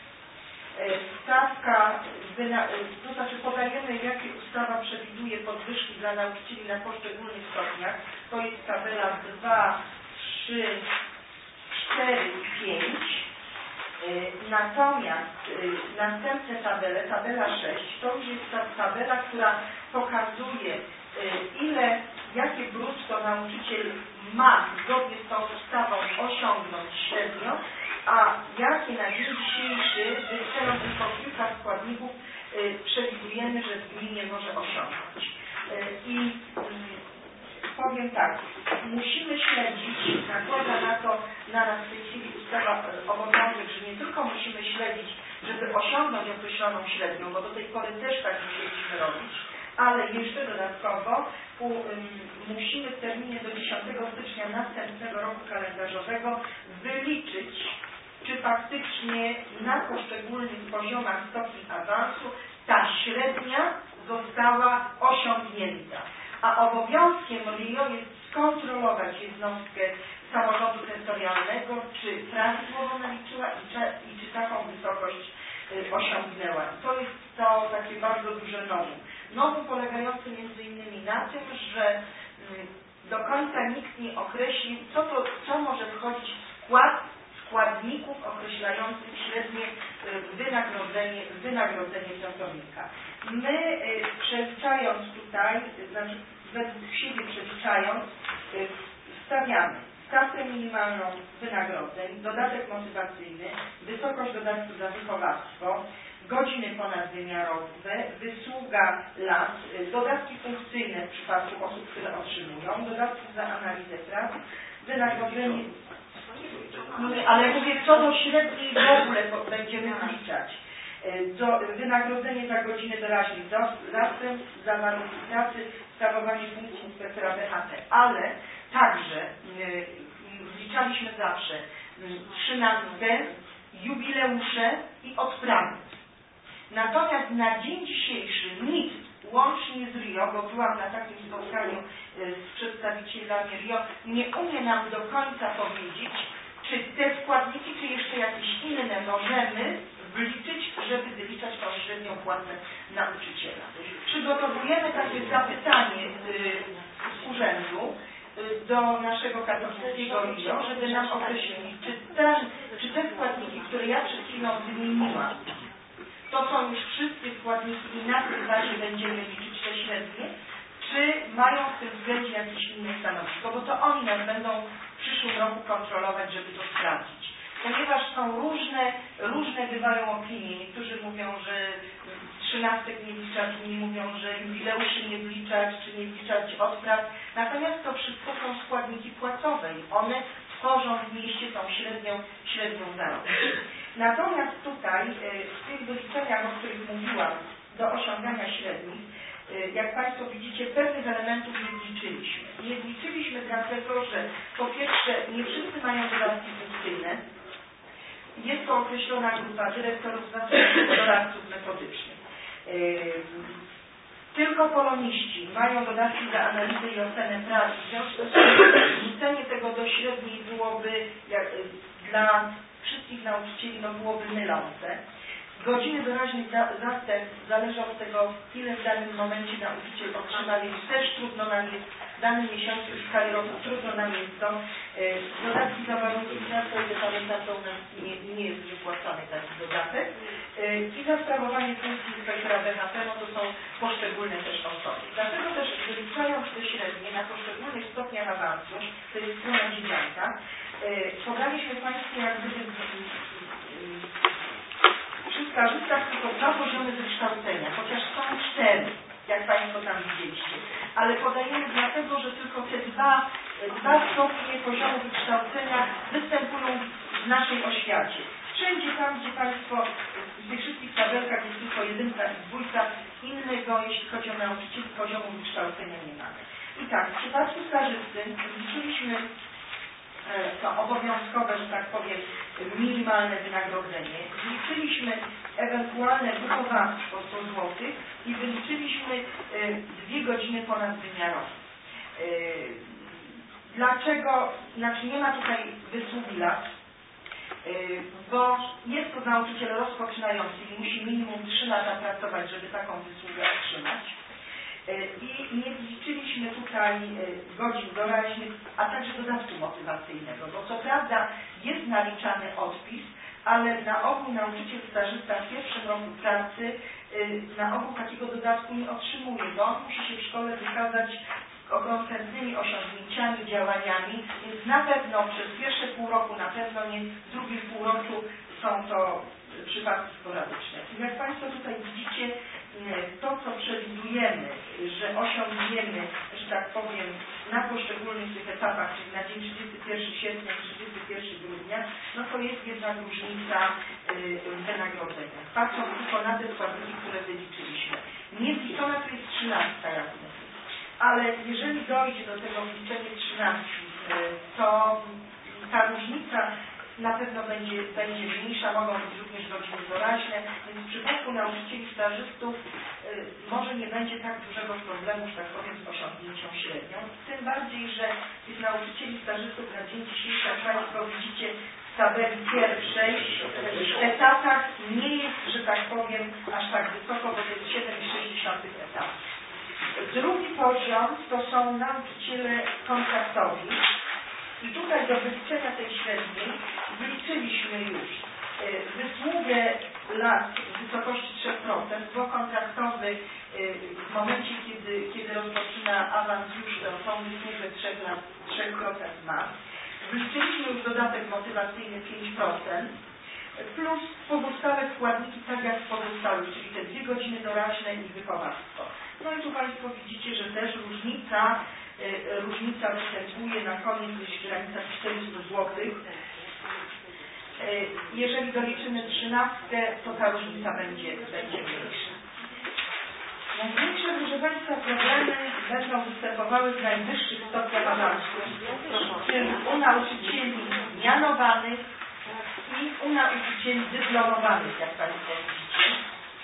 stawka, to znaczy podajemy, jakie ustawa przewiduje podwyżki dla nauczycieli na poszczególnych stopniach. To jest tabela dwa, trzy, cztery i pięć. Natomiast następne tabele, tabela sześć, to już jest ta tabela, która pokazuje, ile, jakie brutto nauczyciel ma zgodnie z tą ustawą osiągnąć średnio, a jakie na dzień dzisiejszy, wyliczając tylko kilka składników, przewidujemy, że w gminie może osiągnąć. I powiem tak, musimy śledzić, nakłada na to na nas w tej chwili ustawa obowiązek, że nie tylko musimy śledzić, żeby osiągnąć określoną średnią, bo do tej pory też tak musieliśmy robić, ale jeszcze dodatkowo u, um, musimy w terminie do dziesiątego stycznia następnego roku kalendarzowego wyliczyć, czy faktycznie na poszczególnych poziomach stopni awansu ta średnia została osiągnięta. A obowiązkiem R I O jest skontrolować jednostkę samorządu terytorialnego, czy prawidłowo naliczyła i czy, i czy taką wysokość y, osiągnęła. I to jest to takie bardzo duże novum. Novum polegające między innymi na tym, że y, do końca nikt nie określił, co, to, co może wchodzić w skład składników określających średnie wynagrodzenie, wynagrodzenie pracownika. My przeliczając tutaj, znaczy według siebie przeliczając, stawiamy stawkę minimalną wynagrodzeń, dodatek motywacyjny, wysokość dodatku za wychowawstwo, godziny ponadwymiarowe, wysługa lat, dodatki funkcyjne w przypadku osób, które otrzymują, dodatki za analizę prac, wynagrodzenie. Nie, ale mówię, co do średniej w ogóle będziemy wliczać. Do, wynagrodzenie za godziny doraźnych zastępstw, za warunki pracy, sprawowanie funkcji inspektora B H P. Ale także wliczaliśmy zawsze trzynastkę, jubileusze i odprawy. Natomiast na dzień dzisiejszy nikt, łącznie z R I O, bo byłam na takim spotkaniu z przedstawicielami R I O, nie umie nam do końca powiedzieć, czy te składniki, czy jeszcze jakieś inne możemy wliczyć, żeby wyliczać tą średnią płacę nauczyciela. Przygotowujemy takie zapytanie z urzędu do naszego katowickiego R I O, żeby nam określili, czy te, czy te składniki, które ja przed chwilą wymieniłam, to są już wszystkie składniki i na tym bazie będziemy liczyć te średnie, czy mają w tym względzie jakieś inne stanowisko, bo to oni nas będą w przyszłym roku kontrolować, żeby to sprawdzić. Ponieważ są różne, różne bywają opinie. Niektórzy mówią, że trzynastek nie wliczać, inni mówią, że jubileuszy nie wliczać, czy nie wliczać odpraw. Natomiast to wszystko są składniki płacowe i one tworzą w mieście tą średnią, średnią zarobku. Natomiast tutaj w tych wyliczeniach, o których mówiłam, do osiągania średnich, jak Państwo widzicie, pewnych elementów nie wliczyliśmy. Nie wliczyliśmy dlatego, że po pierwsze nie wszyscy mają dodatki funkcyjne. Jest to określona grupa dyrektorów, zastępców, doradców metodycznych. Tylko poloniści mają dodatki za analizę i ocenę pracy. W związku z tym wrzucenie tego do średniej byłoby jak, dla wszystkich nauczycieli no, byłoby mylące. Godziny doraźnych zastępstw zależy od tego, ile w danym momencie nauczyciel otrzyma, więc też trudno nam jest w danym miesiącu w skali roku, trudno nam jest to. Dodatki za warunki pracy, o ile pamiętam, to u nas nie, nie jest wypłacany taki dodatek. I za sprawowanie funkcji inspektora B H P, no to są poszczególne też osoby. Dlatego też wyliczając te średnie na poszczególnych stopniach awansu, to jest strona dziewiąta, podaliśmy Państwu jak gdyby przy stażystach tylko dwa poziomy wykształcenia, chociaż są cztery, jak Państwo tam widzieliście. Ale podajemy dlatego, że tylko te dwa, dwa stopnie poziomu wykształcenia występują w naszej oświacie. Wszędzie tam, gdzie Państwo w tych wszystkich tabelkach jest tylko jedynka i dwójka, innego, jeśli chodzi o nauczycieli, poziomu wykształcenia nie mamy. I tak, w przypadku stażysty zliczyliśmy to obowiązkowe, że tak powiem, minimalne wynagrodzenie. Zliczyliśmy ewentualne wychowawstwo sto złotych i wyliczyliśmy dwie godziny ponadwymiarowe. Dlaczego? Znaczy nie ma tutaj wysługi lat, bo jest to nauczyciel rozpoczynający i musi minimum trzy lata pracować, żeby taką wysługę otrzymać. I nie zliczyliśmy tutaj godzin doraźnych, a także dodatku motywacyjnego, bo co prawda jest naliczany odpis, ale na ogół nauczyciel stażysta w pierwszym roku pracy na ogół takiego dodatku nie otrzymuje, bo on musi się w szkole wykazać konkretnymi osiągnięciami, działaniami, więc na pewno przez pierwsze pół roku, na pewno nie w drugim półroczu są to przypadki sporadyczne. I jak Państwo tutaj widzicie, to co przewidujemy, że osiągniemy, że tak powiem, na poszczególnych tych etapach, czyli na dzień trzydziestego pierwszego sierpnia, trzydziestego pierwszego grudnia, no to jest jednak różnica wynagrodzenia. Patrząc tylko na te składniki, które wyliczyliśmy. Niezliczone to jest
trzynastka jasne. Ale jeżeli dojdzie do tego wliczenia trzynastki, to ta różnica na pewno będzie, będzie mniejsza, mogą być również godziny doraźne, więc w przypadku nauczycieli stażystów y, może nie będzie tak dużego problemu, że tak powiem, z osiągnięciem średnią. Tym bardziej, że tych nauczycieli stażystów na dzień dzisiejszy, jak Państwo widzicie w tabeli pierwszej, w etatach nie jest, że tak powiem, aż tak wysoko, bo to jest siedem przecinek sześć etatów. Drugi poziom to są nauczyciele kontraktowi. I tutaj do wyliczenia tej średniej wyliczyliśmy już wysługę lat w wysokości trzy procent, bo kontraktowy w momencie, kiedy, kiedy rozpoczyna awans już tą wysługę trzy procent ma. Wyliczyliśmy już dodatek motywacyjny pięć procent plus pozostałe składniki tak jak w pozostałych, czyli te dwie godziny doraźne i wychowawstwo. No i tu Państwo widzicie, że też różnica różnica występuje na koniec gdzieś w granicach czterysta złotych. Jeżeli doliczymy trzynastkę, to ta różnica będzie, będzie mniejsza. Największe, proszę Państwa, problemy będą występowały w najwyższych stopniach awansu, czyli u nauczycieli mianowanych i u nauczycieli dyplomowanych, jak Państwo widzicie.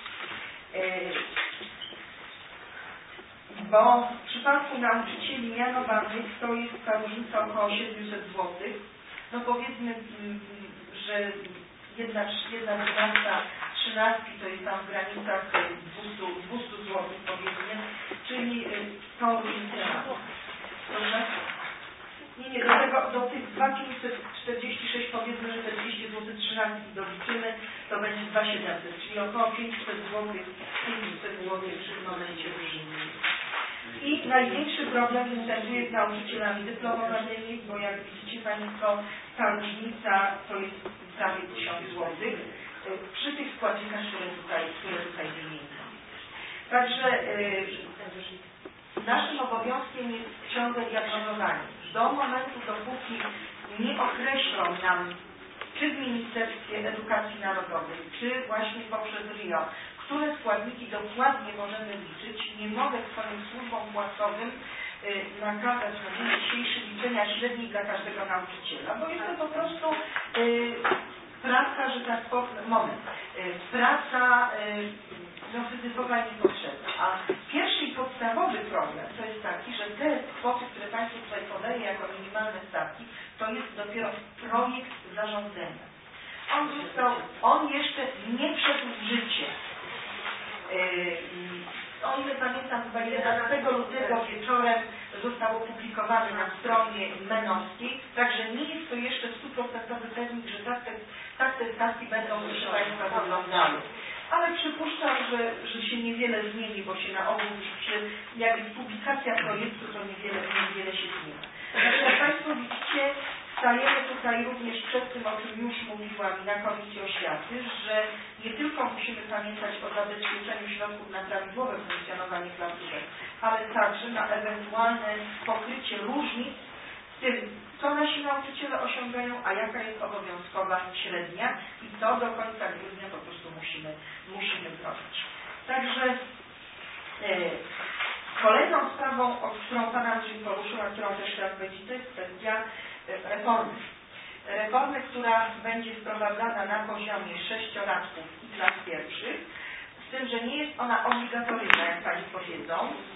Bo w przypadku nauczycieli mianowanych to jest ta różnica około siedemset złotych. No powiedzmy, że jedna, jedna dwunasta trzynastki to jest tam w granicach dwieście złotych powiedzmy, czyli tą różnicę mamy. Proszę? Nie, nie, do tego, do tych dwa tysiące pięćset czterdzieści sześć powiedzmy, że te dwieście złotych trzynastki doliczymy, to będzie dwa tysiące siedemset, czyli około pięćset złotych, pięćset złotych w tym momencie różnicy. I największy problem występuje z nauczycielami dyplomowanymi, bo jak widzicie Państwo, ta różnica to jest prawie tysiąc złotych przy tych składnikach, które tutaj, które tutaj wymieniam. Także yy, naszym obowiązkiem jest ciągłe diagnozowanie. Do momentu, dopóki nie określą nam, czy w Ministerstwie Edukacji Narodowej, czy właśnie poprzez R I O, które składniki dokładnie możemy liczyć, nie mogę swoim służbom płacowym y, nakazać na dzień dzisiejszy liczenia średniej dla każdego nauczyciela, bo jest to po prostu y, praca, że tak powiem, moment, y, praca y, no, syzyfowa i niepotrzebna. A pierwszy i podstawowy problem to jest taki, że te kwoty, które Państwu tutaj podaję jako minimalne stawki, to jest dopiero projekt zarządzenia. On został, on jeszcze nie wszedł w życie. O ile pamiętam, chyba jedenastego lutego wieczorem został opublikowany na stronie menowskiej, także nie jest to jeszcze stuprocentowy pewnik, że tak te, tak te stawki będą, proszę Państwa, wyglądały. Ale przypuszczam, że, że się niewiele zmieni, bo się na ogół przy, jak jest publikacja projektu, to niewiele, niewiele się zmieni. Także jak Państwo widzicie, stajemy tutaj również przed tym, o czym już mówiłam na Komisji Oświaty, że nie tylko musimy pamiętać o zabezpieczeniu środków na prawidłowe funkcjonowanie placówek, ale także na ewentualne pokrycie różnic w tym, co nasi nauczyciele osiągają, a jaka jest obowiązkowa średnia i to do końca grudnia po prostu musimy, musimy zrobić. Także e, kolejną sprawą, o którą Pan Andrzej poruszył, a którą też chciałam powiedzieć, to jest kwestia reformy. Reformy, która będzie wprowadzana na poziomie sześciolatków i klas pierwszych, z tym, że nie jest ona obligatoryjna, jak Państwo wiedzą,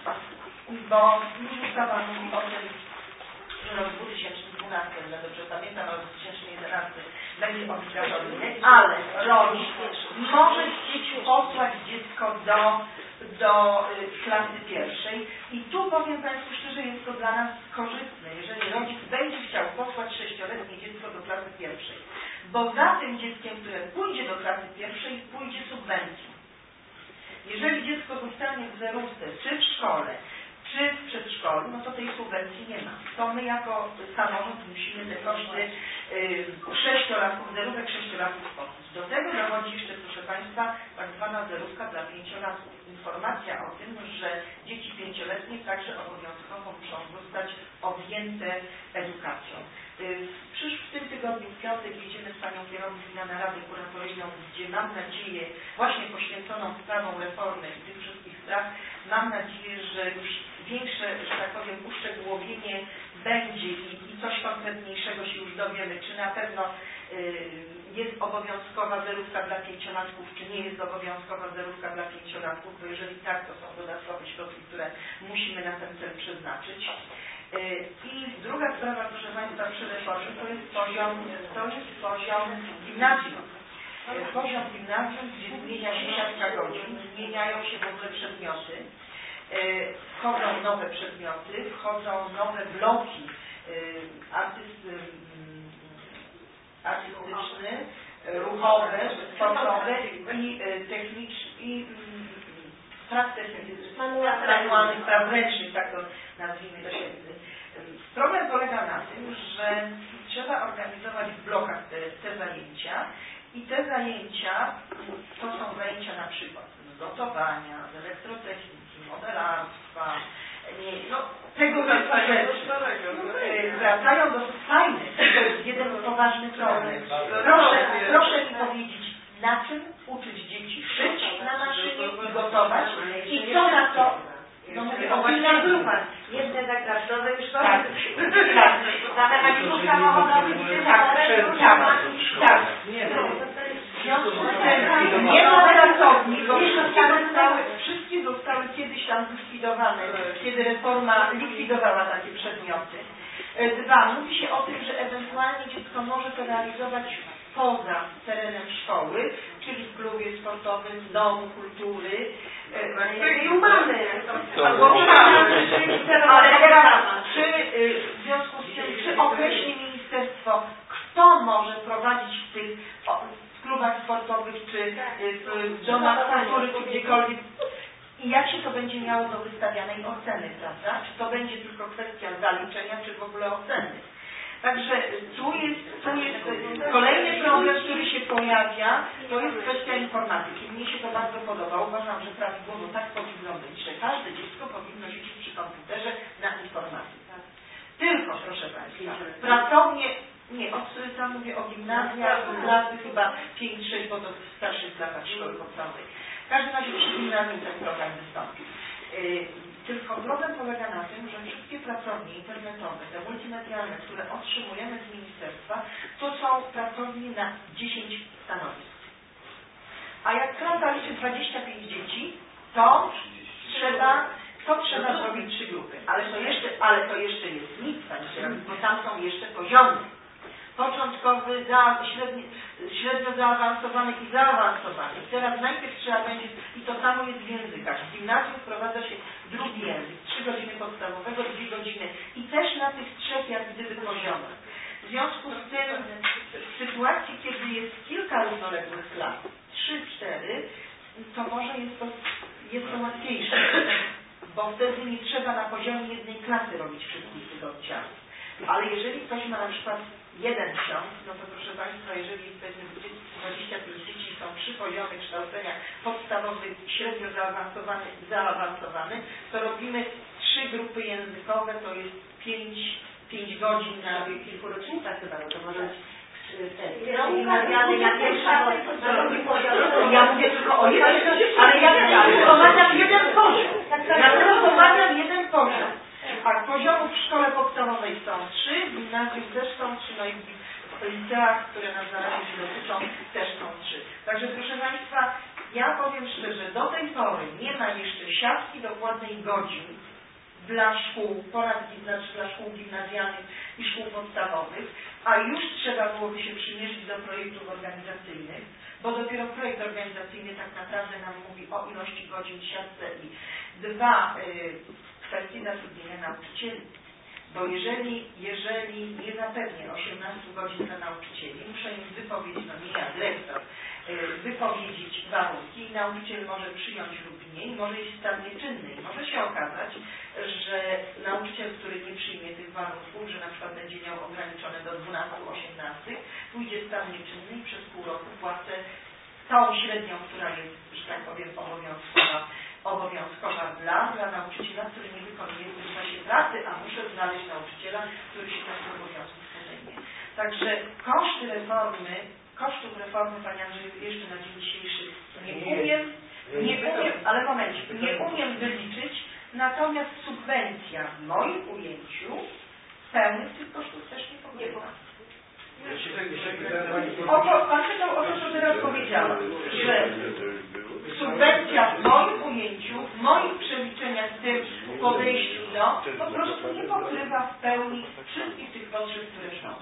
bo już ustawa mówi o tym, że rok dwa tysiące dwunasty, ja dobrze pamiętam, rok dwa tysiące jedenasty będzie obligatoryjny, ale rodzic może chcieć posłać dziecko do, do y, klasy pierwszej i tu powiem Państwu szczerze, jest to dla nas korzystne, jeżeli rodzic będzie chciał posłać sześcioletnie dziecko do klasy pierwszej, bo za tym dzieckiem, które pójdzie do klasy pierwszej, pójdzie subwencja. Jeżeli dziecko zostanie w zerówce, czy w szkole, czy w przedszkolu, no to tej subwencji nie ma. To my jako samorząd musimy te koszty yy, sześciolatków, zerówek sześciolatków pokryć. Do tego dochodzi jeszcze, proszę Państwa, tak zwana zerówka dla pięciolatków. Informacja o tym, że dzieci pięcioletnie także obowiązkowo muszą zostać objęte edukacją. Yy, przysz w tym tygodniu, w piątek, jedziemy z Panią Kierownik na naradę kuratoryjną, gdzie mam nadzieję, właśnie poświęconą sprawą reformy i tych wszystkich spraw, mam nadzieję, że już większe, że tak powiem, uszczegółowienie będzie i, i coś konkretniejszego się już dowiemy, czy na pewno y, jest obowiązkowa zerówka dla pięciolatków, czy nie jest obowiązkowa zerówka dla pięciolatków, bo jeżeli tak, to są dodatkowe środki, które musimy na ten cel przeznaczyć. I druga sprawa, proszę Państwa, przy reformie to jest poziom, to jest poziom gimnazjum. Poziom gimnazjum, gdzie zmienia się siatka godzin, zmieniają się w ogóle przedmioty, wchodzą nowe przedmioty, wchodzą nowe bloki artystyczne, ruchowe, sportowe i techniczne i manualnych, spraw ręcznych, tak to nazwijmy to się. Problem polega na tym, że trzeba organizować w blokach te, te zajęcia i te zajęcia to są zajęcia na przykład z gotowania, z elektrotechniki, modelarstwa, nie, no tego typu rzeczy. Wracają do fajne, to jest jeden poważny problem. Proszę, proszę mi powiedzieć, na czym uczyć dzieci szyć na maszynie i gotować i co na to? No mówię o gimnazjum.
Jedne zakresowe już to
tak. Tak.
Na mechaników samochodowych
tak, tak, tak. W związku z tym nie ma pracowni, bo zostały, wszystkie zostały kiedyś tam zlikwidowane, kiedy reforma likwidowała takie przedmioty. Dwa, mówi się o tym, że ewentualnie dziecko może to realizować poza terenem szkoły, czyli w klubie sportowym, w domu kultury.
I mamy.
Ale teraz, czy w związku z tym, czy określi ministerstwo, kto może prowadzić w tych w klubach sportowych, czy w domach kultury, czy gdziekolwiek, i jak się to będzie miało do wystawianej oceny, prawda? Czy to będzie tylko kwestia zaliczenia, czy w ogóle oceny? Także tu jest, tu jest kolejny problem, który się pojawia, to jest kwestia informatyki. Mnie się to bardzo podoba. Uważam, że prawidłowo tak powinno być, że każde dziecko powinno siedzieć przy komputerze na informatyce. Tylko, proszę Państwa, pracownie, nie, od, tam mówię o gimnazjach, klasy chyba pięć sześć, bo to w starszych klasach szkoły podstawowej. W każdym razie przy gimnazjum ten program wystąpił. Yy, Tylko problem polega na tym, że wszystkie pracownie internetowe, te multimedialne, które otrzymujemy z ministerstwa, to są pracownie na dziesięć stanowisk. A jak klasa liczy dwadzieścia pięć dzieci, to trzeba, to trzeba zrobić trzy grupy. Ale to jeszcze, ale to jeszcze jest nic, bo tam są jeszcze poziomy. Początkowy, za, średni, średnio zaawansowany i zaawansowany. Teraz najpierw trzeba będzie, i to samo jest w językach. W gimnazjum wprowadza się drugi język, trzy godziny podstawowego, dwie godziny i też na tych trzech jak gdyby poziomach. W związku z tym, w sytuacji, kiedy jest kilka równoległych klas, trzy, cztery, to może jest to, jest to łatwiejsze, bo wtedy nie trzeba na poziomie jednej klasy robić wszystkich tych oddziałów. Ale jeżeli ktoś ma na przykład jeden ksiądz, no to proszę Państwa, jeżeli jest dwadzieścia pięć dzieci, są trzy poziomy kształcenia, podstawowy, średnio zaawansowany, zaawansowany, to robimy trzy grupy językowe, to jest pięć, pięć godzin na kilku rocznicach chyba, no to może być ja mówię tylko o jeden, ale ja umawiam jeden poziom. Ja umawiam jeden poziom. A poziomów w szkole podstawowej są trzy, w gimnazjum też są trzy, no i w liceach, które nas na razie się dotyczą, też są trzy. Także proszę Państwa, ja powiem szczerze, do tej pory nie ma jeszcze siatki dokładnej godzin dla szkół, ponad, znaczy dla szkół gimnazjalnych i szkół podstawowych, a już trzeba byłoby się przymierzyć do projektów organizacyjnych, bo dopiero projekt organizacyjny tak naprawdę nam mówi o ilości godzin w siatce i dwa, y, kwestii zatrudnienia nauczycieli. Bo jeżeli, jeżeli nie zapewnię osiemnastu godzin dla nauczycieli, muszę im wypowiedzieć, no nie ja, dyrektor, wypowiedzieć warunki i nauczyciel może przyjąć lub nie i może iść stan nieczynny. I może się okazać, że nauczyciel, który nie przyjmie tych warunków, że na przykład będzie miał ograniczone do dwunastu osiemnastu, pójdzie stan nieczynny i przez pół roku płacę tą średnią, która jest, że tak powiem, obowiązkowa. obowiązkowa dla, dla nauczyciela, który nie wykonuje w tym czasie pracy, a muszę znaleźć nauczyciela, który się takich obowiązków podejmie. Także koszty reformy, kosztów reformy, Panie Andrzeju, jeszcze na dzień dzisiejszy nie umiem, nie umiem, ale momencie, nie umiem wyliczyć, Natomiast subwencja w moim ujęciu pełnych tych kosztów też nie pokrywa. Oto, pan pytał o to, co teraz powiedziałam, że subwencja w moim ujęciu, w moich przeliczeniach, w tym podejściu do, po prostu nie pokrywa w pełni wszystkich tych potrzeb, które są.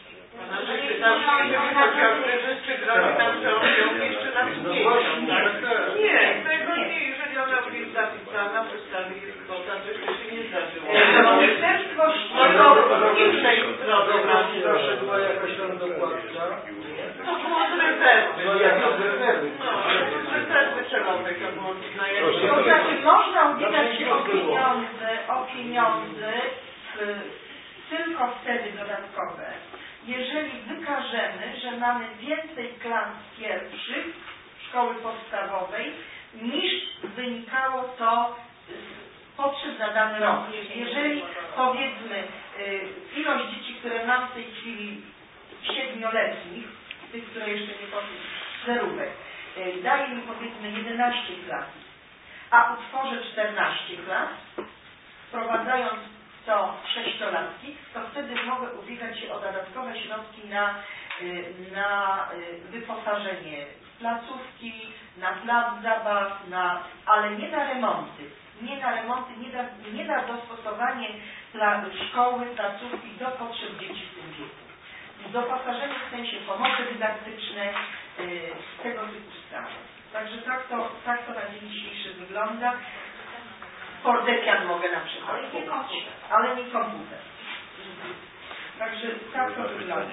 Nie, tego nie, jeżeli ona jest zapisana, w ustawie jest kwota, to jeszcze się nie zdarzyło.
Ministerstwo
Szkolnictwa z innej strony.
Proszę, była jakaś tam dokładka.
To było z rezerwy.
No jak z rezerwy?
No, z rezerwy celowej to było na jedno.
To znaczy można ubiegać się o pieniądze, o pieniądze w, tylko wtedy dodatkowe, jeżeli wykażemy, że mamy więcej klas pierwszych szkoły podstawowej niż wynikało to z potrzeb na dany rok. Jeżeli powiedzmy ilość dzieci, które mam w tej chwili siedmioletnich, tych, które jeszcze nie poszły z zerówek, daje mi powiedzmy jedenaście klas, a utworzę czternaście klas, wprowadzając to sześciolatki, to wtedy mogę ubiegać się o dodatkowe środki na, na wyposażenie placówki, na plac zabaw, na, ale nie na remonty. Nie na remonty, nie na, nie na dostosowanie dla szkoły, placówki do potrzeb dzieci w tym wieku. Doposażenie w sensie pomocy dydaktyczne, yy, tego typu sprawy. Także tak to, tak to na dzień dzisiejszy wygląda. Fortepian mogę na przykład kupić, ale nie komputer. Także tak to wygląda.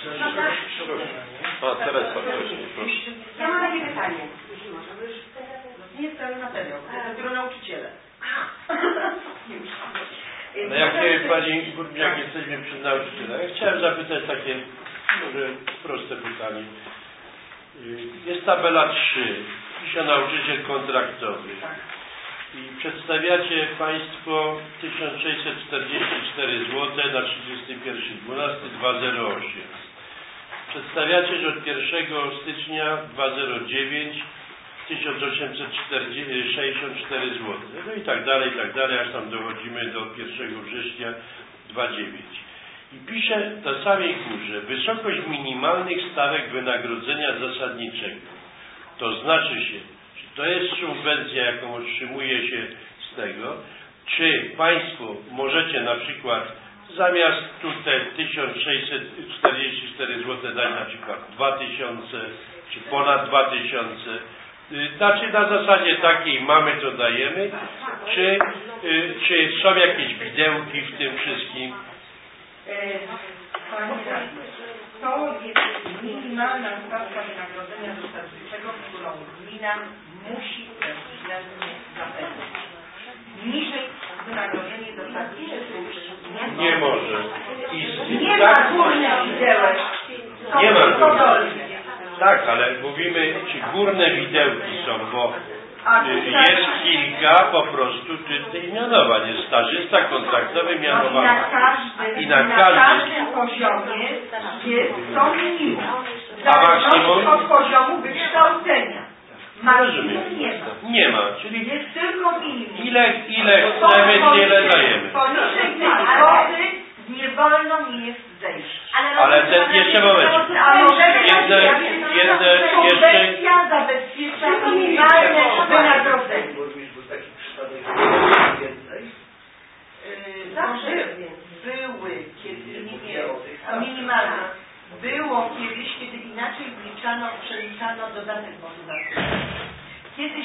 A, Teresa,
Ja mam takie pytanie.
Nie jest cały materiał, dopiero nauczyciele.
No jak nie, Pani Burmistrz, jesteśmy przy nauczycielach, ja chciałem zapytać takie może proste pytanie. Jest tabela trzy, pisze nauczyciel kontraktowy. I przedstawiacie Państwo tysiąc sześćset czterdzieści cztery złote na trzydziesty pierwszy dwunasty dwa tysiące osiem. Przedstawiacie, że od pierwszego stycznia dwa tysiące dziewięć tysiąc osiemset sześćdziesiąt cztery złote. No i tak dalej, i tak dalej, aż tam dochodzimy do pierwszego września dwa tysiące dziewięć. I pisze na samej górze wysokość minimalnych stawek wynagrodzenia zasadniczego. To znaczy się, czy to jest subwencja, jaką otrzymuje się z tego, czy Państwo możecie na przykład zamiast tutaj tysiąc sześćset czterdzieści cztery złote dać na przykład dwa tysiące, czy ponad dwa tysiące. Znaczy na zasadzie takiej mamy, to dajemy, czy, czy są jakieś widełki w tym wszystkim?
Panie radny, to jest minimalna stawka wynagrodzenia zasadniczego, którą gmina musi bezwzględnie zapewnić. Niżej wynagrodzenie zasadnicze nie,
nie może. I
nie ma górnych widełek.
Nie ma górnych. Tak, ale mówimy, czy górne widełki są, bo jest kilka po prostu tych mianowań. Jest stażysta, kontraktowy mianowany.
I na każdym,
I na
na
każdym,
każdym poziomie jest to minimum.
A maksimum?
Od poziomu wykształcenia. Maksimum nie ma.
Nie ma, czyli
jest tylko minimum.
Ile, ile chcemy, tyle dajemy.
Poniżej tej kwoty nie wolno mi jest zejść.
Ale ten, jeszcze moment. Jedne, jedne, jeszcze...
Subwencja zabezpiecza minimalne wynagrodzenie. Zawsze były, kiedy nie minimalne. Było kiedyś, kiedy inaczej wliczano, przeliczano dodatek motywacyjny. Kiedyś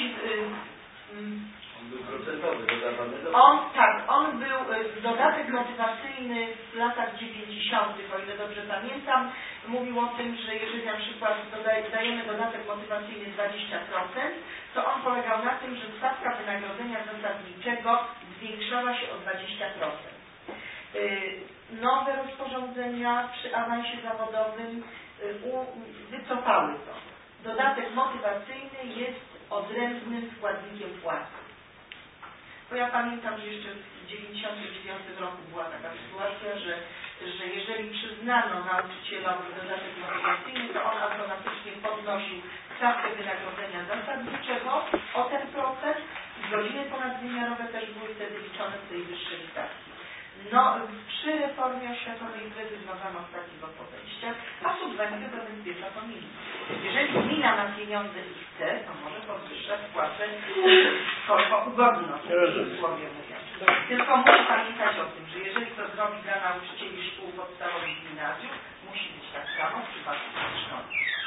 On, tak, on był, dodatek motywacyjny w latach dziewięćdziesiątych, o ile dobrze pamiętam, mówił o tym, że jeżeli na przykład dajemy dodatek motywacyjny dwadzieścia procent, to on polegał na tym, że stawka wynagrodzenia zasadniczego zwiększała się o dwadzieścia procent. Nowe rozporządzenia przy awansie zawodowym wycofały to. Dodatek motywacyjny jest odrębnym składnikiem płacy. Bo ja pamiętam, że jeszcze w dziewięćdziesiątym dziewiątym roku była taka sytuacja, że, że jeżeli przyznano nauczycielowi dodatek motywacyjny, to on automatycznie podnosił stawkę wynagrodzenia zasadniczego o ten procent i Godziny ponadwymiarowe też były wtedy liczone w tej wyższej stawki. No, przy reformie oświatowej zrezygnowano z takiego podejścia, a subwencja zabezpiecza to minimum. Jeżeli gmina ma pieniądze i chce, to może podwyższać płacę formą ugodną, w cudzysłowie mówiąc. Tylko musi pamiętać o tym, że jeżeli to zrobi dla nauczycieli szkół podstawowych i gimnazjów, musi być tak samo w przypadku szkoły.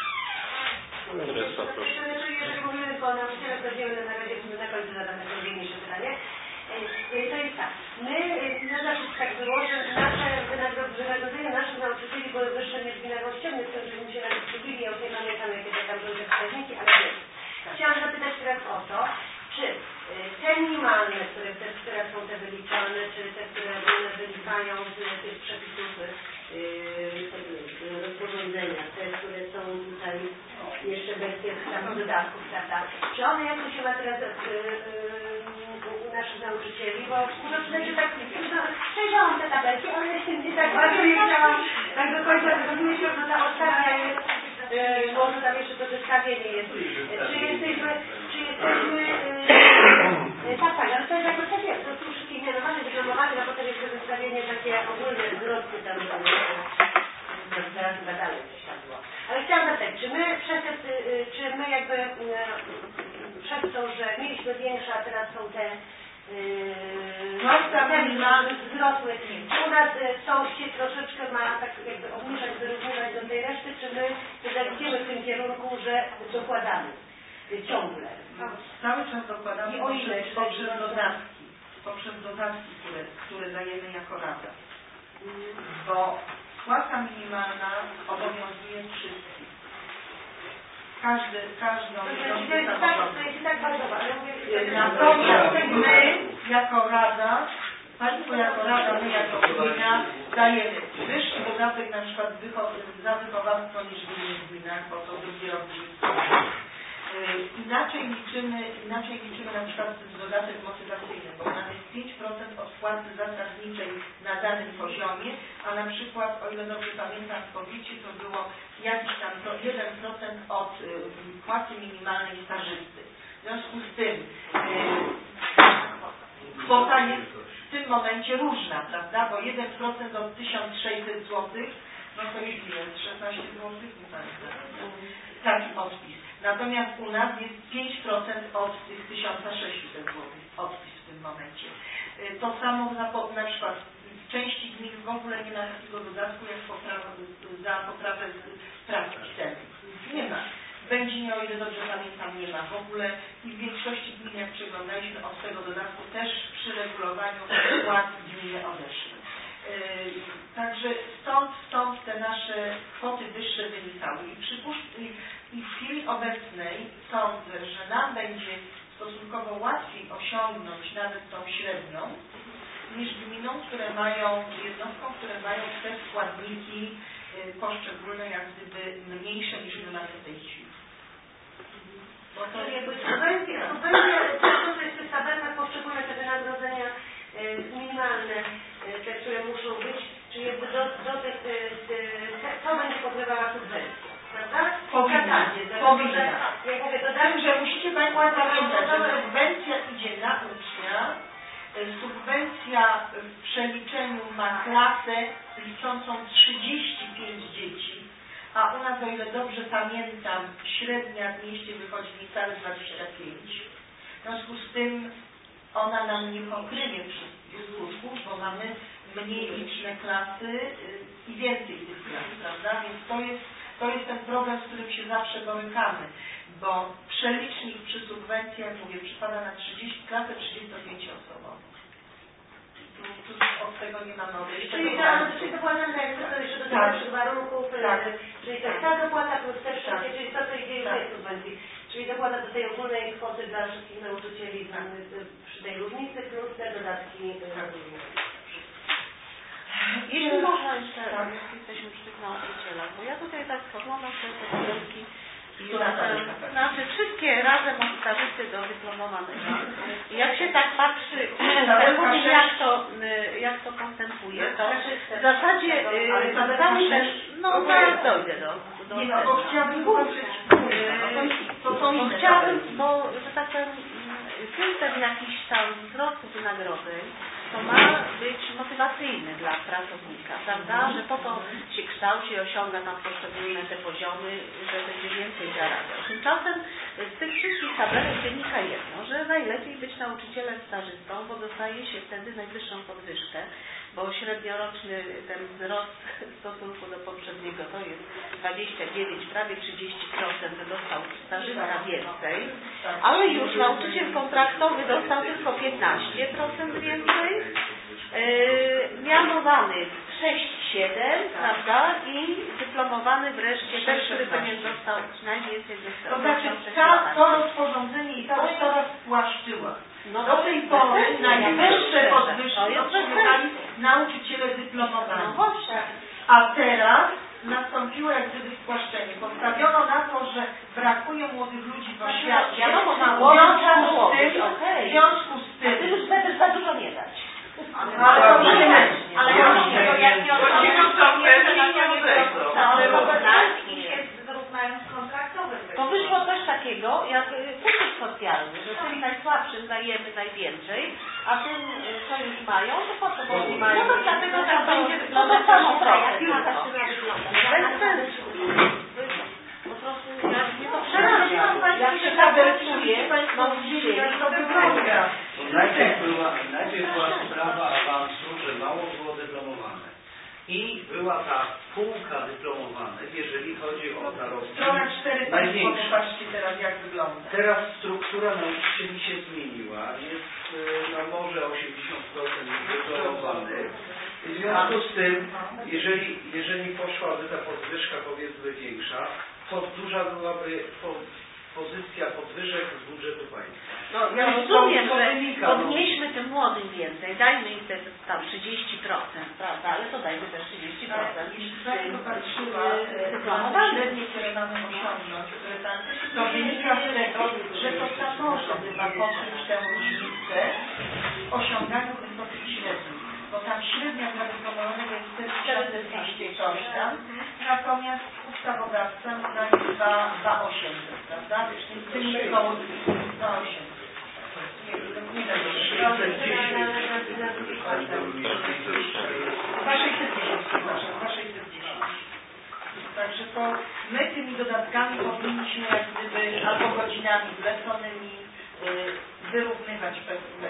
Jeżeli mówimy o nauczycielach, to wiemy na razie na końcu zadam najtrudniejsze pytanie. To jest tak, my na zawsze tak było, że nasze wynagrodzenia naszych nauczycieli były wyższe niż wynagrodzenia ściennych, z tym, że my się nawet przybili, ja już nie pamiętam jakie to tam były wskaźniki, ale wiesz. Chciałam zapytać teraz o to, czy te minimalne, które, te, które są te wyliczone, czy te, które wynikają z tych przepisów yy, rozporządzenia, te, które są tutaj jeszcze bez tych tam dodatków, prawda? Czy one jak to się ma teraz yy, u naszych nauczycieli, bo może przynajmniej tak, no, przejrzałam te tabelki, ale nie tak bardzo nie chciałam tak do końca zrozumieć, że ta ostatnia jest, yy, może tam jeszcze to zestawienie jest. Czy jesteśmy, czy jesteśmy, yy, tak, tak, ale to jest jakoś takie, to są wszystkie mianowane, wyglądowane, a potem jest to zestawienie takie ogólne wzrosty tam, tam, teraz chyba dalej coś tam było. Ale chciałam zapytać, czy my przez te, czy my jakby przez to, że mieliśmy większe, a teraz są te yy, wzrosły, u nas coś troszeczkę ma tak jakby obniżać, wyrównywać do tej reszty, czy my idziemy w tym kierunku, że dokładamy ciągle?
No, cały czas dokładamy
i o ile,
poprzez, poprzez dodatki, poprzez dodatki, które, które dajemy jako rada. Bo płaca minimalna obowiązuje wszystkich. Każdy, każdą jednostkę samorządu. Natomiast my jako rada, Państwo jako rada, my jako gmina dajemy wyższy dodatek na przykład za wychowawstwo niż w innych gminach, bo to drugi rok Inaczej liczymy, inaczej liczymy na przykład dodatek motywacyjny, bo tam jest pięć procent od płacy zasadniczej na danym poziomie, a na przykład, o ile dobrze pamiętam w powiecie, to było jakiś tam jeden procent od y, płacy minimalnej stażysty. W związku z tym y, kwota jest w tym momencie różna, prawda, bo jeden procent od tysiąc sześćset złotych, no to już ile, szesnaście złotych, nie pamiętam, taki odpis. Natomiast u nas jest pięć procent od tych tysiąc sześćset złotych odpis w tym momencie. To samo na, na przykład w części gmin w ogóle nie ma takiego dodatku jak poprawa, za poprawę pracy pisemnych. Nie ma. W Będzinie, o ile dobrze pamiętam, nie ma. W ogóle i w większości gmin, jak przeglądaliśmy, od tego dodatku też przy regulowaniu płac gminy odeszły. Yy, także stąd, stąd te nasze kwoty wyższe wynikały. I, przypuszcz, i, i w chwili obecnej sądzę, że nam będzie stosunkowo łatwiej osiągnąć nawet tą średnią niż gminom, które mają, jednostkom, które mają te składniki yy, poszczególne jak gdyby mniejsze niż my mamy w tej chwili.
Bo to jakby subwencje, subwencje, to jest w tabelkach poszczególne te wynagrodzenia yy, minimalne, yy, te, które muszą być, czyli jakby do, do tych, yy, co będzie pokrywała subwencja, prawda?
Powinna, powinna.
Jak mówię, to
tak, że musicie Państwo pamiętać, że subwencja idzie na ucznia, subwencja w przeliczeniu ma klasę liczącą trzydzieści pięć dzieci, a u nas, o ile dobrze pamiętam, średnia w mieście wychodzi niecałe dwadzieścia pięć. W związku z tym ona nam nie pokryje wszystkich skutków, bo mamy mniej liczne klasy i więcej tych klas, prawda? Więc to jest, to jest ten problem, z którym się zawsze borykamy, bo przelicznik przy subwencji, jak mówię, przypada na trzydzieści klasę trzydziestopięcioosobową. Tu, tu od tego nie mamy odejścia.
Czyli ta, czyli dopłata na jeszcze do dalszych warunków, tak. Czyli tak, ta dopłata plus te wszystkie, tak. Czyli to, co idzie w tej subwencji. Czyli dopłata do tej ogólnej kwoty dla wszystkich nauczycieli tak. Przy tej różnicy plus te dodatki. Tak.
Jeśli można jeszcze, tak. Jesteśmy przy tych nauczycielach, bo ja tutaj tak spoglądam sobie te tabelki i znaczy wszystkie razem od stażysty do dyplomowanego. I jak się tak patrzy, jak to, jak to postępuje, to w zasadzie cały ten, no zaraz dojdę do, do
nie, no, bo chciałabym zobaczyć,
to są chciałabym, bo że tak powiem, system jakiś tam wzrostu wynagrodzeń to ma być motywacyjny dla pracownika, prawda? Że po to się kształci, osiąga tam poszczególne te poziomy, że będzie więcej zarabiał. Tymczasem z tych wszystkich tabelek wynika jedno, że najlepiej być nauczycielem stażystą, bo dostaje się wtedy najwyższą podwyżkę, bo średnioroczny ten wzrost w stosunku do poprzedniego to jest dwadzieścia dziewięć, prawie trzydzieści procent dostał stażysta więcej, ale już nauczyciel kontraktowy dostał tylko piętnaście procent więcej, yy, mianowany sześć siedem, prawda, i dyplomowany wreszcie ten, który pewnie dostał najwięcej dostał.
To znaczy ta, to rozporządzenie i ta ustawa spłaszczyła.
No,
do tej pory najwyższe podwyżki
otrzymywali
nauczyciele dyplomowani.
No właśnie.
A teraz nastąpiło jak gdyby spłaszczenie. Postawiono na to, że brakuje młodych ludzi w oświacie.
Wiadomo, że
w związku z tym,
a ty już będziesz za dużo nie dać.
ale to nie
ale ja mówię, to jak nie
to wyszło coś takiego, jak fundusz socjalny, że tym najsłabszym dajemy najwięcej, a tym, co już mają, to po co, bo oni mają. No to dlatego, że to będzie wyglądać samo trochę. Bez sensu. Po prostu ja mnie to przeraża. Jak się tabelcuje, no widzieli, jak to wygląda.
Najpierw była, najpierw była sprawa awansu, że mało było dyplomowane. I była ta półka dyplomowanych, jeżeli chodzi o zarobki.
Strona cztery, Państwo, popatrzcie teraz jak wygląda.
Teraz struktura nauczycieli się zmieniła. Jest no może osiemdziesiąt procent dyplomowanych. W związku z tym, jeżeli, jeżeli poszłaby ta podwyżka powiedzmy większa, to duża byłaby po, pozycja podwyżek z budżetu państwa.
No ja rozumiem, że podnieśmy tym młodym więcej, dajmy im te tam trzydzieści procent, prawda, ale to dajmy też trzydzieści procent.
Jeśli Państwo patrzyła na średnie, które mamy osiągnąć, to wynika z tego, że to samorząd ma pokryć tę różnicę w osiąganiu wysokich średnich. Bo tam średnia dla dyplomowanego jest cztery tysiące dwieście coś tam, natomiast ustawodawca daje dwa tysiące osiemset, prawda? Więc tym około dwa tysiące osiemset. Nie wiem, dwa tysiące sześćset dziesięć, przepraszam, dwa tysiące sześćset dziesięć. Także to my tymi dodatkami powinniśmy jak gdyby albo godzinami zleconymi wyrównywać pewne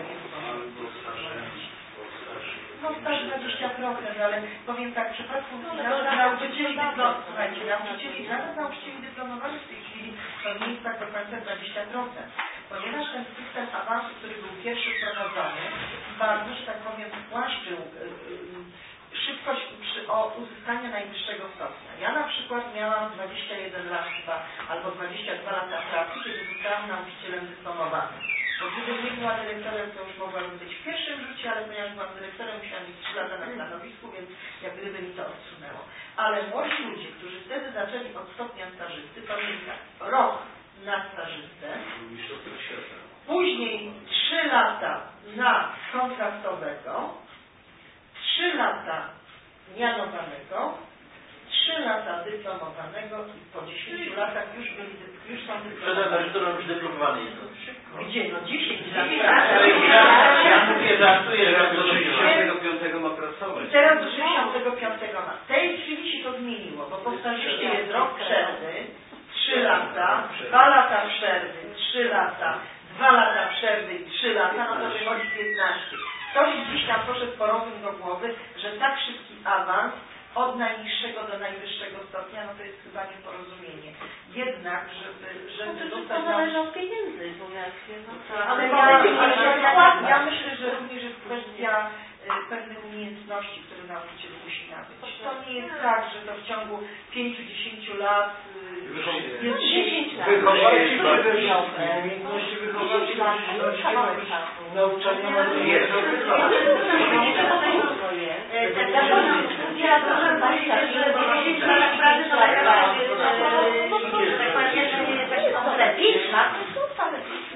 no staż dwadzieścia procent, ale powiem tak, w przypadku nawet nauczycieli dyplomowanych, słuchajcie, nauczycieli, nawet nauczycieli dyplomowanych w tej chwili to nie jest tak do końca dwadzieścia procent, ponieważ ten system awansu, który był pierwszy wprowadzony, bardzo, że tak powiem, spłaszczył szybkość o uzyskanie najwyższego stopnia. Ja na przykład miałam dwadzieścia jeden lat chyba, albo dwadzieścia dwa lata pracy, kiedy zostałam nauczycielem dyplomowanym. Bo gdybym nie była dyrektorem, to już mogłabym być w pierwszym rzucie, ale ponieważ byłam dyrektorem, musiałam mieć trzy lata na stanowisku, więc jak gdyby mi to odsunęło. Ale młodzi ludzie, którzy wtedy zaczęli od stopnia stażysty, pamiętam, rok na stażystę, później trzy lata na kontraktowego, trzy lata mianowanego, trzy lata dyplomowanego i po dziesięciu latach już byli już są dyplomowani.
Przed emeryturą już dyplomowany jest.
Gdzie? No dziesięć lat.
Ja mówię, żartuję, że do sześćdziesiątego piątego ma pracować.
I teraz do sześćdziesiątego piątego ma. W tej chwili się to zmieniło, bo po stażyście jest rok przerwy, trzy lata, dwa lata przerwy, trzy lata, dwa lata przerwy i trzy lata, no to wychodzi piętnaście. Ktoś gdzieś tam poszedł po rozum do głowy, że tak szybki awans od najniższego do najwyższego stopnia, no to jest chyba nieporozumienie. Jednak, żeby... żeby
to wszystko zależy od pieniędzy, bo jak się...
Ale ja, ale ja, ja myślę, że również jest kwestia y, pewnych umiejętności, które nauczyciel musi nabyć. To nie jest tak, że to w ciągu pięciu do dziesięciu lat y, jest dziesięć lat.
Umiejętności wychowawcze nauczania na jest.
Ja proszę Państwa, że dziesięć lat pracy to tak pięć lat, to wcale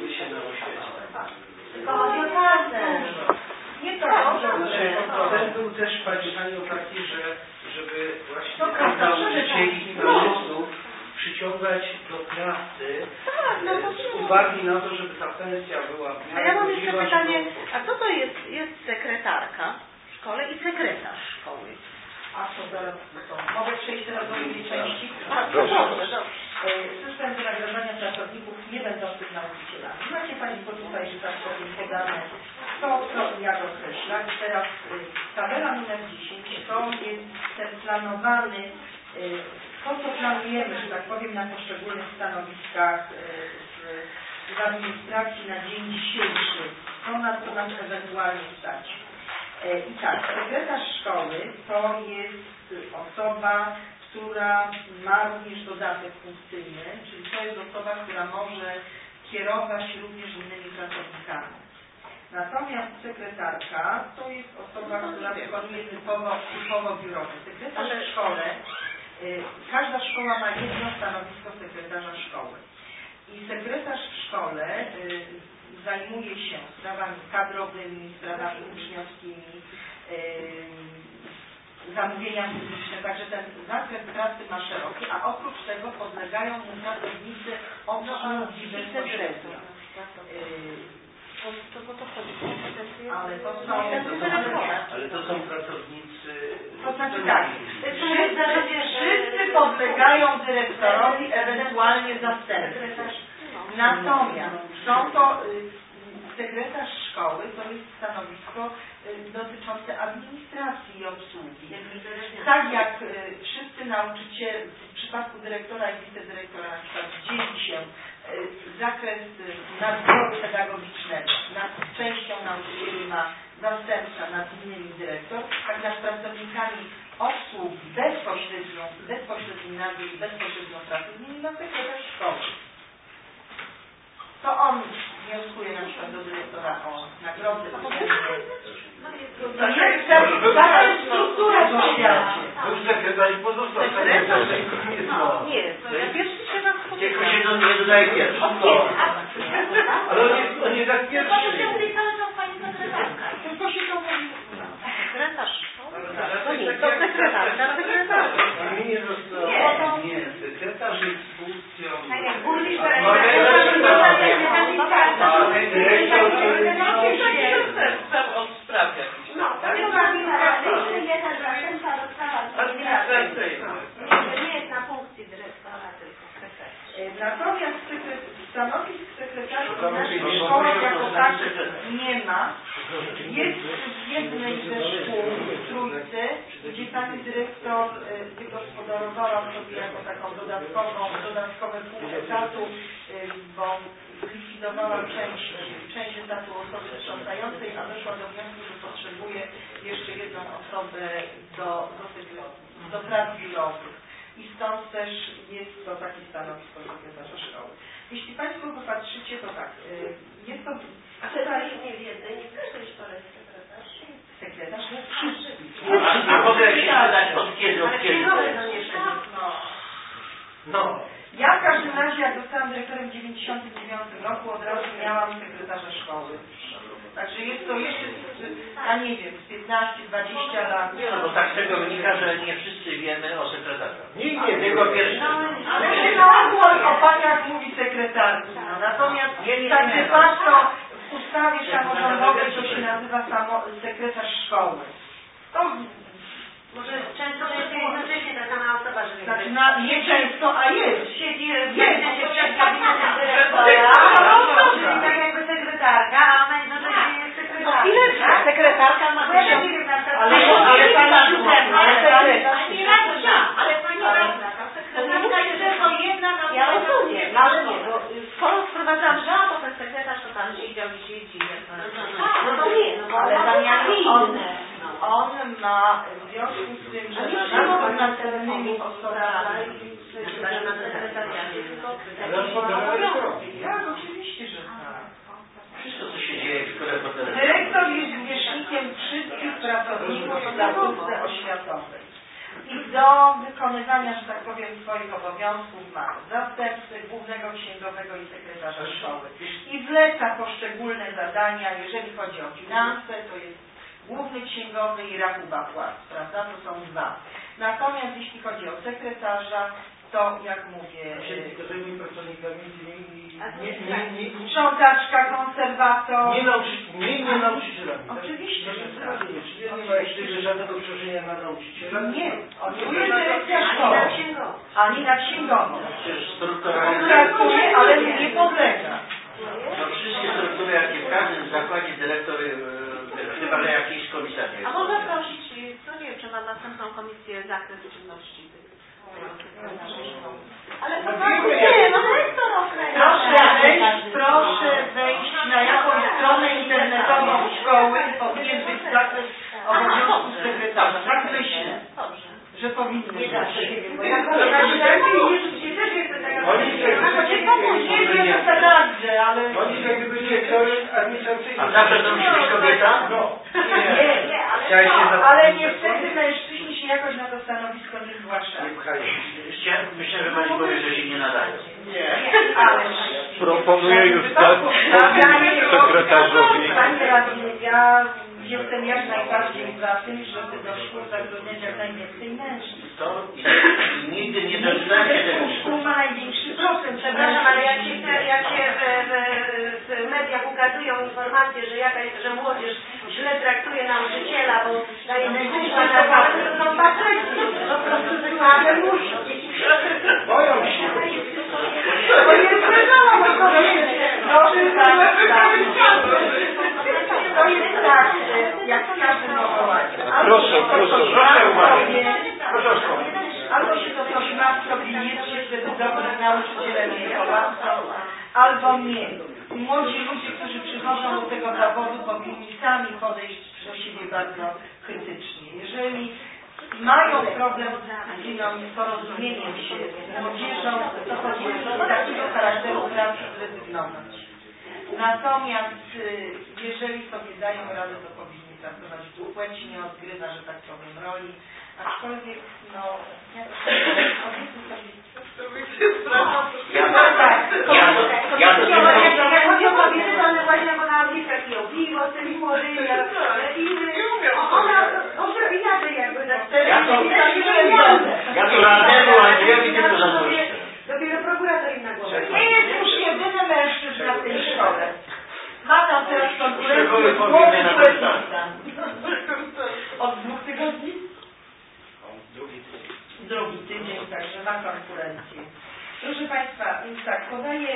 tylko chodzi o pracę.
Nie to dobrze.
Ten był też Pani Haniu taki, że żeby właśnie tych nauczycieli i naukowców przyciągać do pracy
no to
z uwagi na to, żeby ta pensja była w
A
miarę
ja mam jeszcze
godziwa,
pytanie,
żeby-
a co to jest, jest sekretarka w szkole i sekretarz szkoły?
A co zaraz to? Mogę przejść teraz do drugiej części?
Tak, dobrze, dobrze.
System wynagradzania pracowników nie będących nauczycielami. Macie Państwo tutaj, że tak powiem, podane co, co i jak określa. I teraz y, tabela numer dziesięć to jest ten planowany, y, to co planujemy, że tak powiem, na poszczególnych stanowiskach y, w, w administracji na dzień dzisiejszy. To na co nam ewentualnie stać. I tak, sekretarz szkoły to jest osoba, która ma również dodatek funkcyjny, czyli to jest osoba, która może kierować również innymi pracownikami. Natomiast sekretarka to jest osoba, która wykonuje typowo, typowo biurowe. Sekretarz w szkole, y, każda szkoła ma jedno stanowisko sekretarza szkoły. I sekretarz w szkole y, zajmuje się sprawami kadrowymi, sprawami uczniowskimi, yy, zamówienia publiczne, także ten zakres pracy ma szeroki, a oprócz tego podlegają mu pracownicy obsługi bezpośrednio. Ale to są,
ale to są pracownicy...
To znaczy tak, wszyscy podlegają dyrektorowi, ewentualnie zastępcy. Natomiast są to sekretarz szkoły, to jest stanowisko dotyczące administracji i obsługi. Tak jak wszyscy nauczyciele, w przypadku dyrektora i wicedyrektora na przykład dzieli się zakres nadzoru pedagogicznego. Nad częścią nauczycieli ma zastępca, nad innymi dyrektor, tak nad pracownikami obsługi bezpośrednią, bezpośredni nadzór i bezpośrednią pracę z nimi ma sekretarz szkoły. To on wnioskuje na przykład do dyrektora o nagrody. To jest taka jest struktura w oświacie.
Był sekretarz i pozostał sekretarz.
Nie, to ja pierwszy się was
Tylko się do nie dodaje pierwszy. Ale on jest, on jest jak pierwszy.
Tylko się to mówi.
Sekretarz. To nie, to sekretarka, sekretarka.
Nie, zostało. Nie, sekretarz jest funkcją...
Tak jak burmistrz,
Tam od spraw jakichś.
no, to jest administracyjny, jeden zastępca do spraw administracyjnych. Nie jest na funkcji dyrektora, tylko sekretarz.
Natomiast stanowisk sekretarzy w naszych szkołach jako takich nie ma. Jest w jednej ze szkół w Trójcy, gdzie pani dyrektor wygospodarowała sobie jako taką dodatkową, dodatkowe pół etatu, bo zlikwidowała część, część etatu osoby sprzątającej, a doszła do wniosku, że potrzebuje jeszcze jedną osobę do, do, tych, do prac biurowych. I stąd też jest to takie stanowisko sekretarza szkoły. Jeśli Państwo popatrzycie, to tak, jest to...
A tutaj nie w jednej, nie w każdej szkole jest sekretarz.
Sekretarz jest wszystkich.
A mogę jakieś zadać od kiedy, od kiedy?
No. No. Ja w każdym razie, jak zostałam dyrektorem w dziewięćdziesiątym dziewiątym roku, od razu miałam sekretarza szkoły. Także jest to jeszcze, ja nie wiem, piętnaście dwadzieścia lat.
Nie, no bo tak z tego wynika, że nie wszyscy wiemy o sekretarzach.
Nikt nie wie.
Tylko pierwszy.
Ale się na ogół o paniach mówi sekretarki. No, natomiast tak de facto w ustawie samorządowej to się nazywa samo, sekretarz szkoły. To
Może często to jest jednocześnie ta sama osoba, że nie
znaczy na, nie często, a jest.
siedzi w
Jest.
gabinecie przed gabinetem dyrektora, czyli tak jakby sekretarka, a ona jednocześnie jest sekretarka.
Chwileczkę, sekretarka ma
Bo ja tak nie wiem, na przykład...
Ale- ale pani- ale
sekretarz... Pani radna, ale pani radna, tam sekretarka jest tylko jedna na...
Ja rozumiem, no ale nie, bo skoro wprowadzam ża, to ten sekretarz to tam siedział i siedzi.
No to nie, no bo
Ale
ona
zamiast
ma
on,
inne.
on ma w związku z tym, że nadzór nad pewnymi osobami,
Na sekretariacie, tylko...
Ale on pobiera dyrektorowi.
tak, oczywiście, że tak.
Wszystko, co się dzieje w szkole podległej.
Dyrektor jest zwierzchnikiem wszystkich pracowników w placówce oświatowej. I do wykonywania, że tak powiem, swoich obowiązków ma zastępcę głównego księgowego i sekretarza szkoły. I zleca poszczególne zadania, jeżeli chodzi o finanse, to jest główny księgowy i rachuba płac, prawda? To są dwa. Natomiast jeśli chodzi o sekretarza, to jak mówię,
Wszystkimi pracownikami nie, nie, nie, nie,
sprzątaczka, konserwator.
nie, nauczy, nie, nie nauczycielami.
Oczywiście, że tak.
Czyli nie ma jeszcze żadnego przełożenia na nauczyciela.
Nie, tu jest dyrekcja szkoły, ani na księgową.
Przecież struktura
Pracuje, ale nie podlega.
no wszystkie struktury, jakie w każdym zakładzie dyrektor, e, chyba że jakiś komisarz jest.
A można prosić, to nie wiem, czy na następną komisję zakres czynności tych. Ale to nie, no dyrektor określa.
Proszę wejść, proszę wejść na jakąś stronę internetową szkoły i powinien być zakres obowiązków sekretarza. Tak myślę, że powinien być. Nie wiem, co także, ale...
Oni są jakby dyrektorzy administracyjni.
A zawsze to musi być kobieta?
No.
Nie, nie, ale, no, ale niestety mężczyźni się jakoś na to stanowisko nie zgłaszają.
Myślę, że pani powie, że się nie nadają.
Nie, ale...
Proponuję już dać sekretarzowi.
Panie radny, ja jestem jak najbardziej za tym, żeby do szkół zatrudniać jak najwięcej mężczyzn.
To nigdy nie zaczynacie tego.
Szkół ma największy procent.
Przepraszam, ale jak się, jak się w, w, w mediach ukazują informacje, że jakaś, że młodzież źle traktuje nauczyciela, bo daje najwyższa na walkę, to są patrycy, po prostu zwykłe muszki.
Boją się.
Bo jest wiadomo, bo to jest,
Proszę Państwa, to jest tak, jak w każdym powołaniu.
Proszę, proszę, proszę uwagi.
Albo się to coś ma w sobie, jest się wtedy dobrym nauczycielem wychowawcą, albo nie. Młodzi ludzie, którzy przychodzą do tego zawodu, powinni sami podejść do siebie bardzo krytycznie. Jeżeli mają problem z winą i porozumieniem się z młodzieżą, to powinni z takiego charakteru pracy zrezygnować. Natomiast jeżeli sobie dają radę, to powinni pracować w płeć, nie odgrywa, że tak powiem, roli. Aczkolwiek, no, ja
jak chodzi o kobiety, to one właśnie po na ulicach piją piwo z tymi młodymi, i ona, może inaczej jakby
Ja to radnemu Andrzejowi tylko zazdroszczę.
dopiero prokurator im na głowę.
nie jest już jedyny mężczyzna w tej szkole. Ma tam teraz konkurencję z młodym poetystą. Od dwóch tygodni? Drugi tydzień, także ma konkurencję. Proszę Państwa, więc tak, podaję...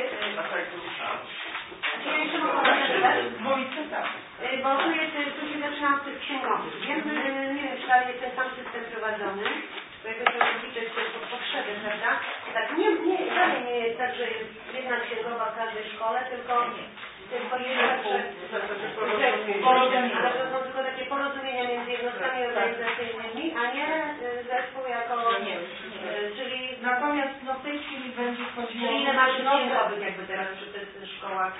Ja jeszcze mam powiedzieć,
Wójcie, tak.
bo tu jest, tu się zaczynam od tych księgowych. Wiem, nie wiem, czy dalej jest ten sam system prowadzony, bo jakby to rozliczyć pod potrzeby, prawda? Tak, nie, nie, dalej nie jest tak, że jest jedna księgowa w każdej szkole, tylko tylko porozumienia. Ale to są tylko takie porozumienia między jednostkami organizacyjnymi, a nie zespół jako... Nie. Czyli...
Natomiast no w tej chwili będzie chodziło...
Czyli ile masz księgowych jakby teraz przy tych szkołach?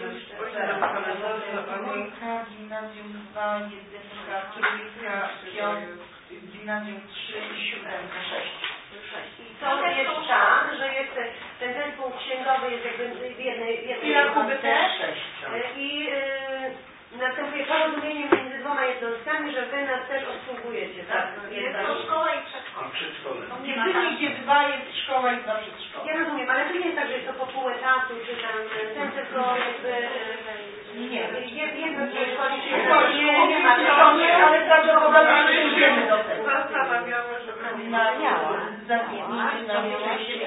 Dwójka, gimnazjum dwa, jedynka, trójka, piątka, gimnazjum trzy i siódemka, sześć.
I to jest tak, że jest ten zespół księgowy jest jakby w jednej... w jednej
I Rakuby też?
I yy, następuje porozumienie między dwoma jednostkami, że wy nas też obsługujecie. Tak?
Jest to szkoła i przedszkola.
Przedszkole.
Jedynie gdzie dwa jest szkoła i dwa przedszkola.
Ja rozumiem, ale to nie jest tak, że jest to po pół etatu, czy tam ten tylko jakby...
Nie.
Jedno z szkoli, czy
Nie, nie ma nie, ale prawdopodobnie przejdziemy do tego.
Zastanawiamy, że
Na zamknięcie na miłości.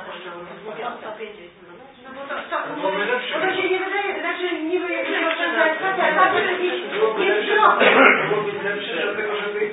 No bo to, to, bo to się nie wydaje, znaczy niby jak się rozwiązać, ale tak, że jest środek.
Byłoby lepsze, dlatego żeby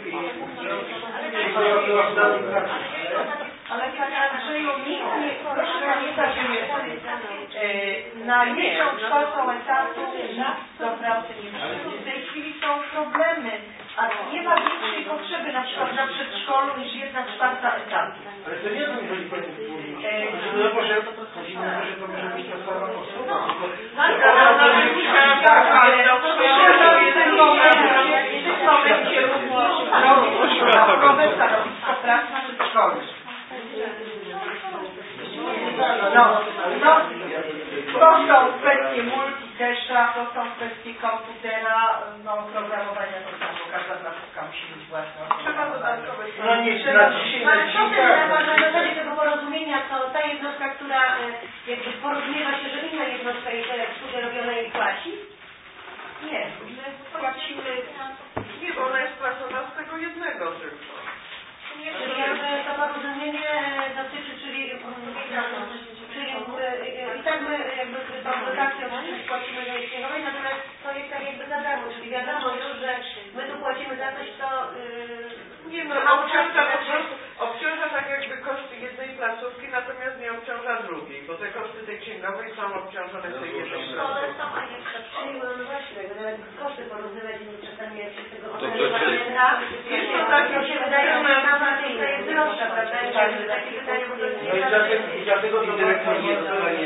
ale Panie Andrzeju, nikt nie, proszę pamiętać, że jest na jedną czwartą etatu nikt do pracy nie przyjdzie. W tej chwili są problemy, a nie ma większej potrzeby na przykład na przedszkolu niż jedna czwarta etatu.
Ale to nie o tym chodzi Pani mówi. No może chodzi na to, że to może być ta sama osoba.
Ale w tym momencie, w tym momencie również robić nowe stanowisko pracy na przedszkolu. No, no, to są kwestie multitesza, to są kwestie komputera, no programowania to samo, każda placówka musi mieć własne oprogramowanie. No nie, na dzisiaj na na zasadzie tego porozumienia, to ta jednostka, która jakby porozumiewa się, że inna jednostka jej te usługi robione jej płaci? Nie, my płacimy...
Nie, bo ona jest płacona z tego jednego tylko.
Czyli jakby to porozumienie dotyczy, czyli, czyli i tak my jakby tą dotację oczywiście płacimy za księgowej, natomiast to jest tak jakby za darmo, czyli wiadomo już, że my tu płacimy za coś, co... Yy,
nie no, obciąża po prostu, obciąża tak jakby koszty jednej placówki, natomiast nie obciąża drugiej, bo te koszty tej księgowej są obciążone w tej jednej placówki.
Czyli no właśnie, nawet koszty porównywać czasami jak się tego
to, to,
to się wydaje, że sama tutaj jest droższa, prawda? Takie pytanie, bo to jest
no i dlatego, i dlatego to dyrektor nie zostanie.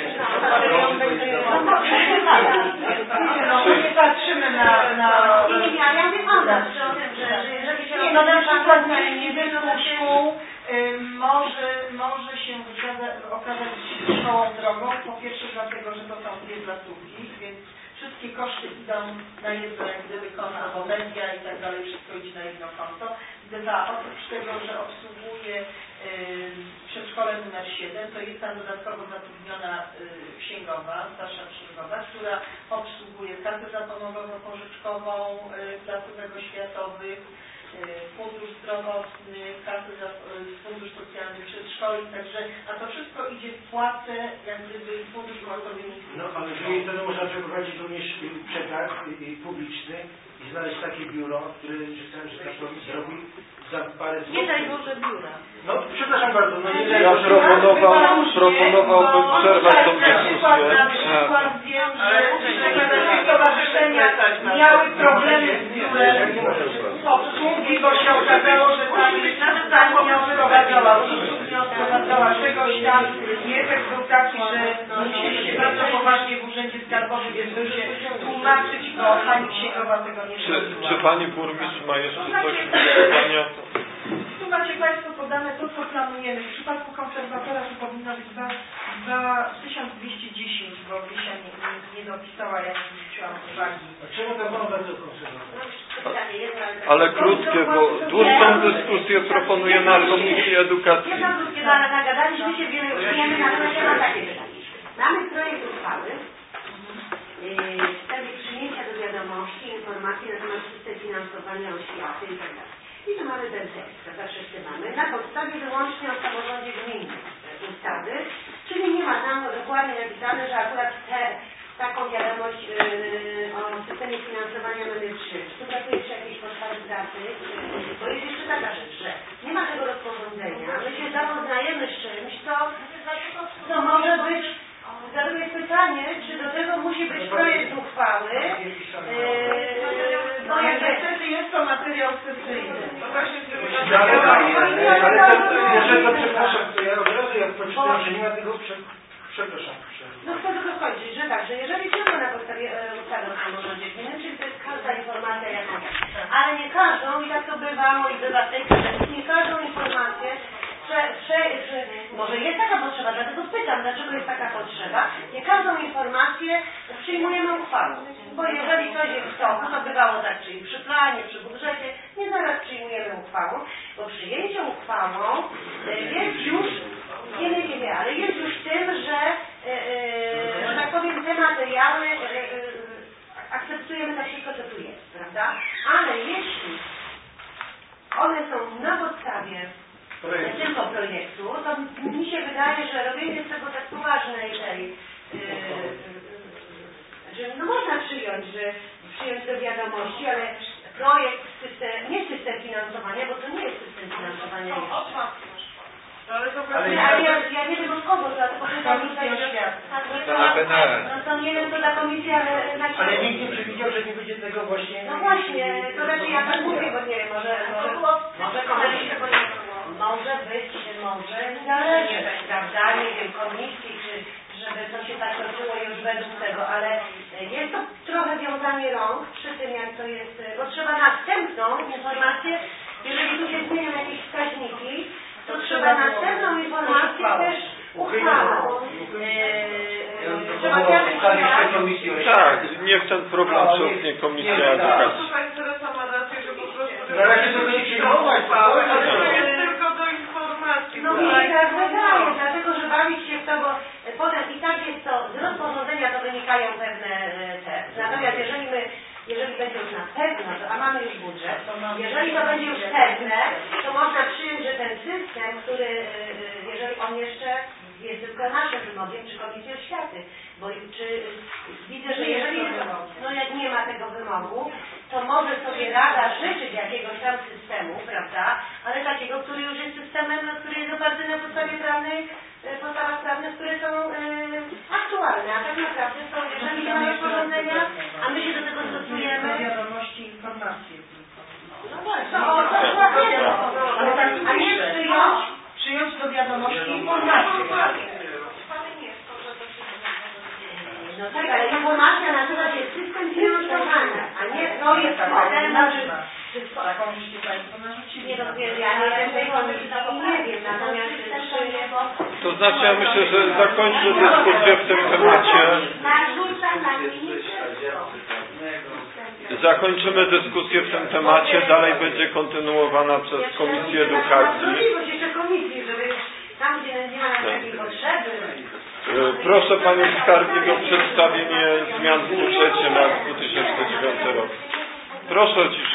No nie patrzymy na... Nie, nie, ale ja mówię o nas, że o tym, że jeżeli się... Nie, no na przykład niewielu szkół może, może się okazać szkołą drogą, po pierwsze dlatego, że to są dwie placówki, więc wszystkie koszty idą na jedno, jak gdyby konto, bo media i tak dalej, wszystko idzie na jedno konto. Dwa, oprócz tego, że obsługuje yy, przedszkole numer siedem, to jest tam dodatkowo zatrudniona yy, księgowa, starsza księgowa, która obsługuje kasę zapomogowo-pożyczkową yy, placówek oświatowych, fundusz zdrowotny, kasy za fundusz socjalny, przedszkoli, także, a to wszystko idzie w płacę, jak gdyby fundusz głosowy.
No, ale z drugiej strony można przeprowadzić również przetarg i publiczny i znaleźć takie biuro, które, że chcę, że tak powiem, zrobi za parę złotych.
Nie daj Boże biura.
No, przepraszam bardzo, no nie daj
Ja
Boże
proponował, proponowałbym przerwać tą dyskusję.
Na przykład wiem, że te stowarzyszenia miały problemy z biurem obsługi, bo się okazało, że pani, pani nie odprowadzała usług, nie odprowadzała czegoś tam i efekt był taki, że musieliście bardzo poważnie w Urzędzie Skarbowym się tłumaczyć, bo pani księgowa tego nie zrobiła.
Czy, czy pani burmistrz ma jeszcze coś do pytania?
Tu macie Państwo podane to, co planujemy. W przypadku konserwatora to powinno być dwa tysiące dwieście dziesięć, bo Wisia nie, nie, nie dopisała, jak zwróciłam uwagi.
Czemu to było bardzo konserwatora?
Ale krótkie, bo dłuższą dyskusję proponuję na Komisji Edukacji.
Jedno krótkie, ale nagadaliśmy się, wiele już wiemy, natomiast ja mam takie pytanie. Mamy projekt uchwały w sprawie przyjęcia do wiadomości informacji na temat systemu finansowania oświaty i tak dalej. I tu mamy ten tekst, tak wszyscy mamy, na podstawie wyłącznie o samorządzie gminnym ustawy, czyli nie ma tam dokładnie napisane, że akurat te, taką wiadomość yy, o systemie finansowania mamy trzy. Współpracuje przy jakiejś podstawie pracy, yy, bo jest jeszcze taka rzecz, że nie ma tego rozporządzenia, my się zapoznajemy z czymś, co, co może być. Zadaję pytanie, czy do tego musi być projekt uchwały, yy, bo jak niestety jest to materiał sesyjny.
No właśnie,
Ale to, może to przepraszam, to ja od razu jak poczytam, że nie ma tego, przepraszam.
No chcę tylko skończyć, że tak, że jeżeli tylko na podstawie ustawy o samorządzie gminnym, czyli to jest każda informacja jaką jest, ale nie każdą, i tak to bywa, i bywa w tej kwestii, nie każdą informację, że, że, że może jest taka potrzeba, dlatego pytam, dlaczego jest taka potrzeba, nie każdą informację przyjmujemy uchwałą, bo jeżeli coś jest w toku, to bywało tak, czyli przy planie, przy budżecie, nie zaraz przyjmujemy uchwałą, bo przyjęcie uchwałą jest już, nie, nie, nie, nie, ale jest już tym, że, yy, że tak powiem, te materiały yy, akceptujemy tak wszystko, co tu jest, prawda? Ale jeśli one są na podstawie Projekt. tylko projektu, to mi się wydaje, że robienie z tego tak poważnej tej, yy, yy, że no można przyjąć, że przyjąć do wiadomości, ale projekt, system, nie system finansowania, bo to nie jest system finansowania jeszcze.
Ale to
ale ja, ja, ja nie wiem od kogo, dlatego pytam tutaj, że no to nie wiem, co ta komisja, ale...
Ale nikt nie przewidział, że nie będzie tego właśnie...
No właśnie, to znaczy ja tak mówię, bo nie wiem, może... Może, może komisja, może być, może zależy, prawda, nie wiem, komisji, czy żeby to się tak toczyło już według tego, ale jest to trochę wiązanie rąk przy tym, jak to jest, bo trzeba następną informację, jeżeli tu się zmienią jakieś wskaźniki, to trzeba następną informację też uchwałą. Trzeba
Tak, niech ten problem przełknie Komisja Edukacji.
Tutaj Teresa ma rację, że po prostu
Na razie tego nie przyjmować,
ale to jest tylko do informacji.
No mi się tak wydaje, dlatego że bawić się w to, bo potem i tak jest to, z rozporządzenia to wynikają pewne te. Natomiast jeżeli my, jeżeli będzie już na pewno, to, a mamy już budżet, jeżeli to będzie już pewne, to można przyjąć, że ten system, który, jeżeli on jeszcze jest tylko naszym wymogiem, czy Komisji Oświaty, bo czy widzę, że jeżeli jest, no jak nie ma tego wymogu, to może sobie Rada życzyć jakiegoś tam systemu, prawda, ale takiego, który już jest systemem, który jest oparty na podstawie prawnej, podstawach prawnych, które są y, aktualne, a tak naprawdę są, jeżeli nie ma rozporządzenia, a my się do tego stosujemy.
Wiadomości, informacje.
No właśnie, no, o, to właśnie,
ale tak
a nie przyjąć,
przyjąć do wiadomości informacje.
No tak, ale informacja nazywa się system finansowania, a nie to jest system,
taką żeście Państwo narzucili.
Nie rozumiem, ja nie wiem tej komisji i nie wiem, natomiast
To znaczy ja myślę, że zakończę dyskusję w tym temacie. Zakończymy dyskusję w tym temacie, dalej będzie kontynuowana przez Komisję Edukacji.
jeszcze komisji, żeby tam, gdzie nie ma takiej potrzeby.
Proszę Panią Skarbnik o przedstawienie zmian w budżecie na dwa tysiące dziewiąty rok. Proszę o ciszę.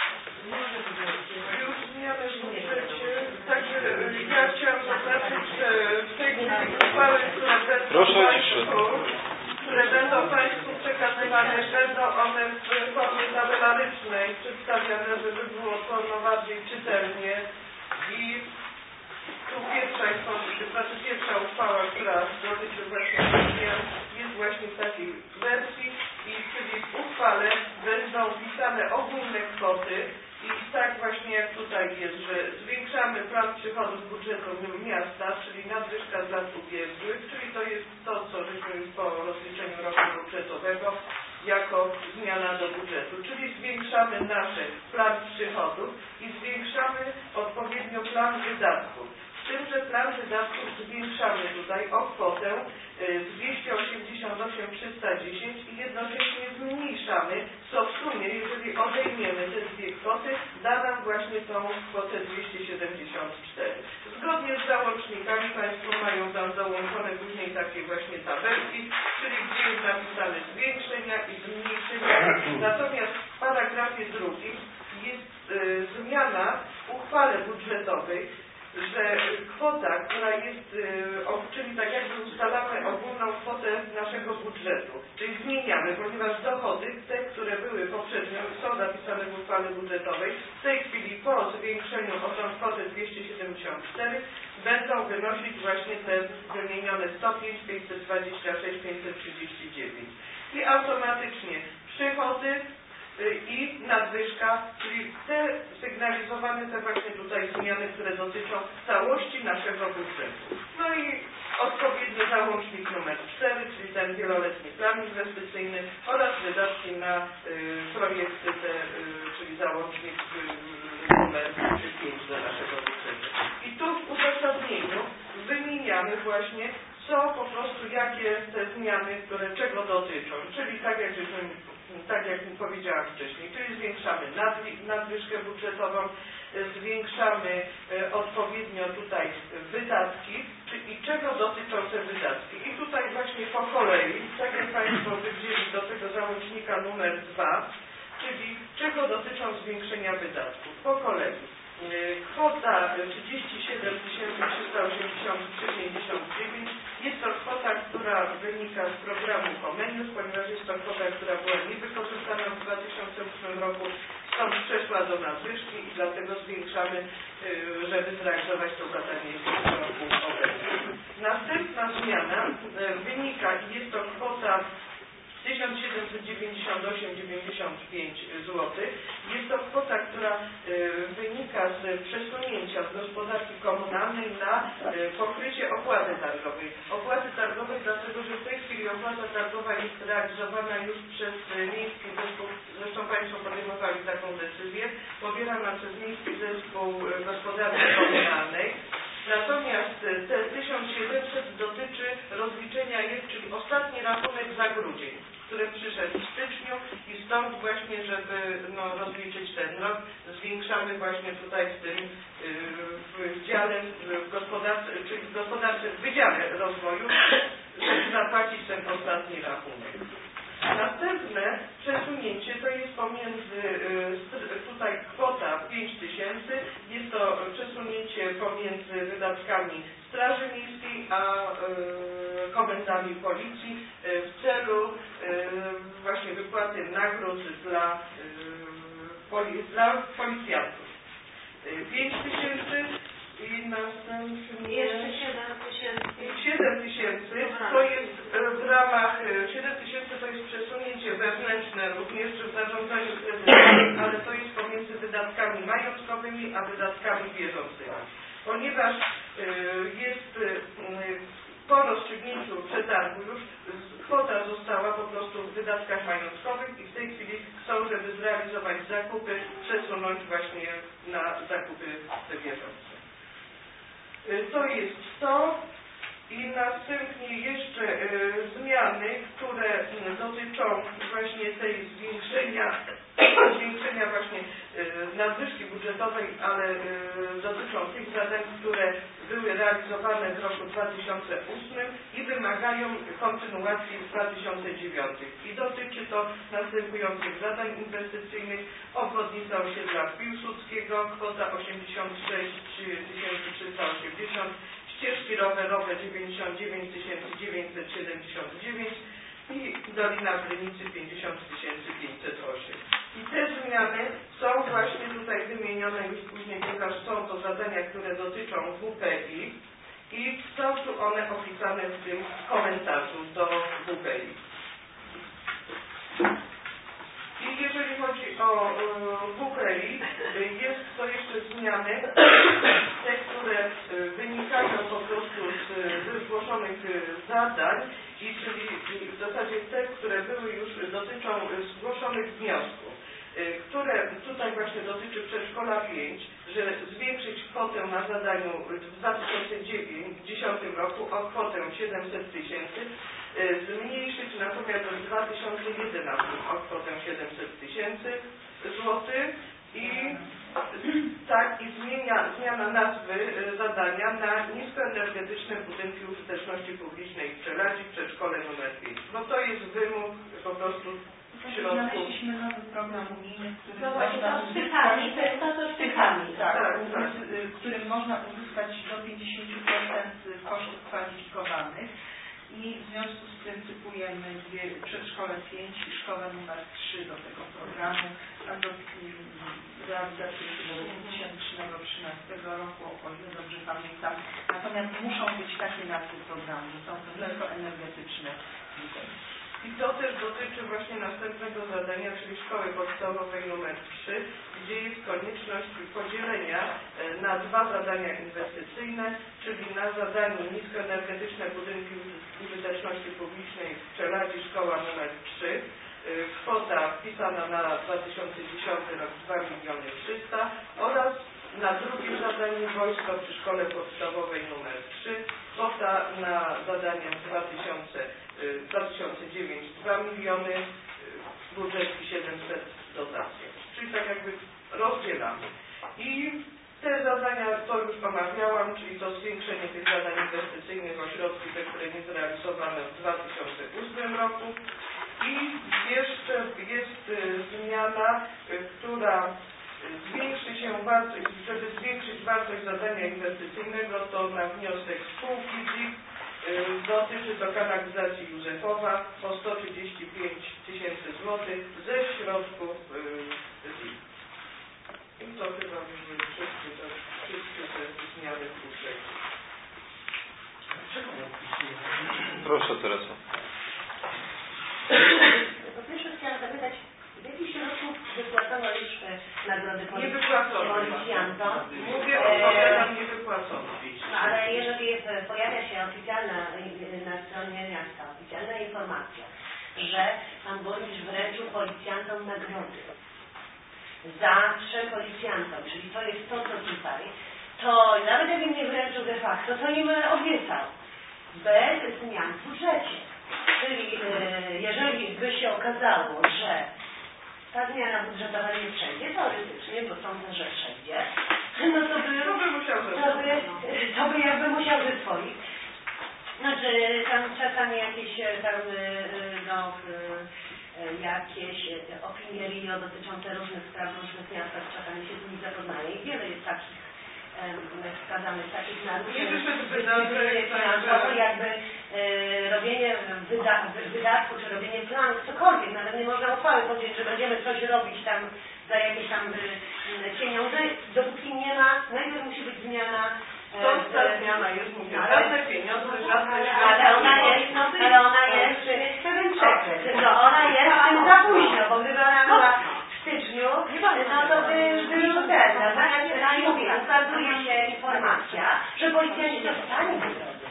Także ja chciałam zaznaczyć, że w tej chwili uchwały, które będą,
Proszę o ciszę.
które będą Państwu przekazywane, będą one w formie tabelarycznej przedstawiane, żeby było to no bardziej czytelnie. I tu pierwsza informacja, znaczy pierwsza uchwała, która dotyczy właśnie zmian, jest właśnie w takiej wersji i czyli w uchwale będą wpisane ogólne kwoty. I tak właśnie jak tutaj jest, że zwiększamy plan przychodów budżetu miasta, czyli nadwyżka z lat ubiegłych, czyli to jest to, co żeśmy już po rozliczeniu roku budżetowego jako zmiana do budżetu, czyli zwiększamy nasz plan przychodów i zwiększamy odpowiednio plan wydatków. Z tym, że plan wydatków zwiększamy tutaj o kwotę dwieście osiemdziesiąt osiem tysięcy trzysta dziesięć i jednocześnie zmniejszamy, co w sumie, jeżeli odejmiemy te dwie kwoty, da nam właśnie tą kwotę dwieście siedemdziesiąt cztery. Zgodnie z załącznikami Państwo mają tam dołączone później takie właśnie tabelki, czyli gdzie jest napisane zwiększenia i zmniejszenia. Natomiast w paragrafie drugim jest y, zmiana w uchwale budżetowej, że kwota, która jest, czyli tak jakby ustalamy ogólną kwotę naszego budżetu, czyli zmieniamy, ponieważ dochody, te, które były poprzednio, są zapisane w uchwale budżetowej, w tej chwili po zwiększeniu o tą kwotę dwieście siedemdziesiąt cztery będą wynosić właśnie te wymienione sto pięć, pięćset dwadzieścia sześć, pięćset trzydzieści dziewięć. I automatycznie przychody i nadwyżka, czyli te sygnalizowane, te właśnie tutaj zmiany, które dotyczą całości naszego budżetu. No i odpowiedni załącznik numer cztery, czyli ten wieloletni plan inwestycyjny oraz wydatki na y, projekty, te, y, czyli załącznik y, numer pięć do naszego budżetu. I tu w uzasadnieniu wymieniamy właśnie, co po prostu, jakie te zmiany, które czego dotyczą, czyli tak jak żeśmy tak jak powiedziałam wcześniej, czyli zwiększamy nadwyżkę budżetową, zwiększamy odpowiednio tutaj wydatki i czego dotyczą te wydatki. I tutaj właśnie po kolei, tak jak Państwo wzięli do tego załącznika numer dwa, czyli czego dotyczą zwiększenia wydatków. Po kolei. Kwota trzydzieści siedem tysięcy trzysta osiemdziesiąt trzy przecinek pięćdziesiąt dziewięć jest to kwota, która wynika z programu Comenius, ponieważ jest to kwota, która była niewykorzystana w dwa tysiące ósmym roku, stąd przeszła do nadwyżki i dlatego zwiększamy, żeby zrealizować to zadanie w roku obecnym. Następna zmiana wynika i jest to kwota tysiąc siedemset dziewięćdziesiąt osiem przecinek dziewięćdziesiąt pięć złotych. Jest to kwota, która y, wynika z przesunięcia z gospodarki komunalnej na y, pokrycie opłaty targowej. Opłaty targowej dlatego, że w tej chwili opłata targowa jest realizowana już przez y, Miejski Zespół, zresztą Państwo podejmowali taką decyzję, pobierana przez Miejski Zespół y, Gospodarki Komunalnej. Natomiast te tysiąc siedemset dotyczy rozliczenia jest, czyli ostatni rachunek za grudzień, który przyszedł w styczniu i stąd właśnie, żeby no, rozliczyć ten rok, zwiększamy właśnie tutaj w tym w dziale w gospodarce, czyli w gospodarce, w Wydziale Rozwoju, żeby zapłacić ten ostatni rachunek. Następne przesunięcie to jest pomiędzy, tutaj kwota pięć tysięcy, jest to przesunięcie pomiędzy wydatkami Straży Miejskiej a komendami Policji w celu właśnie wypłaty nagród dla, dla policjantów. pięć tysięcy i następnie
jeszcze siedem tysięcy.
siedem tysięcy to jest w ramach, siedem tysięcy to jest przesunięcie wewnętrzne również w zarządzaniu kredytowym, ale to jest pomiędzy wydatkami majątkowymi a wydatkami bieżącymi. Ponieważ jest po rozstrzygnięciu przetargu już kwota została po prostu w wydatkach majątkowych i w tej chwili chcą, żeby zrealizować zakupy, przesunąć właśnie na zakupy te bieżące. To jest to i następnie jeszcze y, zmiany, które y, dotyczą właśnie tej zwiększenia, zwiększenia właśnie y, nadwyżki budżetowej, ale y, dotyczą tych zadań, które były realizowane w roku dwa tysiące ósmym i wymagają kontynuacji w dwa tysiące dziewiątym. I dotyczy to następujących zadań inwestycyjnych: obwodnica osiedla Piłsudskiego, kwota osiemdziesiąt sześć tysięcy trzysta osiemdziesiąt, ścieżki rowerowe dziewięćdziesiąt dziewięć tysięcy dziewięćset siedemdziesiąt dziewięć i Dolina Krynicy pięćdziesiąt tysięcy pięćset osiem. I te zmiany są właśnie tutaj wymienione, już później pokaż, są to zadania, które dotyczą W P I i są tu one opisane w tym komentarzu do W P I. I jeżeli chodzi o W P I, jest to jeszcze zmiany, te, które wynikają po prostu z zgłoszonych zadań, i czyli w zasadzie te, które były już, dotyczą zgłoszonych wniosków, które tutaj właśnie dotyczy przedszkola pięć, że zwiększyć kwotę na zadaniu w dwa tysiące dziesiątym roku o kwotę siedemset tysięcy, zmniejszyć natomiast w dwa tysiące jedenastym o kwotę siedemset tysięcy złotych i tak i zmienia, zmiana nazwy zadania na niskoenergetyczne budynki użyteczności publicznej w Czeladzi, przedszkole numer pięć. Bo to jest wymóg po prostu środków.
Znaleźliśmy nowy program unijny, który
no właśnie,
można
to z pychami, to jest to, co z pychami.
Tak, tak, tak. W którym można uzyskać do pięćdziesiąt procent kosztów kwalifikowanych. I w związku z tym typujemy dwie, przedszkole pięć i szkołę numer trzy do tego programu, a do realizacji do dwa tysiące trzynastego roku, o ile dobrze pamiętam. Natomiast muszą być takie nazwy programu, że są to tylko energetyczne.
I to też dotyczy właśnie następnego zadania, czyli szkoły podstawowej numer trzy, gdzie jest konieczność podzielenia na dwa zadania inwestycyjne, czyli na zadanie niskoenergetyczne budynki użyteczności publicznej w Czeladzi, szkoła numer trzy, kwota wpisana na dwa tysiące dziesiąty rok dwa miliony trzysta oraz na drugie zadanie wojsko przy szkole podstawowej numer trzy, kwota na zadanie dwa tysiące dziewięć dwa miliony, budżet siedemset dotacje. Czyli tak jakby rozdzielamy. I te zadania, to już omawiałam, czyli to zwiększenie tych zadań inwestycyjnych o środki, te, które nie zrealizowane w dwa tysiące ósmym roku. I jeszcze jest zmiana, która zwiększy się wartość, żeby zwiększyć wartość zadania inwestycyjnego, to na wniosek spółki Z I P dotyczy to kanalizacji Józefowa o sto trzydzieści pięć tysięcy złotych ze środków Z I P. I to chyba były wszystkie te, wszystkie te zmiany w budżecie.
Proszę, Teresa.
Po pierwsze chciałam zapytać, w jakich środków wypłacono już nagrody
Nie wypłacono.
policjantom?
Mówię o nagrodę nie wypłacono.
No, ale jeżeli jest, pojawia się oficjalna na stronie miasta, oficjalna informacja, że pan burmistrz wręczył policjantom nagrody za trzem policjantom, czyli to jest to, co tutaj, to nawet jakbym nie wręczył de facto, to im obiecał. Bez zmian w budżecie. Czyli jeżeli by się okazało, że ta zmiana budżetowa nie przejdzie, teoretycznie, bo sądzę, że przejdzie, no to by, to by, musiał to by, to by jakby musiał wyswoić. Znaczy tam czasami jakieś tam no, jakieś opinie R I O dotyczące różnych spraw w różnych miastach, czasami się z nimi zapoznaje i wiele jest takich wskazanych takich naruszeń finansowych, jakby e, robienie wyda, wydatku, czy robienie planów, cokolwiek, nawet nie można uchwały podjąć, że będziemy coś robić tam za jakieś tam e, pieniądze, dopóki nie ma, najpierw musi być zmiana.
Stąd ta zmiana jest mówiona, żadne pieniądze, żadne
ale ona jest, no, ale ona jest pewien czek, tylko ona jest za późno, bo gdyby ona była w styczniu, no to by był ten, natomiast ja mówię, ukazuje się informacja, że policjanci dostali nagrody.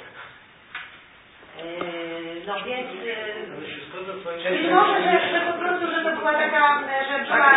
Yy, no więc yy, być może, że, że po prostu, że to była taka, że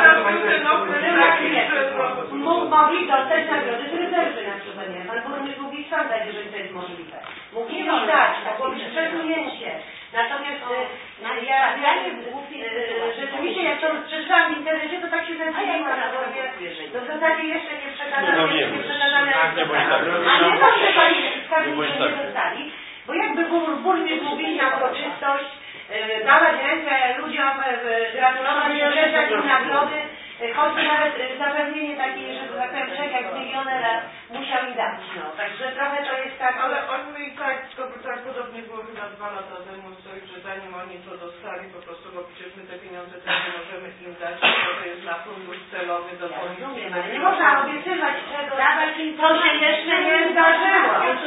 była mogli dostać nagrody z rezerwy na przykład, nie? Pan burmistrz mógł ich sam dać, jeżeli to jest możliwe. Mógł ich dać, mogło być przesunięcie. Natomiast yy, ja, ja yy, rzeczywiście jak to przeczytałam w internecie, to tak się zadziwiłam, bo to w zasadzie jeszcze nie przekazane, jeszcze nie przekazane, a nie to, że pani skarbnicy nie dostali. Bo jakby burmistrz mógł iść na uroczystość, yy, dawać rękę ludziom, yy, gratulować, wręczać im nagrody, yy, choć nawet yy, zapewnienie takiej, że tak powiem, czek jak milionera musiał im dać, no. Także trochę to jest tak...
Ale oni i tak, to by tak podobnie było chyba dwa lata temu, że zanim oni to dostali, po prostu, bo przecież my te pieniądze też nie możemy im dać, bo to jest na fundusz celowy do policji.
Ja nie można obiecywać czego, to się jeszcze nie zdarzyło.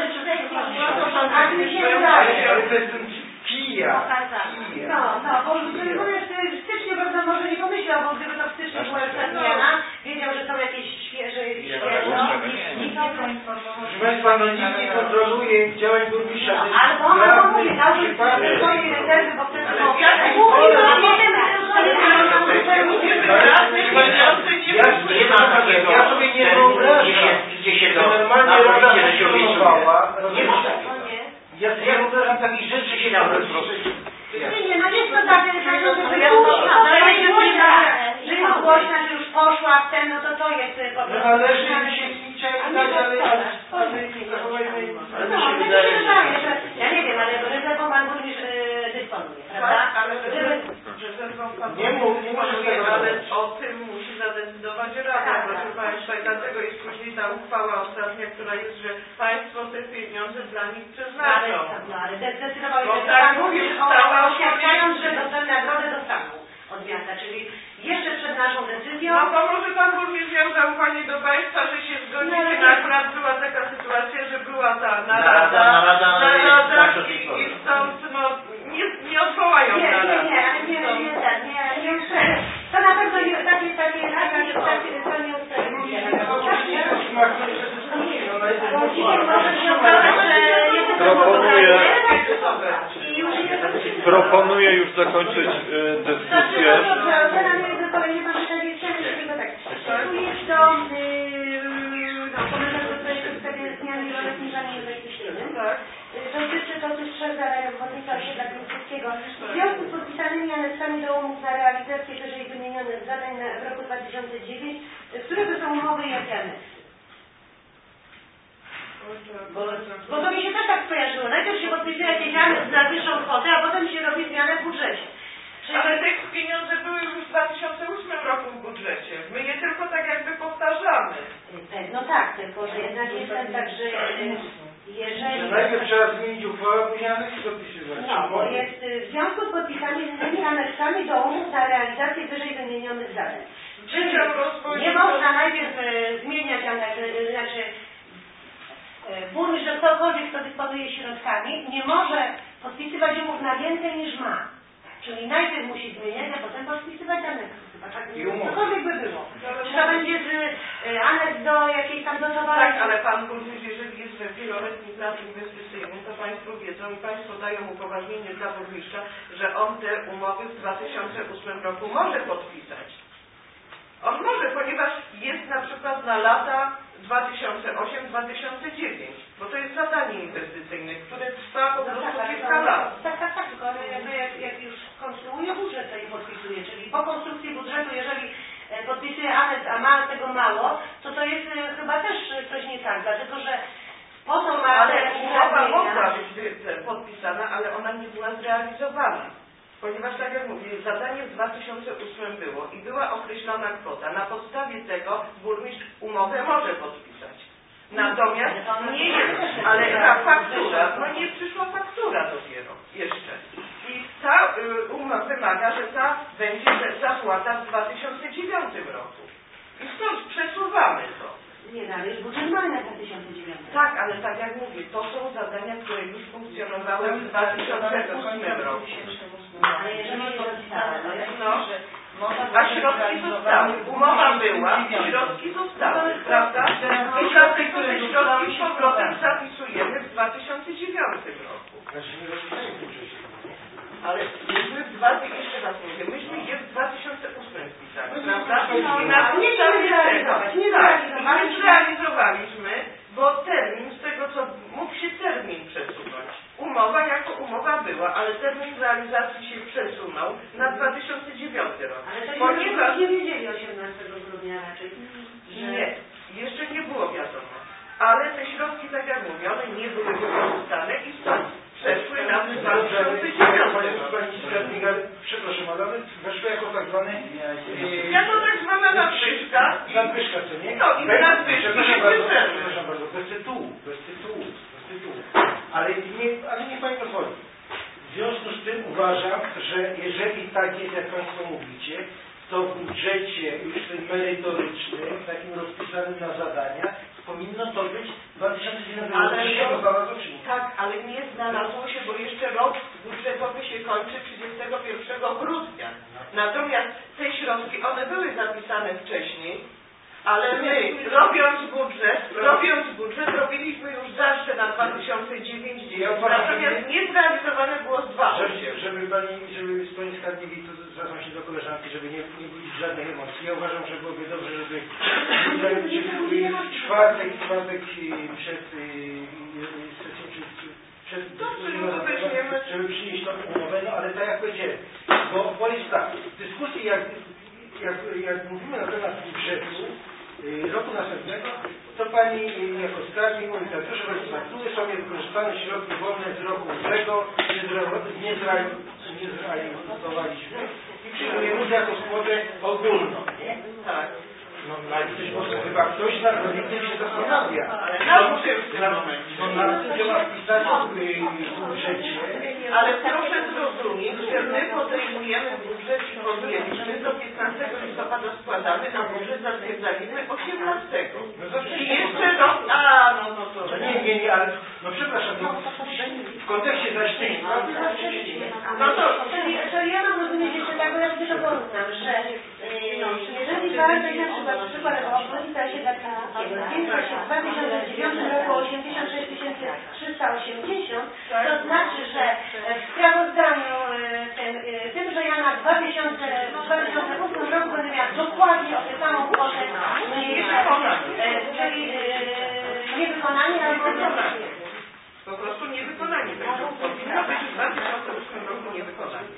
A mi się wydaje.
Kija.
No, no, bo w styczniu prawda może nie pomyślał, bo gdyby to w styczniu była już ta zmiana, wiedział, że są jakieś świeże, świeżo, nikt nie poinformował.
Proszę Państwa, no nikt nie kontroluje działań burmistrza.
Ale on ma mówię, dałby ze swojej rezerwy, bo wtedy
ja sobie nie wyobrażam,
gdzie się
że normalnie Rada funkcjonowała.
Ja ja wyobrażam takich rzeczy, że się da
Nie, nie, no jest to tak, że jest głośna, że jest głośna, że już poszła w ten, no to to jest po prostu.
Należy im się liczyć, ale
no, to mi się wydaje, że ja nie wiem, ale rezerwą pan burmistrz dysponuje, prawda?
Ale rezerwą pan
nie
dysponuje, ale o tym musi zadecydować Rada, proszę Państwa, i dlatego jest później ta uchwała ostatnia, która jest, że Państwo te pieniądze dla nich przeznaczą.
No ale zdecydowały, że pan burmistrz oświadczając, że tę nagrodę dostaną od miasta, czyli jeszcze przed naszą decyzją.
No to może pan burmistrz miał zaufanie do Państwa, że się zgodzicie, no akurat była taka sytuacja, że była ta narada, narada, narada i, i stąd no nie, nie odwołają
nie,
narada.
Nie, nie, nie, nie, tak, nie, nie, nie, to na pewno nie, takie, takie, takie, takie, to nie ustalenie.
Proponuję, proponuję już zakończyć y, dyskusję.
Tu jest do komentarz do projektu w sprawie zmiany wieloletniej planu inwestycyjnym. Dotyczy to tych trzech zadań obwodnica osiedla Piłsudskiego. W związku z podpisanymi aneksami do umów na realizację wyżej wymienionych zadań w roku dwa tysiące dziewiątym, które to są umowy i jakie aneksy? Bo, bo to mi się też tak skojarzyło. Najpierw się podpisuje jakieś aneks na wyższą kwotę, a potem się robi zmianę w budżecie.
Czyli ale te pieniądze były już w dwa tysiące ósmym roku w budżecie. My je tylko tak jakby powtarzamy.
No tak, tylko że jednak jest ten tak, że jeżeli...
Najpierw trzeba zmienić uchwałę, później aneksy podpisywać.
No, bo jest w związku z podpisanymi aneksami do umów na realizację wyżej wymienionych zadań. Czyli nie można najpierw zmieniać aneksy, znaczy burmistrz, że ktokolwiek, kto dysponuje środkami, nie może podpisywać umów na więcej niż ma. Czyli najpierw musi zmieniać, a potem podpisywać aneks. Chyba tak, cokolwiek by było. Czy to będzie z, y, aneks do jakiejś tam dotowanej...
Tak, ale pan burmistrz, jeżeli jest wieloletni plan inwestycyjny, to Państwo wiedzą i Państwo dają upoważnienie dla burmistrza, że on te umowy w dwa tysiące ósmym roku może podpisać. On może, ponieważ jest na przykład na lata dwa tysiące osiem do dwa tysiące dziewięć, bo to jest zadanie inwestycyjne, które trwa po prostu kilka lat.
Tak, tak, tak, tylko jak, jak już konstruuje budżet, to nie podpisuje, czyli po konstrukcji budżetu, jeżeli podpisuje aneks, a ma tego mało, to to jest chyba też coś nie tak, dlatego że po to ma...
Ale umowa mogła być podpisana, ale ona nie była zrealizowana. Ponieważ, tak jak mówię, zadanie w dwa tysiące ósmym było i była określona kwota. Na podstawie tego burmistrz umowę może podpisać. Natomiast nie jest, ale ta faktura, no nie przyszła faktura dopiero jeszcze. I ta y, umowa wymaga, że ta będzie zapłata w dwa tysiące dziewiątym roku. I stąd przesuwamy to.
Nie, ale już budżet mamy na dwa tysiące dziewiąty.
Tak, ale tak jak mówię, to są zadania, które już funkcjonowały w dwa tysiące ósmym roku.
Ale jeżeli nie zostały,
no, a środki zostały. Umowa była, środki zostały, prawda? I dlatego te środki z powrotem zapisujemy w dwa tysiące dziewiątym roku. Ale myśmy w dwa tysiące, jeszcze raz mówię, myśmy je w dwa tysiące ósmym wpisali, prawda? I na podstawie tego, nie zrealizowaliśmy, bo termin, z tego co mógł się termin przesunąć. Umowa jako umowa była, ale termin realizacji się przesunął na dwa tysiące dziewiąty rok.
Ale to
ponieważ
nie wiedzieli osiemnastego grudnia raczej. Że...
Nie, jeszcze nie było wiadomo. Ale te środki, tak jak mówię, one nie były wykorzystane i stąd przeszły na dwa tysiące dziewiąty.
Przepraszam, ale one weszły jako tak zwane...
Jako tak zwana nadwyżka.
Nadwyżka, co nie?
No i nadwyżki
Przepraszam
nie
bardzo,
bierzemy.
przepraszam bardzo, bez tytułu, bez tytułu, bez tytułu. Ale nie, ale nie Pani pozwoli. W związku z tym uważam, że jeżeli tak jest, jak Państwo mówicie, to w budżecie już tym merytorycznym, takim rozpisanym na zadania, powinno to być dwa tysiące dziewiąty.
Ale
to znalazło czy nie?
Tak, ale nie znalazło się, bo jeszcze rok budżetowy się kończy trzydziestego pierwszego grudnia. Natomiast te środki, one były zapisane wcześniej, ale my, robiąc budżet, robiąc budżet, robiliśmy już zawsze na dwa tysiące dziewiąty. Natomiast nie zrealizowane było z dwa tysiące osiem.
Żeby, żeby Pani, żeby Pani skarbniki, to zwracam się do koleżanki, żeby nie, nie budzić żadnych emocji. Ja uważam, że byłoby dobrze, żeby w czwartek, w czwartek przed sesją, czy przed dyskusją, żeby przynieść tą umowę, no ale tak jak powiedziałem, bo, bo jest tak, w dyskusji jak, jak, jak mówimy na temat budżetu roku następnego, to Pani jako skarbnik mówi tak, proszę Państwa, tu są niewykorzystane środki wolne z roku tego, nie zrealizowaliśmy i przyjmujemy jako kwotę ogólną, nie?
Tak.
No, najpierw może chyba ktoś na rodzicem się zastanawia.
Ale na czym w tym momencie?
No na tym trzeba wpisać w budżecie.
Ale proszę zrozumieć, że my podejmujemy budżet i podjęliśmy do piętnastego listopada składamy, a budżet zatwierdzaliśmy osiemnastego. I jeszcze rok, a no no to...
No nie, nie, nie, ale no przepraszam, no, w kontekście zaś
no to, czyli, czyli ja mam rozumieć jeszcze tak, bo ja sobie to porównam, że yy, jeżeli bardzo na przykład przykładowo obwodnica się zapisuje w dwa tysiące dziewiątym roku osiemdziesiąt sześć tysięcy trzysta osiemdziesiąt, to znaczy, że w sprawozdaniu tym, tym że ja na dwa tysiące ósmym roku będę miała dokładnie o tę samą kwotę, czyli niewykonanie albo wykonanie.
Po prostu niewykonanie tego. Powinno być w dwa tysiące ósmym roku niewykonanie.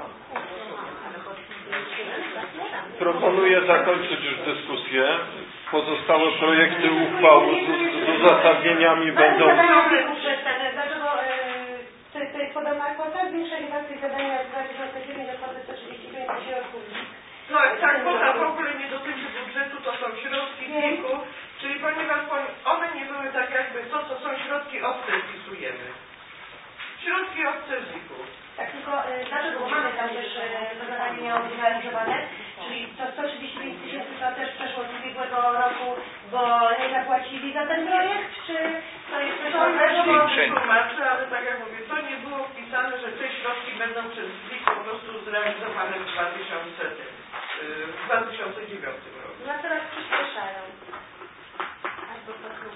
Proponuję zakończyć już dyskusję. Pozostałe projekty uchwał z, z uzasadnieniami będą...
Dlaczego to jest podobna kwota? Zwiększenie wartości zadania dwa tysiące dziewięć do kwoty sto trzydzieści pięć środków.
No ta kwota w ogóle nie dotyczy budżetu, to są środki Z I K-u, czyli ponieważ one nie były tak jakby to, co są środki od C wpisujemy. Środki od C Z I K-u.
Tak, tylko y, dlaczego? Bo mamy tam też to zadanie miało być realizowane, czyli to sto trzydzieści pięć tysięcy to też przeszło z ubiegłego roku, bo nie zapłacili za ten projekt, czy to jest coś
nowego? Tłumaczę, ale tak jak mówię, to nie było wpisane, że te środki będą przez Z I K po prostu zrealizowane w dwa tysiące dziewiątym roku.
No teraz przyspieszają. Albo po prostu.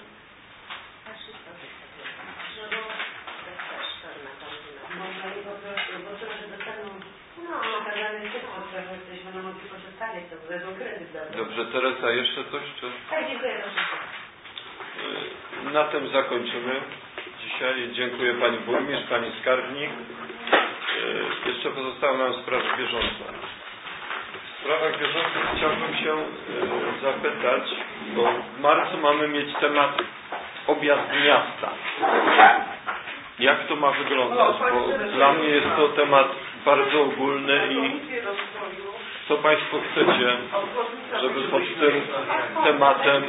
Można je po prostu, bo to, że dostaną przekazany tytuł, że coś będą mogli pozostawiać, to wezmą kredyt.
Dobrze, Teresa, jeszcze coś? Czy...
Tak, dziękuję bardzo.
na tym zakończymy. Dzisiaj dziękuję Pani Burmistrz, Pani Skarbnik. Jeszcze pozostała nam sprawa bieżąca. W sprawach bieżących chciałbym się zapytać, bo w marcu mamy mieć temat objazd miasta. Jak to ma wyglądać? Bo dla mnie jest to temat bardzo ogólny i co Państwo chcecie, żeby pod tym tematem...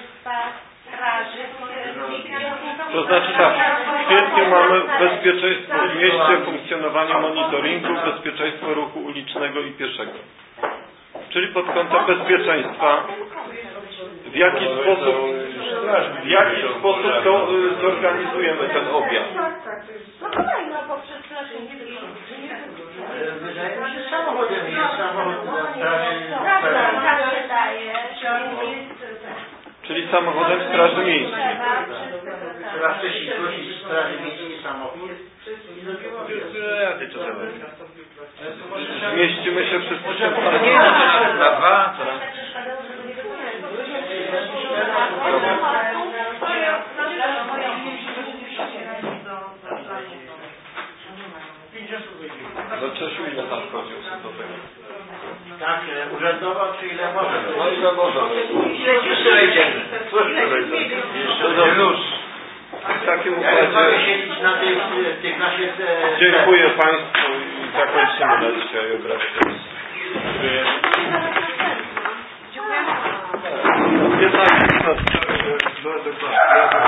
To znaczy tak, w kwietniu mamy bezpieczeństwo w mieście, funkcjonowanie monitoringu, bezpieczeństwo ruchu ulicznego i pieszego. Czyli pod kątem bezpieczeństwa, w jaki sposób, w jaki sposób to y, zorganizujemy ten objazd.
No kolejno poprzez straszenie.
Wydaje mi się, że samochodem jest samochód
Straży daje.
Czyli samochodem Straży Miejskiej.
Trzeba wcześniej zgłosić Straży Miejskiej samochód.
Rady to załatwia.
Zmieścimy się wszyscy w tym
To nie jest na dwa, to...
Do Czesiu ile tam chodzi osób do tego?
Tak, urzędowo czy ile może?
No ile może?
Jeszcze wejdziemy.
No już. W takim układzie
siedzieć na tej, tej naszej...
dziękuję Państwu i zakończymy na dzisiaj obrady. Dziękuję. piętnaście minut.